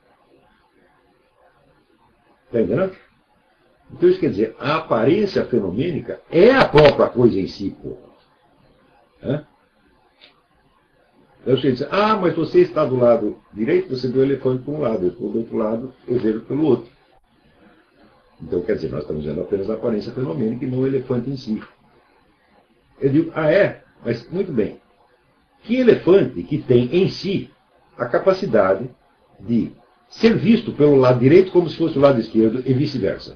Está entendendo? Então isso quer dizer, a aparência fenomênica é a própria coisa em si, pô. Hã? Então você diz, ah, mas você está do lado direito, você vê o elefante por um lado, eu estou do outro lado, eu vejo pelo outro. Então quer dizer, nós estamos vendo apenas a aparência fenomênica e não o elefante em si. Eu digo, ah é? Mas muito bem. Que elefante que tem em si a capacidade de ser visto pelo lado direito como se fosse o lado esquerdo e vice-versa?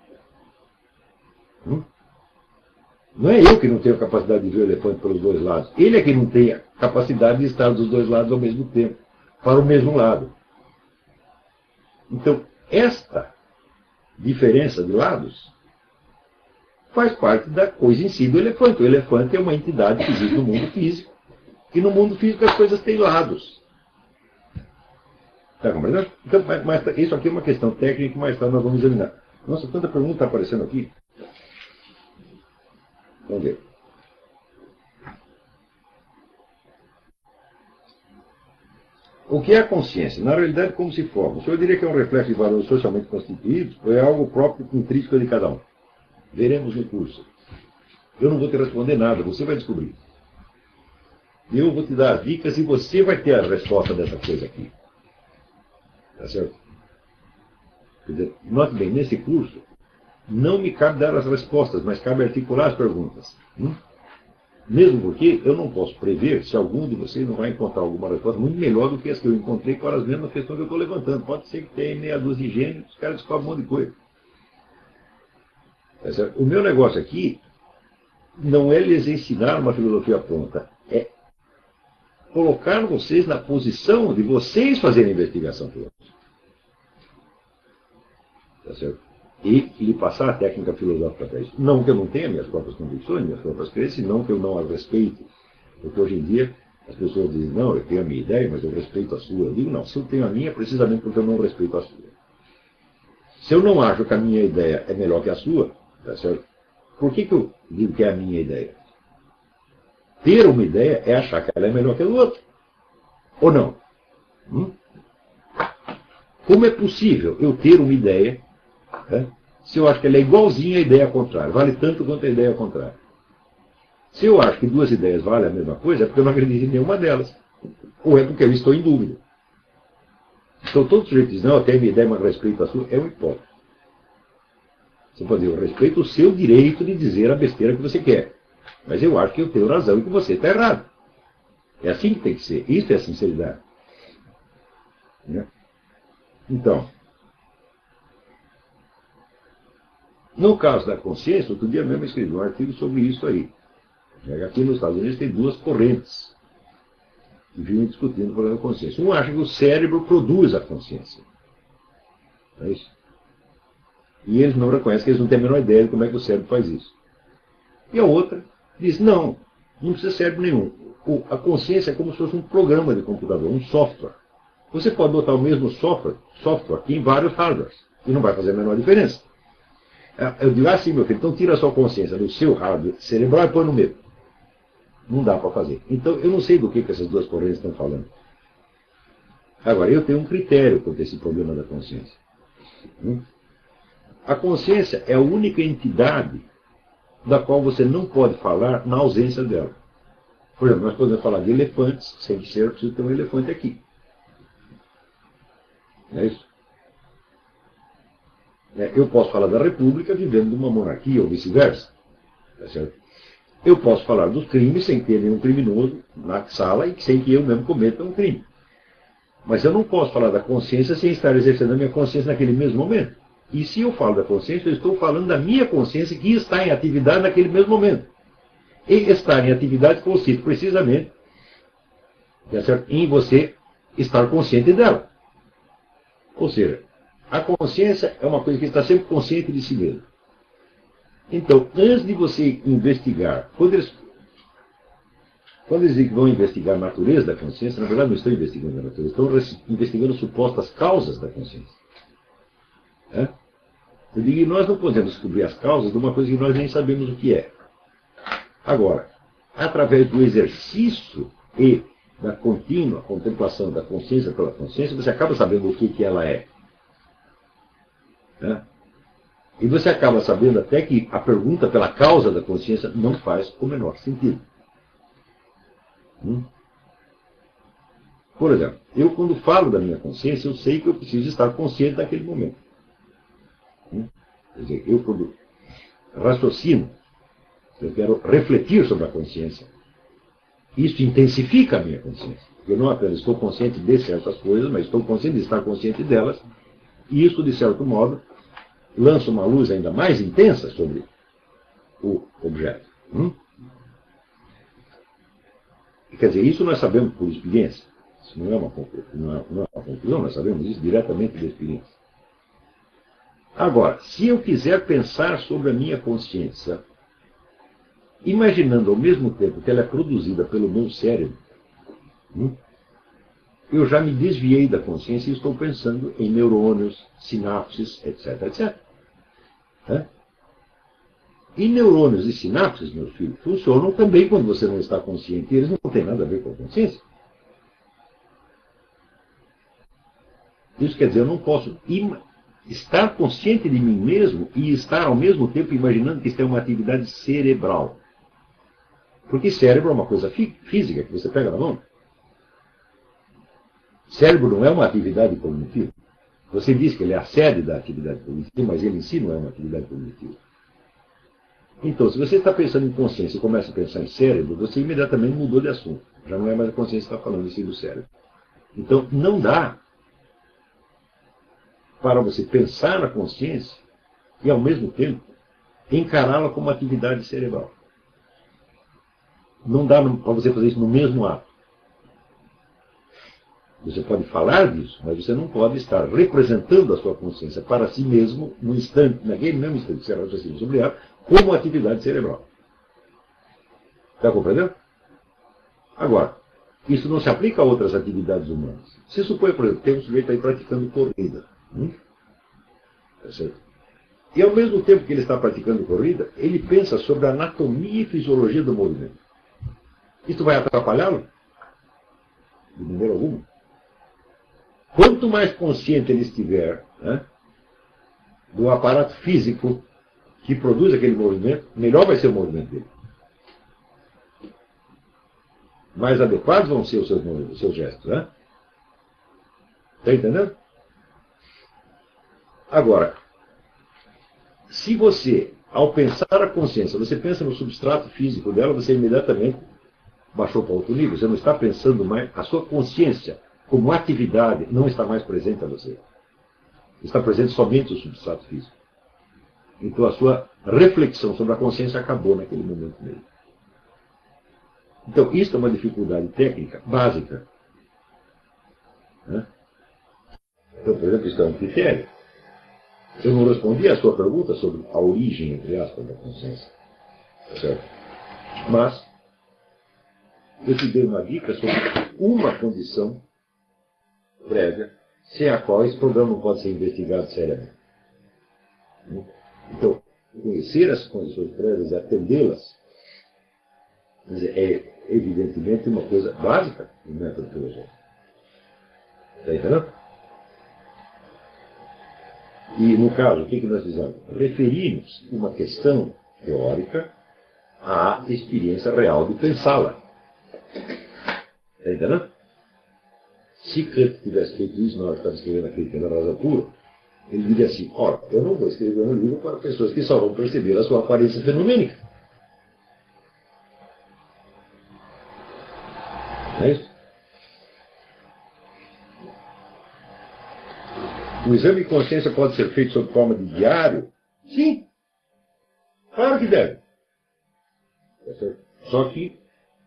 Hum? Não é eu que não tenho a capacidade de ver o elefante pelos dois lados. Ele é que não tem a capacidade de estar dos dois lados ao mesmo tempo, para o mesmo lado. Então, esta diferença de lados faz parte da coisa em si do elefante. O elefante é uma entidade que existe no mundo físico, e no mundo físico as coisas têm lados. Está compreendendo? Então, mas, mas, isso aqui é uma questão técnica que mais tarde nós vamos examinar. Nossa, tanta pergunta está aparecendo aqui. Vamos ver. O que é a consciência? Na realidade, como se forma? O senhor diria que é um reflexo de valores socialmente constituídos ou é algo próprio, intrínseco de cada um? Veremos no curso. Eu não vou te responder nada, você vai descobrir. Eu vou te dar as dicas e você vai ter a resposta dessa coisa aqui. Tá certo? Quer dizer, note bem, nesse curso, não me cabe dar as respostas, mas cabe articular as perguntas. Hum? Mesmo porque eu não posso prever se algum de vocês não vai encontrar alguma resposta muito melhor do que as que eu encontrei para as mesmas questões que eu estou levantando. Pode ser que tenha meia dúzia de gênios, os caras descobrem um monte de coisa. Tá certo? O meu negócio aqui não é lhes ensinar uma filosofia pronta, é colocar vocês na posição de vocês fazerem a investigação filosófica. Tá certo? E lhe passar a técnica filosófica para isso. Não que eu não tenha minhas próprias convicções, minhas próprias crenças, não que eu não as respeite. Porque hoje em dia as pessoas dizem, não, eu tenho a minha ideia, mas eu respeito a sua. Eu digo, não, se eu tenho a minha, é precisamente porque eu não respeito a sua. Se eu não acho que a minha ideia é melhor que a sua, tá certo? Por que, que eu digo que é a minha ideia? Ter uma ideia é achar que ela é melhor que a do outro. Ou não? Hum? Como é possível eu ter uma ideia, né, se eu acho que ela é igualzinha à ideia contrária? Vale tanto quanto a ideia contrária. Se eu acho que duas ideias valem a mesma coisa, é porque eu não acredito em nenhuma delas. Ou é porque eu estou em dúvida. Então todo sujeito diz, não, eu tenho a minha ideia, mas respeito a sua, é um hipócrita. Você pode dizer, eu respeito o seu direito de dizer a besteira que você quer. Mas eu acho que eu tenho razão e que você está errado. É assim que tem que ser. Isso é a sinceridade. Né? Então, no caso da consciência, outro dia mesmo eu escrevi um artigo sobre isso aí. Aqui nos Estados Unidos tem duas correntes que vivem discutindo o problema da consciência. Um acha que o cérebro produz a consciência. Não é isso? E eles não reconhecem que eles não têm a menor ideia de como é que o cérebro faz isso. E a outra diz, não, não precisa cérebro nenhum. A consciência é como se fosse um programa de computador, um software. Você pode botar o mesmo software, software em vários hardwares, e não vai fazer a menor diferença. Eu digo assim, meu filho, então tira a sua consciência do seu hardware cerebral e põe no meu. Não dá para fazer. Então, eu não sei do que, que essas duas correntes estão falando. Agora, eu tenho um critério quanto a esse problema da consciência. A consciência é a única entidade da qual você não pode falar na ausência dela. Por exemplo, nós podemos falar de elefantes, sem ser preciso ter um elefante aqui. Não é isso? né? Eu posso falar da República vivendo numa monarquia ou vice-versa. Tá certo? Eu posso falar dos crimes sem ter nenhum criminoso na sala e sem que eu mesmo cometa um crime. Mas eu não posso falar da consciência sem estar exercendo a minha consciência naquele mesmo momento. E se eu falo da consciência, eu estou falando da minha consciência que está em atividade naquele mesmo momento. E estar em atividade consiste precisamente, tá certo? Em você estar consciente dela. Ou seja, a consciência é uma coisa que está sempre consciente de si mesmo. Então, antes de você investigar, quando eles, quando eles dizem que vão investigar a natureza da consciência, na verdade não estão investigando a natureza, estão investigando supostas causas da consciência. É? Eu digo que nós não podemos descobrir as causas de uma coisa que nós nem sabemos o que é. Agora, através do exercício e da contínua contemplação da consciência pela consciência, você acaba sabendo o que, que ela é. É? E você acaba sabendo até que a pergunta pela causa da consciência não faz o menor sentido. Hum? Por exemplo, eu quando falo da minha consciência, eu sei que eu preciso estar consciente naquele momento. Hum? Quer dizer, eu quando raciocino, eu quero refletir sobre a consciência. Isso intensifica a minha consciência. Eu não apenas estou consciente de certas coisas, mas estou consciente de estar consciente delas. E isso, de certo modo, lança uma luz ainda mais intensa sobre o objeto. Hum? Quer dizer, isso nós sabemos por experiência. Isso não é uma, não é, não é uma conclusão, nós sabemos isso diretamente da experiência. Agora, se eu quiser pensar sobre a minha consciência, imaginando ao mesmo tempo que ela é produzida pelo meu cérebro, hum, eu já me desviei da consciência e estou pensando em neurônios, sinapses, etc, etcétera. É? E neurônios e sinapses, meus filhos, funcionam também quando você não está consciente. Eles não têm nada a ver com a consciência. Isso quer dizer, eu não posso estar consciente de mim mesmo e estar ao mesmo tempo imaginando que isso é uma atividade cerebral. Porque cérebro é uma coisa fí- física que você pega na mão. Cérebro não é uma atividade cognitiva. Você diz que ele é a sede da atividade cognitiva, mas ele em si não é uma atividade cognitiva. Então, se você está pensando em consciência e começa a pensar em cérebro, você imediatamente mudou de assunto. Já não é mais a consciência que está falando, em si do cérebro. Então, não dá para você pensar na consciência e, ao mesmo tempo, encará-la como atividade cerebral. Não dá para você fazer isso no mesmo ato. Você pode falar disso, mas você não pode estar representando a sua consciência para si mesmo no instante, naquele mesmo instante que você raciocina sobre ela, como atividade cerebral. Está compreendendo? Agora, isso não se aplica a outras atividades humanas. Se supõe, por exemplo, tem um sujeito aí praticando corrida. Hum? Tá certo? E ao mesmo tempo que ele está praticando corrida, ele pensa sobre a anatomia e fisiologia do movimento. Isso vai atrapalhá-lo? De maneira alguma. Quanto mais consciente ele estiver, né, do aparato físico que produz aquele movimento, melhor vai ser o movimento dele. Mais adequados vão ser os seus, os seus gestos. Né? Está entendendo? Agora, se você, ao pensar a consciência, você pensa no substrato físico dela, você imediatamente baixou para outro nível. Você não está pensando mais, a sua consciência como atividade não está mais presente a você. Está presente somente o substrato físico. Então a sua reflexão sobre a consciência acabou naquele momento mesmo. Então isso é uma dificuldade técnica básica. Né? Então, por exemplo, isso é um critério. Eu não respondi à sua pergunta sobre a origem, entre aspas, da consciência. Certo? Mas eu te dei uma dica sobre uma condição prévia, sem a qual esse problema não pode ser investigado seriamente. Então, conhecer as condições prévias e atendê-las é, evidentemente, uma coisa básica no método filosófico. Está entendendo? E, no caso, o que, que nós fizemos? Referimos uma questão teórica à experiência real de pensá-la. Está entendendo? Se Kant tivesse feito isso na hora que estava escrevendo a crítica da razão pura, Ele diria assim, ora, eu não vou escrever um livro para pessoas que só vão perceber a sua aparência fenomênica. Não é isso? O exame de consciência pode ser feito sob forma de diário? Sim. Claro que deve. Só que,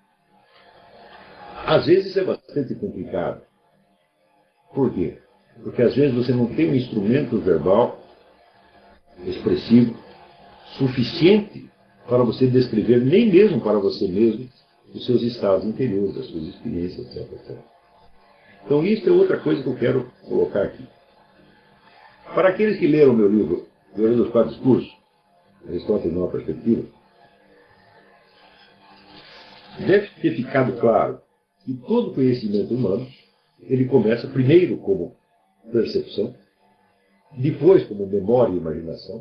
às vezes, é bastante complicado. Por quê? Porque, às vezes, você não tem um instrumento verbal expressivo suficiente para você descrever, nem mesmo para você mesmo, os seus estados interiores, as suas experiências, etcétera, etcétera. Então, isso é outra coisa que eu quero colocar aqui. Para aqueles que leram o meu livro, Teoria dos Quatro Discursos, Aristóteles numa Perspectiva, deve ter ficado claro que todo conhecimento humano, ele começa primeiro como percepção, depois como memória e imaginação,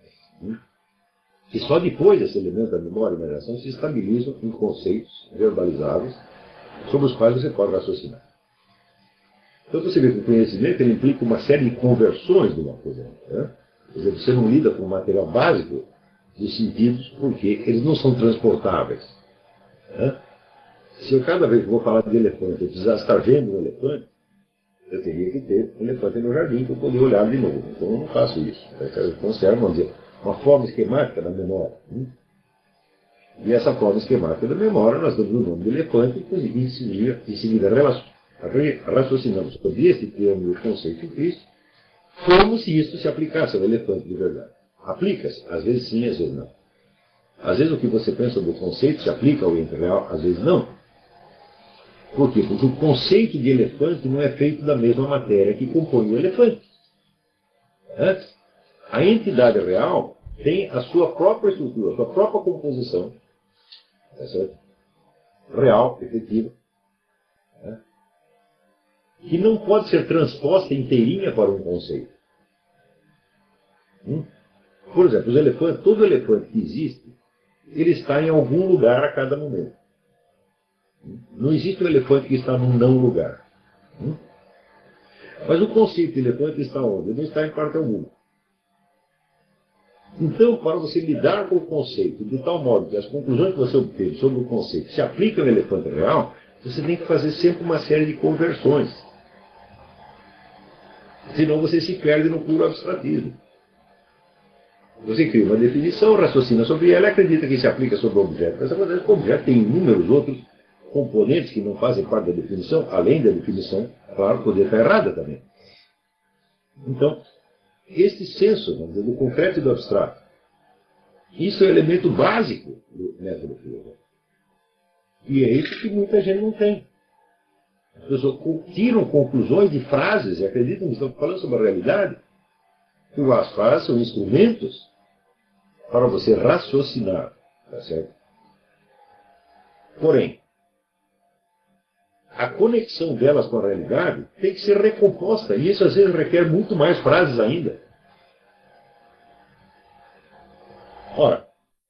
e só depois desse elemento da memória e imaginação se estabilizam em conceitos verbalizáveis sobre os quais você pode raciocinar. Então você vê que o conhecimento ele implica uma série de conversões de uma coisa. Né? Quer dizer, você não lida com o material básico dos sentidos porque eles não são transportáveis. Né? Se eu cada vez que vou falar de elefante eu precisasse estar vendo um elefante, eu teria que ter um elefante no jardim para eu poder olhar de novo. Então eu não faço isso. Eu conservo, vamos dizer, uma forma esquemática da memória. Né? E essa forma esquemática da memória nós damos o nome de elefante e em seguida, em seguida raciocinamos sobre este termo e o conceito implícito como se isso se aplicasse ao elefante de verdade. Aplica-se, às vezes sim, às vezes não. Às vezes o que você pensa sobre o conceito se aplica ao ente real, às vezes não. Por quê? Porque o conceito de elefante não é feito da mesma matéria que compõe o elefante. É? A entidade real tem a sua própria estrutura, a sua própria composição, tá certo? Real, efetiva, é? Que não pode ser transposta inteirinha para um conceito. Hum? Por exemplo, os elefantes, todo elefante que existe, ele está em algum lugar a cada momento. Não existe um elefante que está num não lugar. Hum? Mas o conceito de elefante está onde? Ele não está em parte alguma. Então, para você lidar com o conceito de tal modo que as conclusões que você obteve sobre o conceito se aplicam no elefante real, você tem que fazer sempre uma série de conversões. Senão você se perde no puro abstratismo. Você cria uma definição, raciocina sobre ela e acredita que se aplica sobre o objeto. Mas acontece que o objeto tem inúmeros outros componentes que não fazem parte da definição, além da definição, claro, poder estar errada também. Então, este senso, vamos dizer, do concreto e do abstrato, isso é o elemento básico do método filosófico. E é isso que muita gente não tem. As pessoas tiram conclusões de frases e acreditam que estão falando sobre a realidade. E as frases são instrumentos para você raciocinar. Tá certo? Porém, a conexão delas com a realidade tem que ser recomposta. E isso às vezes requer muito mais frases ainda. Ora,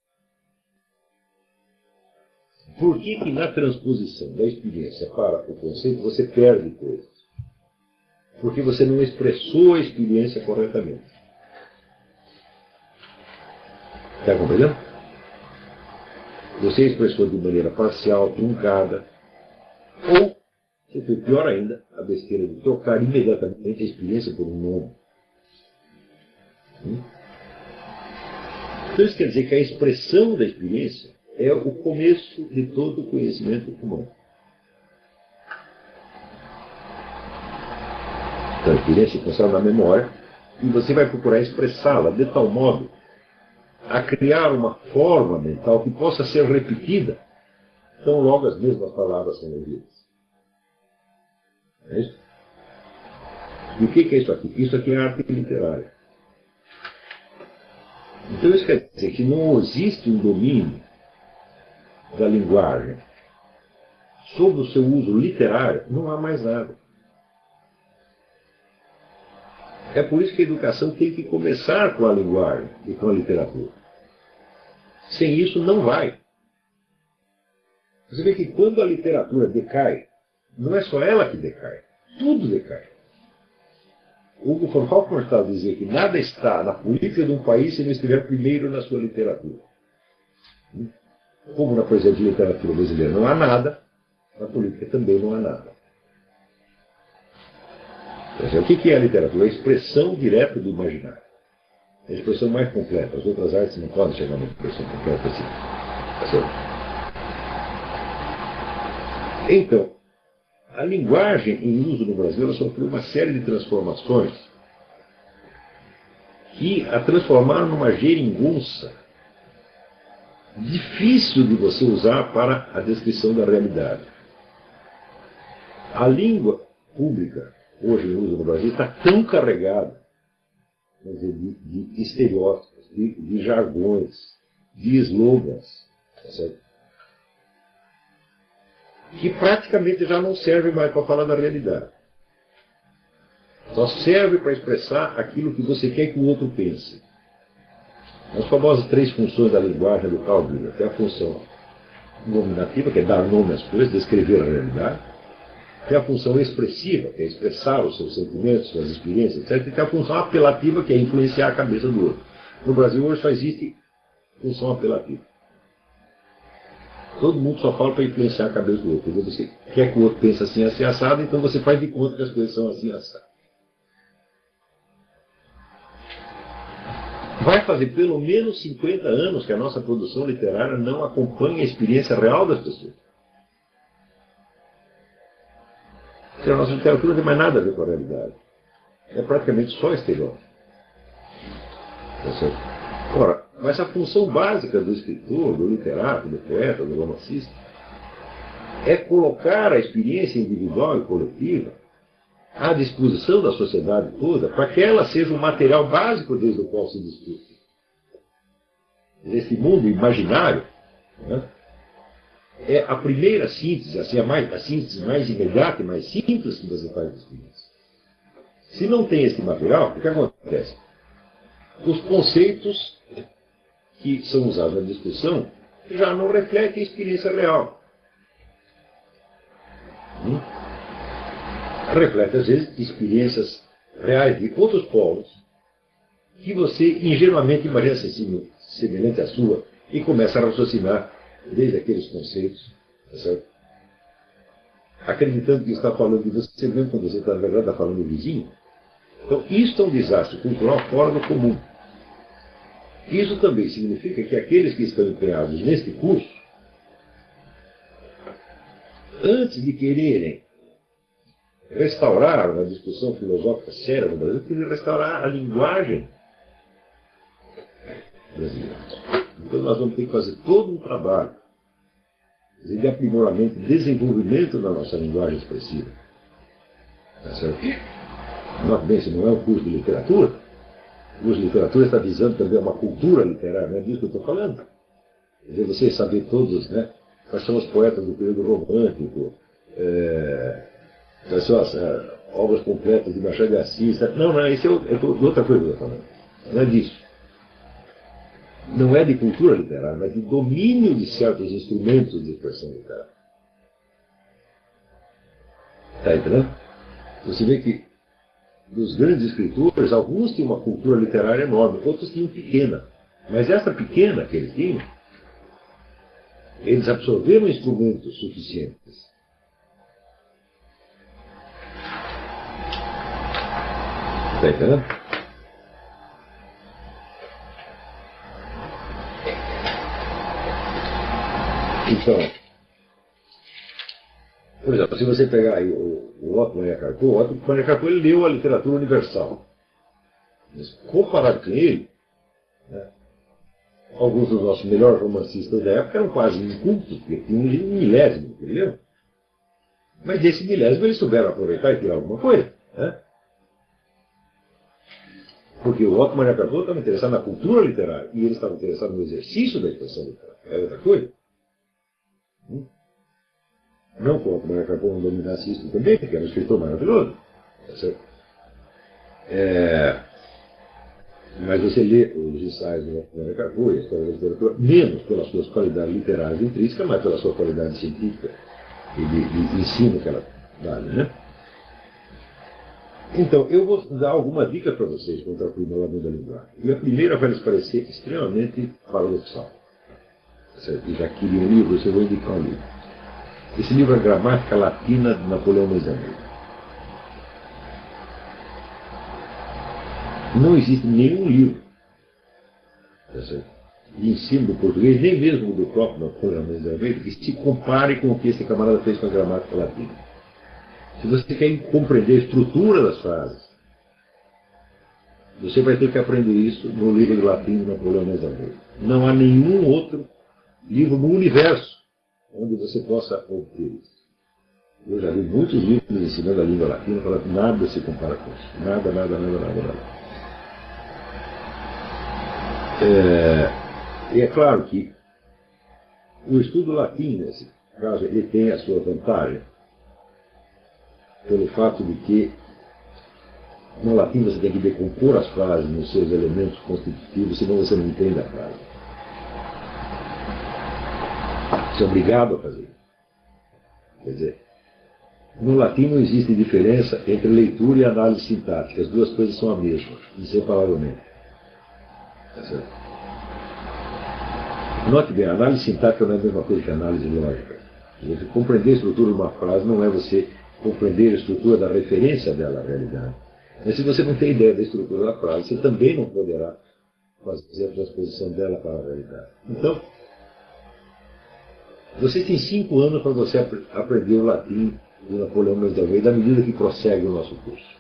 por que que na transposição da experiência para o conceito você perde coisas? Porque você não expressou a experiência corretamente. Está compreendendo? Você expressou de maneira parcial, truncada, ou, se foi pior ainda, a besteira de trocar imediatamente a experiência por um nome. Hum? Então isso quer dizer que a expressão da experiência é o começo de todo o conhecimento humano. Então a experiência funciona na memória e você vai procurar expressá-la de tal modo a criar uma forma mental que possa ser repetida tão logo as mesmas palavras são ouvidas. É isso? E o que é isso aqui? Isso aqui é arte literária. Então isso quer dizer que não existe um domínio da linguagem sobre o seu uso literário, não há mais nada. É por isso que a educação tem que começar com a linguagem e com a literatura. Sem isso não vai. Você vê que quando a literatura decai, não é só ela que decai, tudo decai. Hugo von Hofmannsthal dizia que nada está na política de um país se não estiver primeiro na sua literatura. Como na poesia de literatura brasileira não há nada, na política também não há nada. O que é a literatura? A expressão direta do imaginário. A expressão mais completa. As outras artes não podem chegar a uma expressão completa assim. Tá certo? Então, a linguagem em uso no Brasil ela sofreu uma série de transformações que a transformaram numa geringonça difícil de você usar para a descrição da realidade. A língua pública, hoje em uso no Brasil, está tão carregada, quer dizer, de, de estereótipos, de, de jargões, de slogans, tá certo? Que praticamente já não serve mais para falar da realidade. Só serve para expressar aquilo que você quer que o outro pense. As famosas três funções da linguagem do Carl Bühler. Tem a função nominativa, que é dar nome às coisas, descrever a realidade. Tem a função expressiva, que é expressar os seus sentimentos, suas experiências, etcétera. E tem a função apelativa, que é influenciar a cabeça do outro. No Brasil hoje só existe função apelativa. Todo mundo só fala para influenciar a cabeça do outro. Você quer que o outro pense assim, assim, assado, então você faz de conta que as coisas são assim, assado. Vai fazer pelo menos cinquenta anos que a nossa produção literária não acompanha a experiência real das pessoas. Porque a nossa literatura não tem mais nada a ver com a realidade. É praticamente só estereótipo. Tá certo? Ora, mas a função básica do escritor, do literato, do poeta, do romancista, é colocar a experiência individual e coletiva à disposição da sociedade toda, para que ela seja um material básico desde o qual se discute. Esse mundo imaginário, né, é a primeira síntese, assim, a, mais, a síntese mais imediata e mais simples que você faz da experiência. Se não tem esse material, o que acontece? Os conceitos que são usados na discussão já não refletem a experiência real. Hum? Reflete, às vezes, experiências reais de outros povos que você ingenuamente imagina assim, semelhante à sua e começa a raciocinar desde aqueles conceitos, tá certo? Acreditando que está falando de você mesmo quando você está, na verdade, está falando do vizinho. Então, isso é um desastre cultural fora do comum. Isso também significa que aqueles que estão empenhados neste curso, antes de quererem restaurar uma discussão filosófica séria no Brasil, querem restaurar a linguagem brasileira. Então nós vamos ter que fazer todo um trabalho de aprimoramento, desenvolvimento da nossa linguagem expressiva. Tá certo? Note bem, se não é um curso de literatura, o curso de literatura está visando também uma cultura literária, não é disso que eu estou falando. Quer dizer, vocês saber todos, né, quais são os poetas do período romântico, é, quais são as é, obras completas de Machado de Assis. Não, não, isso é, é outra coisa que eu estou falando. Não é disso. Não é de cultura literária, mas de domínio de certos instrumentos de expressão literária. Está entendendo? Você vê que dos grandes escritores, alguns tinham uma cultura literária enorme, outros tinham pequena. Mas essa pequena que eles tinham, eles absorveram instrumentos suficientes. Está entendendo? Então, por exemplo, se você pegar aí o, o Otto Maria-Carpo, o Otto Maria-Carpo ele leu a literatura universal. Mas, comparado com ele, né, alguns dos nossos melhores romancistas da época eram quase incultos, porque tinham um milésimo que ele leu. Mas desse milésimo eles souberam aproveitar e tirar alguma coisa. Né? Porque o Otto Maria-Carpo estava interessado na cultura literária e ele estava interessado no exercício da expressão literária. É outra coisa. Hum? Não que o Otto Maria-Carpo não dominasse isso também, porque era um escritor maravilhoso. Tá certo? É... Mas você lê os ensaios do Otto Maria-Carpo e a história da literatura, menos pelas suas qualidades literárias intrínsecas, mas pela sua qualidade científica e de, de, de ensino que ela dá, né? Então, eu vou dar algumas dicas para vocês contra o aprimoramento da linguagem. E a primeira vai lhes parecer extremamente paradoxal. Certo? E já queria um livro, eu vou indicar um livro. Esse livro é Gramática Latina de Napoleão Almeida. Não existe nenhum livro, tá certo, de ensino do português, nem mesmo do próprio Napoleão Almeida, que se compare com o que esse camarada fez com a gramática latina. Se você quer compreender a estrutura das frases, você vai ter que aprender isso no livro de latim de Napoleão Almeida. Não há nenhum outro livro no universo onde você possa obter isso. Eu já li muitos livros ensinando a língua latina, falando nada se compara com isso. Nada, nada, nada, nada, nada. É, e é claro que o estudo latim, nesse caso, ele tem a sua vantagem pelo fato de que no latim você tem que decompor as frases nos seus elementos constitutivos, senão você não entende a frase. Você é obrigado a fazer. Quer dizer, no latim não existe diferença entre leitura e análise sintática. As duas coisas são a mesma, inseparavelmente. Tá certo? Note bem, a análise sintática não é a mesma coisa que a análise lógica. Você compreender a estrutura de uma frase não é você compreender a estrutura da referência dela à realidade. Mas se você não tem ideia da estrutura da frase, você também não poderá fazer a transposição dela para a realidade. Então, você tem cinco anos para você ap aprender o latim do Napoleão Mendes de Almeida, à medida que prossegue o nosso curso.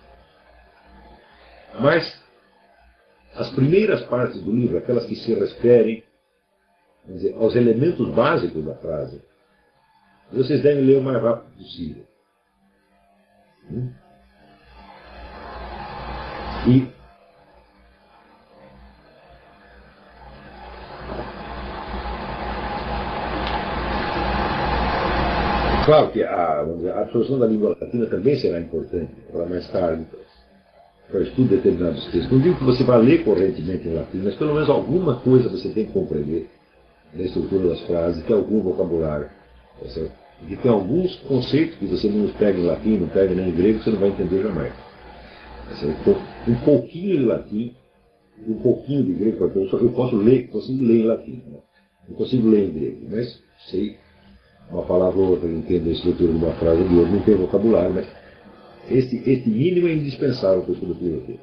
Mas as primeiras partes do livro, aquelas que se referem, vamos dizer, aos elementos básicos da frase, vocês devem ler o mais rápido possível. Hum? E claro que a, dizer, a absorção da língua latina também será importante para mais tarde, para o estudo de determinados textos. Não digo que você vá ler correntemente em latim, mas pelo menos alguma coisa você tem que compreender da estrutura das frases, tem algum vocabulário. Tá certo? E tem alguns conceitos que você não pega em latim, não pega nem em grego, você não vai entender jamais. Tá certo? Então, um pouquinho de latim, um pouquinho de grego, eu posso ler, consigo ler em latim, né? Eu consigo ler em grego, mas sei uma palavra ou outra, entendo a estrutura de uma frase ou de outra, não tem vocabulário, mas Este, este mínimo é indispensável para o estudo da filosofia.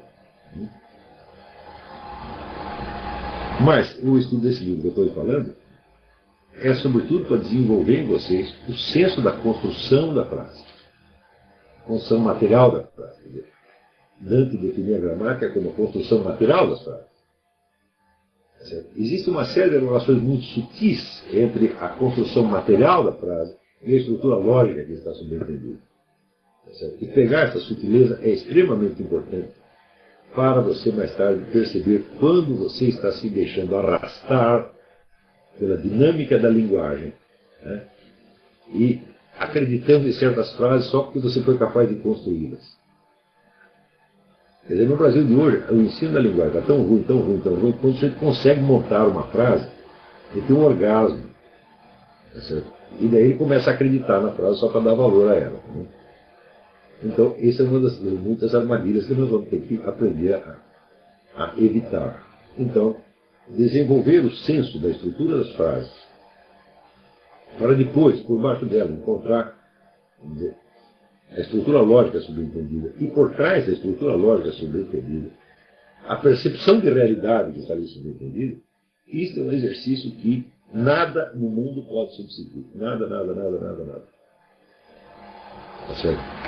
Mas o estudo desse livro que eu estou falando é sobretudo para desenvolver em vocês o senso da construção da frase. Construção material da frase. Quer dizer, Dante definiu a gramática como a construção material das frases. Certo? Existe uma série de relações muito sutis entre a construção material da frase e a estrutura lógica que está subentendida. E pegar essa sutileza é extremamente importante para você mais tarde perceber quando você está se deixando arrastar pela dinâmica da linguagem, né? E acreditando em certas frases só porque você foi capaz de construí-las. Quer dizer, no Brasil de hoje, o ensino da linguagem está tão ruim, tão ruim, tão ruim, quando você consegue montar uma frase, ele tem um orgasmo. Tá certo? E daí ele começa a acreditar na frase só para dar valor a ela. Né? Então, essa é uma das muitas armadilhas que nós vamos ter que aprender a, a evitar. Então, desenvolver o senso da estrutura das frases, para depois, por baixo dela, encontrar dizer, a estrutura lógica subentendida. E por trás da estrutura lógica subentendida, a percepção de realidade que está ali subentendida, isso é um exercício que nada no mundo pode substituir. Nada, nada, nada, nada, nada. Tá certo?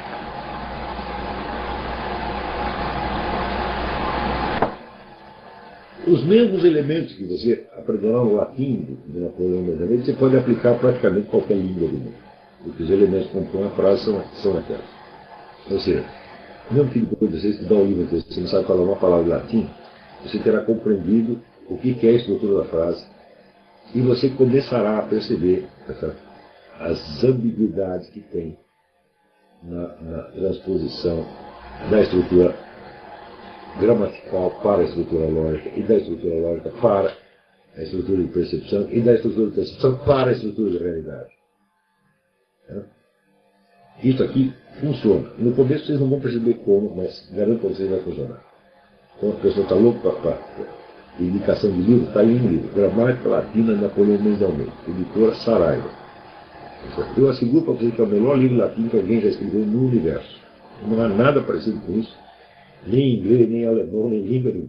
Os mesmos elementos que você aprenderá no latim de Napoleão Mendes, você pode aplicar praticamente qualquer língua do mundo. Porque os elementos que compõem a frase são, são aquelas. Ou seja, mesmo que depois de você estudar o livro, você não sabe falar uma palavra de latim, você terá compreendido o que é a estrutura da frase e você começará a perceber as ambiguidades que tem na, na transposição da estrutura gramatical para a estrutura lógica, e da estrutura lógica para a estrutura de percepção, e da estrutura de percepção para a estrutura de realidade. É? Isso aqui funciona. No começo vocês não vão perceber como, mas garanto que vocês vai funcionar. Então a pessoa está louca para indicação de livro, está em um livro. Gramática Latina, Napoleão Mendes de Almeida, editora Saraiva. Eu asseguro para vocês que é o melhor livro latino que alguém já escreveu no universo. Não há nada parecido com isso, nem em inglês, nem em alemão, nem em língua nenhuma.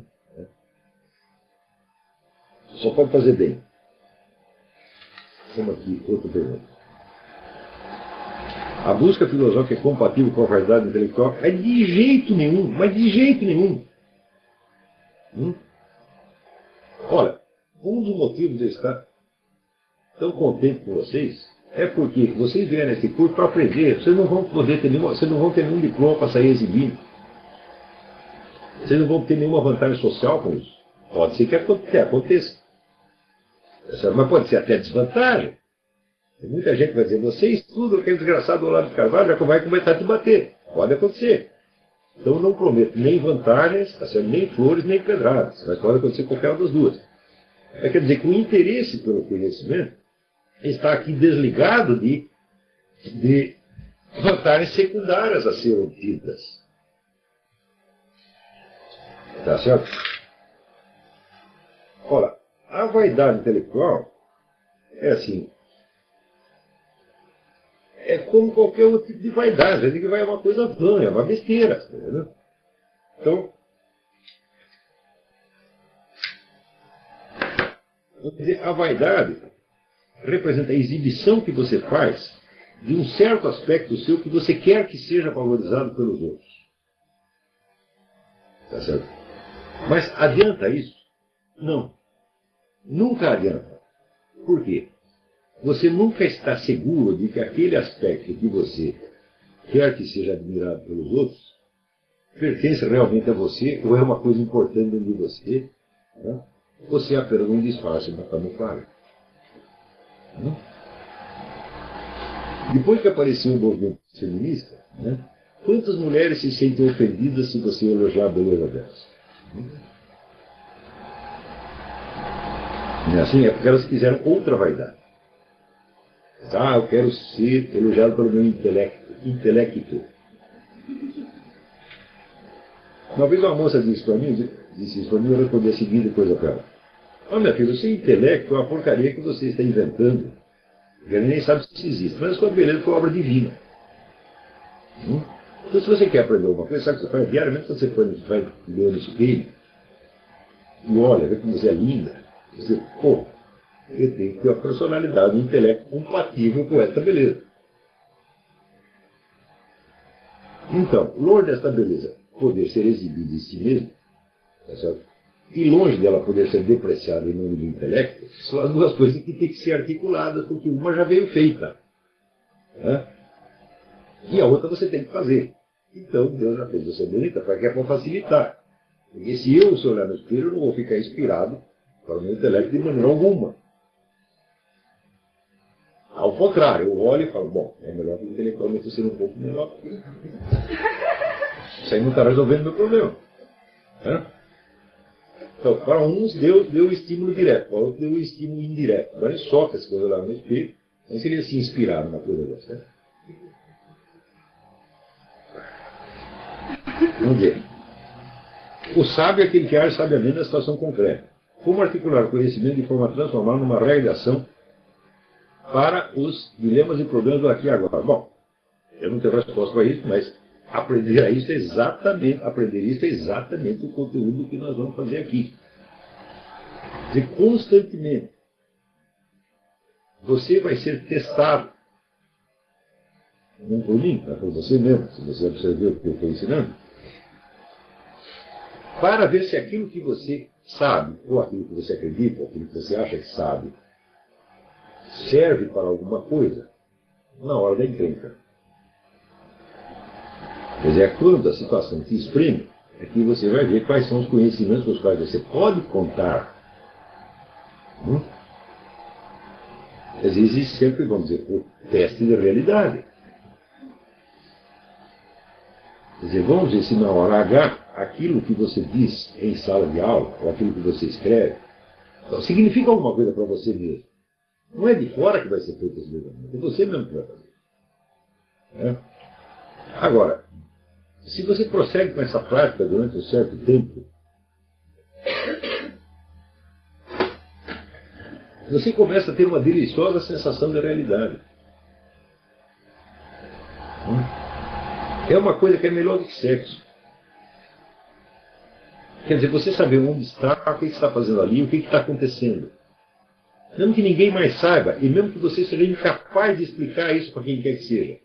Só pode fazer bem. Vamos aqui, outra pergunta. A busca filosófica é compatível com a verdade intelectual? É de jeito nenhum, mas de jeito nenhum. Hum? Olha, um dos motivos de eu estar tão contente com vocês é porque vocês vieram nesse curso para aprender. Vocês não vão poder ter nenhuma, vocês não vão ter nenhum diploma para sair exibindo. Vocês não vão ter nenhuma vantagem social com isso. Pode ser que aconteça. Mas pode ser até desvantagem. Tem muita gente que vai dizer, você estuda aquele desgraçado do lado de Carvalho, já vai começar a te bater. Pode acontecer. Então não prometo nem vantagens, nem flores, nem pedradas. Mas pode acontecer qualquer uma das duas. É, quer dizer que o interesse pelo conhecimento está aqui desligado de, de vantagens secundárias a serem obtidas. Tá certo? Ora, a vaidade intelectual é assim, é como qualquer outro tipo de vaidade, a gente vai é uma coisa vã, é uma besteira. Entendeu? Então, a vaidade representa a exibição que você faz de um certo aspecto seu que você quer que seja valorizado pelos outros. Tá certo? Mas adianta isso? Não. Nunca adianta. Por quê? Você nunca está seguro de que aquele aspecto que você quer que seja admirado pelos outros pertence realmente a você ou é uma coisa importante dentro de você, né? Você é apenas um disfarce da camuflagem. Né? Depois que apareceu o movimento feminista, né, quantas mulheres se sentem ofendidas se você elogiar a beleza delas? Não é assim? É porque elas quiseram outra vaidade. Ah, eu quero ser elogiado pelo meu intelecto. intelecto. Uma vez uma moça disse para mim, disse isso para mim, eu respondi a seguinte coisa para ela. Ó, minha filha, o seu intelecto é uma porcaria que você está inventando. Ele nem sabe se isso existe. Mas a sua beleza foi obra divina. Hum? Então, se você quer aprender alguma coisa, sabe o que você faz? Diariamente você vai ler no espelho e olha, vê como você é linda. Você, pô, eu tenho que ter uma personalidade, um intelecto compatível com essa beleza. Então, longe dessa beleza poder ser exibida em si mesmo, tá certo? E longe dela poder ser depreciada em nome do intelecto, são as duas coisas que têm que ser articuladas, porque uma já veio feita. Né? E a outra você tem que fazer. Então, Deus já fez você bonita, para que é para facilitar. Porque se eu, se olhar no espelho, eu não vou ficar inspirado para o meu intelecto de maneira alguma. Ao contrário, eu olho e falo, bom, é melhor que intelectualmente eu ser um pouco melhor. Isso aí não está resolvendo o meu problema. Né? Então, para uns, Deus deu o estímulo direto, para outros deu o estímulo indireto. Agora ele sofre essa coisa lá no espelho, mas ele se inspirar numa coisa dessa. Né? Vamos ver. O sábio é aquele que age sabiamente na situação concreta. Como articular o conhecimento de forma a transformar numa regra de ação para os dilemas e problemas do aqui e agora? Bom, eu não tenho resposta para isso, mas aprender a isso é exatamente, aprender isso é exatamente o conteúdo que nós vamos fazer aqui. Quer dizer, constantemente, você vai ser testado. Não por mim, mas por você mesmo, se você observar o que eu estou ensinando, para ver se aquilo que você sabe, ou aquilo que você acredita, ou aquilo que você acha que sabe, serve para alguma coisa na hora da encrenca. Quer dizer, é quando a situação te espreme, é que você vai ver quais são os conhecimentos com os quais você pode contar. Hum? Quer dizer, existe sempre, vamos dizer, o teste de realidade. Quer dizer, vamos ver se na hora H, aquilo que você diz em sala de aula, ou aquilo que você escreve, então, significa alguma coisa para você mesmo. Não é de fora que vai ser feito esse julgamento, é você mesmo que vai fazer. É? Agora, se você prossegue com essa prática durante um certo tempo, você começa a ter uma deliciosa sensação de realidade. É uma coisa que é melhor do que sexo. Quer dizer, você saber onde está, o que está fazendo ali, o que está acontecendo. Mesmo que ninguém mais saiba, e mesmo que você seja incapaz de explicar isso para quem quer que seja.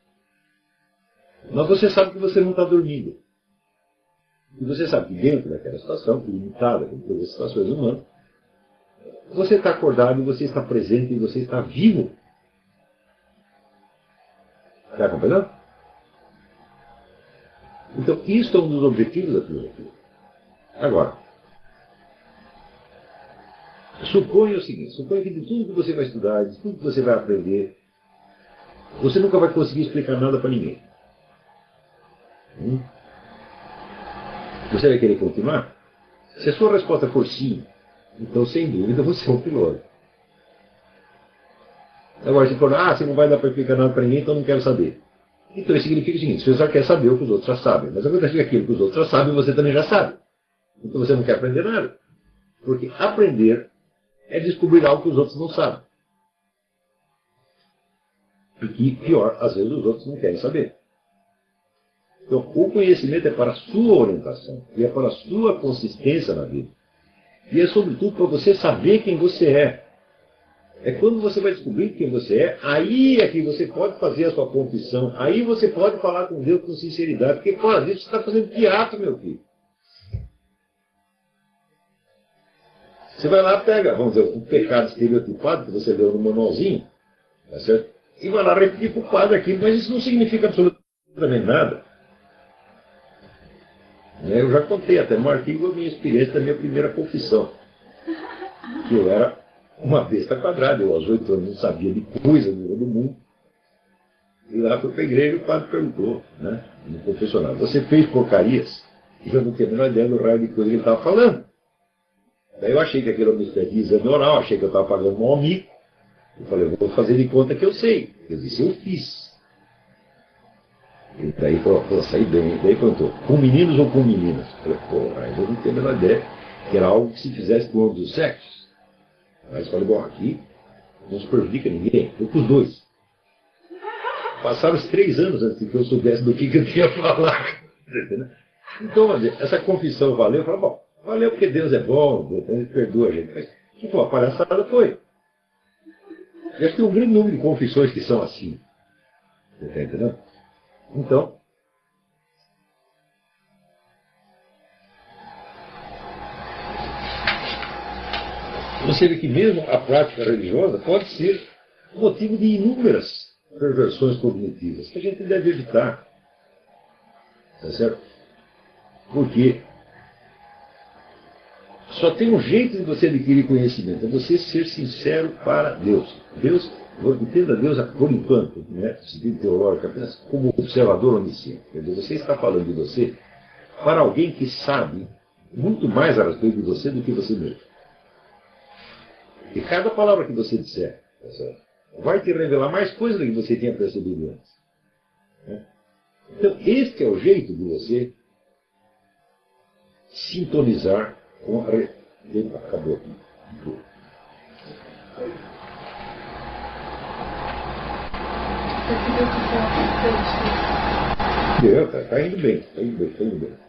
Mas você sabe que você não está dormindo. E você sabe que dentro daquela situação, limitada com todas as situações humanas, você está acordado, você está presente e você está vivo. Está acompanhando? Então, isso é um dos objetivos da filosofia. Agora, suponha o seguinte, suponha que de tudo que você vai estudar, de tudo que você vai aprender, você nunca vai conseguir explicar nada para ninguém. Hum? Você vai querer continuar? Se a sua resposta for sim, então, sem dúvida, você é um filósofo. Agora, se for, ah, você não vai dar para explicar nada para ninguém, então não quero saber. Então, isso significa o seguinte, você só quer saber o que os outros já sabem. Mas acontece que aquilo que os outros já sabem, você também já sabe. Então, você não quer aprender nada. Porque aprender é descobrir algo que os outros não sabem. E que, pior, às vezes os outros não querem saber. Então, o conhecimento é para a sua orientação, e é para a sua consistência na vida. E é, sobretudo, para você saber quem você é. É quando você vai descobrir quem você é, aí é que você pode fazer a sua confissão, aí você pode falar com Deus com sinceridade, porque fora disso você está fazendo teatro, meu filho. Você vai lá, pega, vamos dizer, o pecado estereotipado que você leu no manualzinho, tá certo? E vai lá repetir para o padre aquilo, mas isso não significa absolutamente nada. Eu já contei até no artigo a minha experiência da minha primeira confissão. Que eu era uma besta quadrada, eu aos oito anos não sabia de coisa do mundo. E lá fui para a igreja e o padre perguntou, né, no confessionário, você fez porcarias? E eu não tinha a menor ideia do raio de coisa que ele estava falando. Daí eu achei que aquilo era uma espécie de exame oral, achei que eu estava pagando um amigo. Eu falei, eu vou fazer de conta que eu sei. Eu disse, eu fiz. E daí falou, pô, saí bem. Daí perguntou, com meninos ou com meninas? Eu falei, pô, aí eu não tenho a menor ideia que era algo que se fizesse com ambos os sexos. Mas eu falei, bom, aqui não se prejudica ninguém, eu com os dois. Passaram os três anos antes que eu soubesse do que, que eu tinha falado. Então, essa confissão valeu, eu falei, bom, valeu porque Deus é bom, Deus perdoa a gente. Mas, tipo, a palhaçada foi. E acho que tem um grande número de confissões que são assim. Você está entendendo? Então, você vê que mesmo a prática religiosa pode ser motivo de inúmeras perversões cognitivas que a gente deve evitar. Tá certo? Porque só tem um jeito de você adquirir conhecimento, é você ser sincero para Deus. Deus, entenda Deus por enquanto, né, no sentido teológico, apenas como observador onisciente. Quer dizer, você está falando de você para alguém que sabe muito mais a respeito de você do que você mesmo. E cada palavra que você disser, tá certo, vai te revelar mais coisas do que você tinha percebido antes. Né? Então, este é o jeito de você sintonizar com a... Re... Acabou aqui. Está indo bem, está indo bem, está indo bem.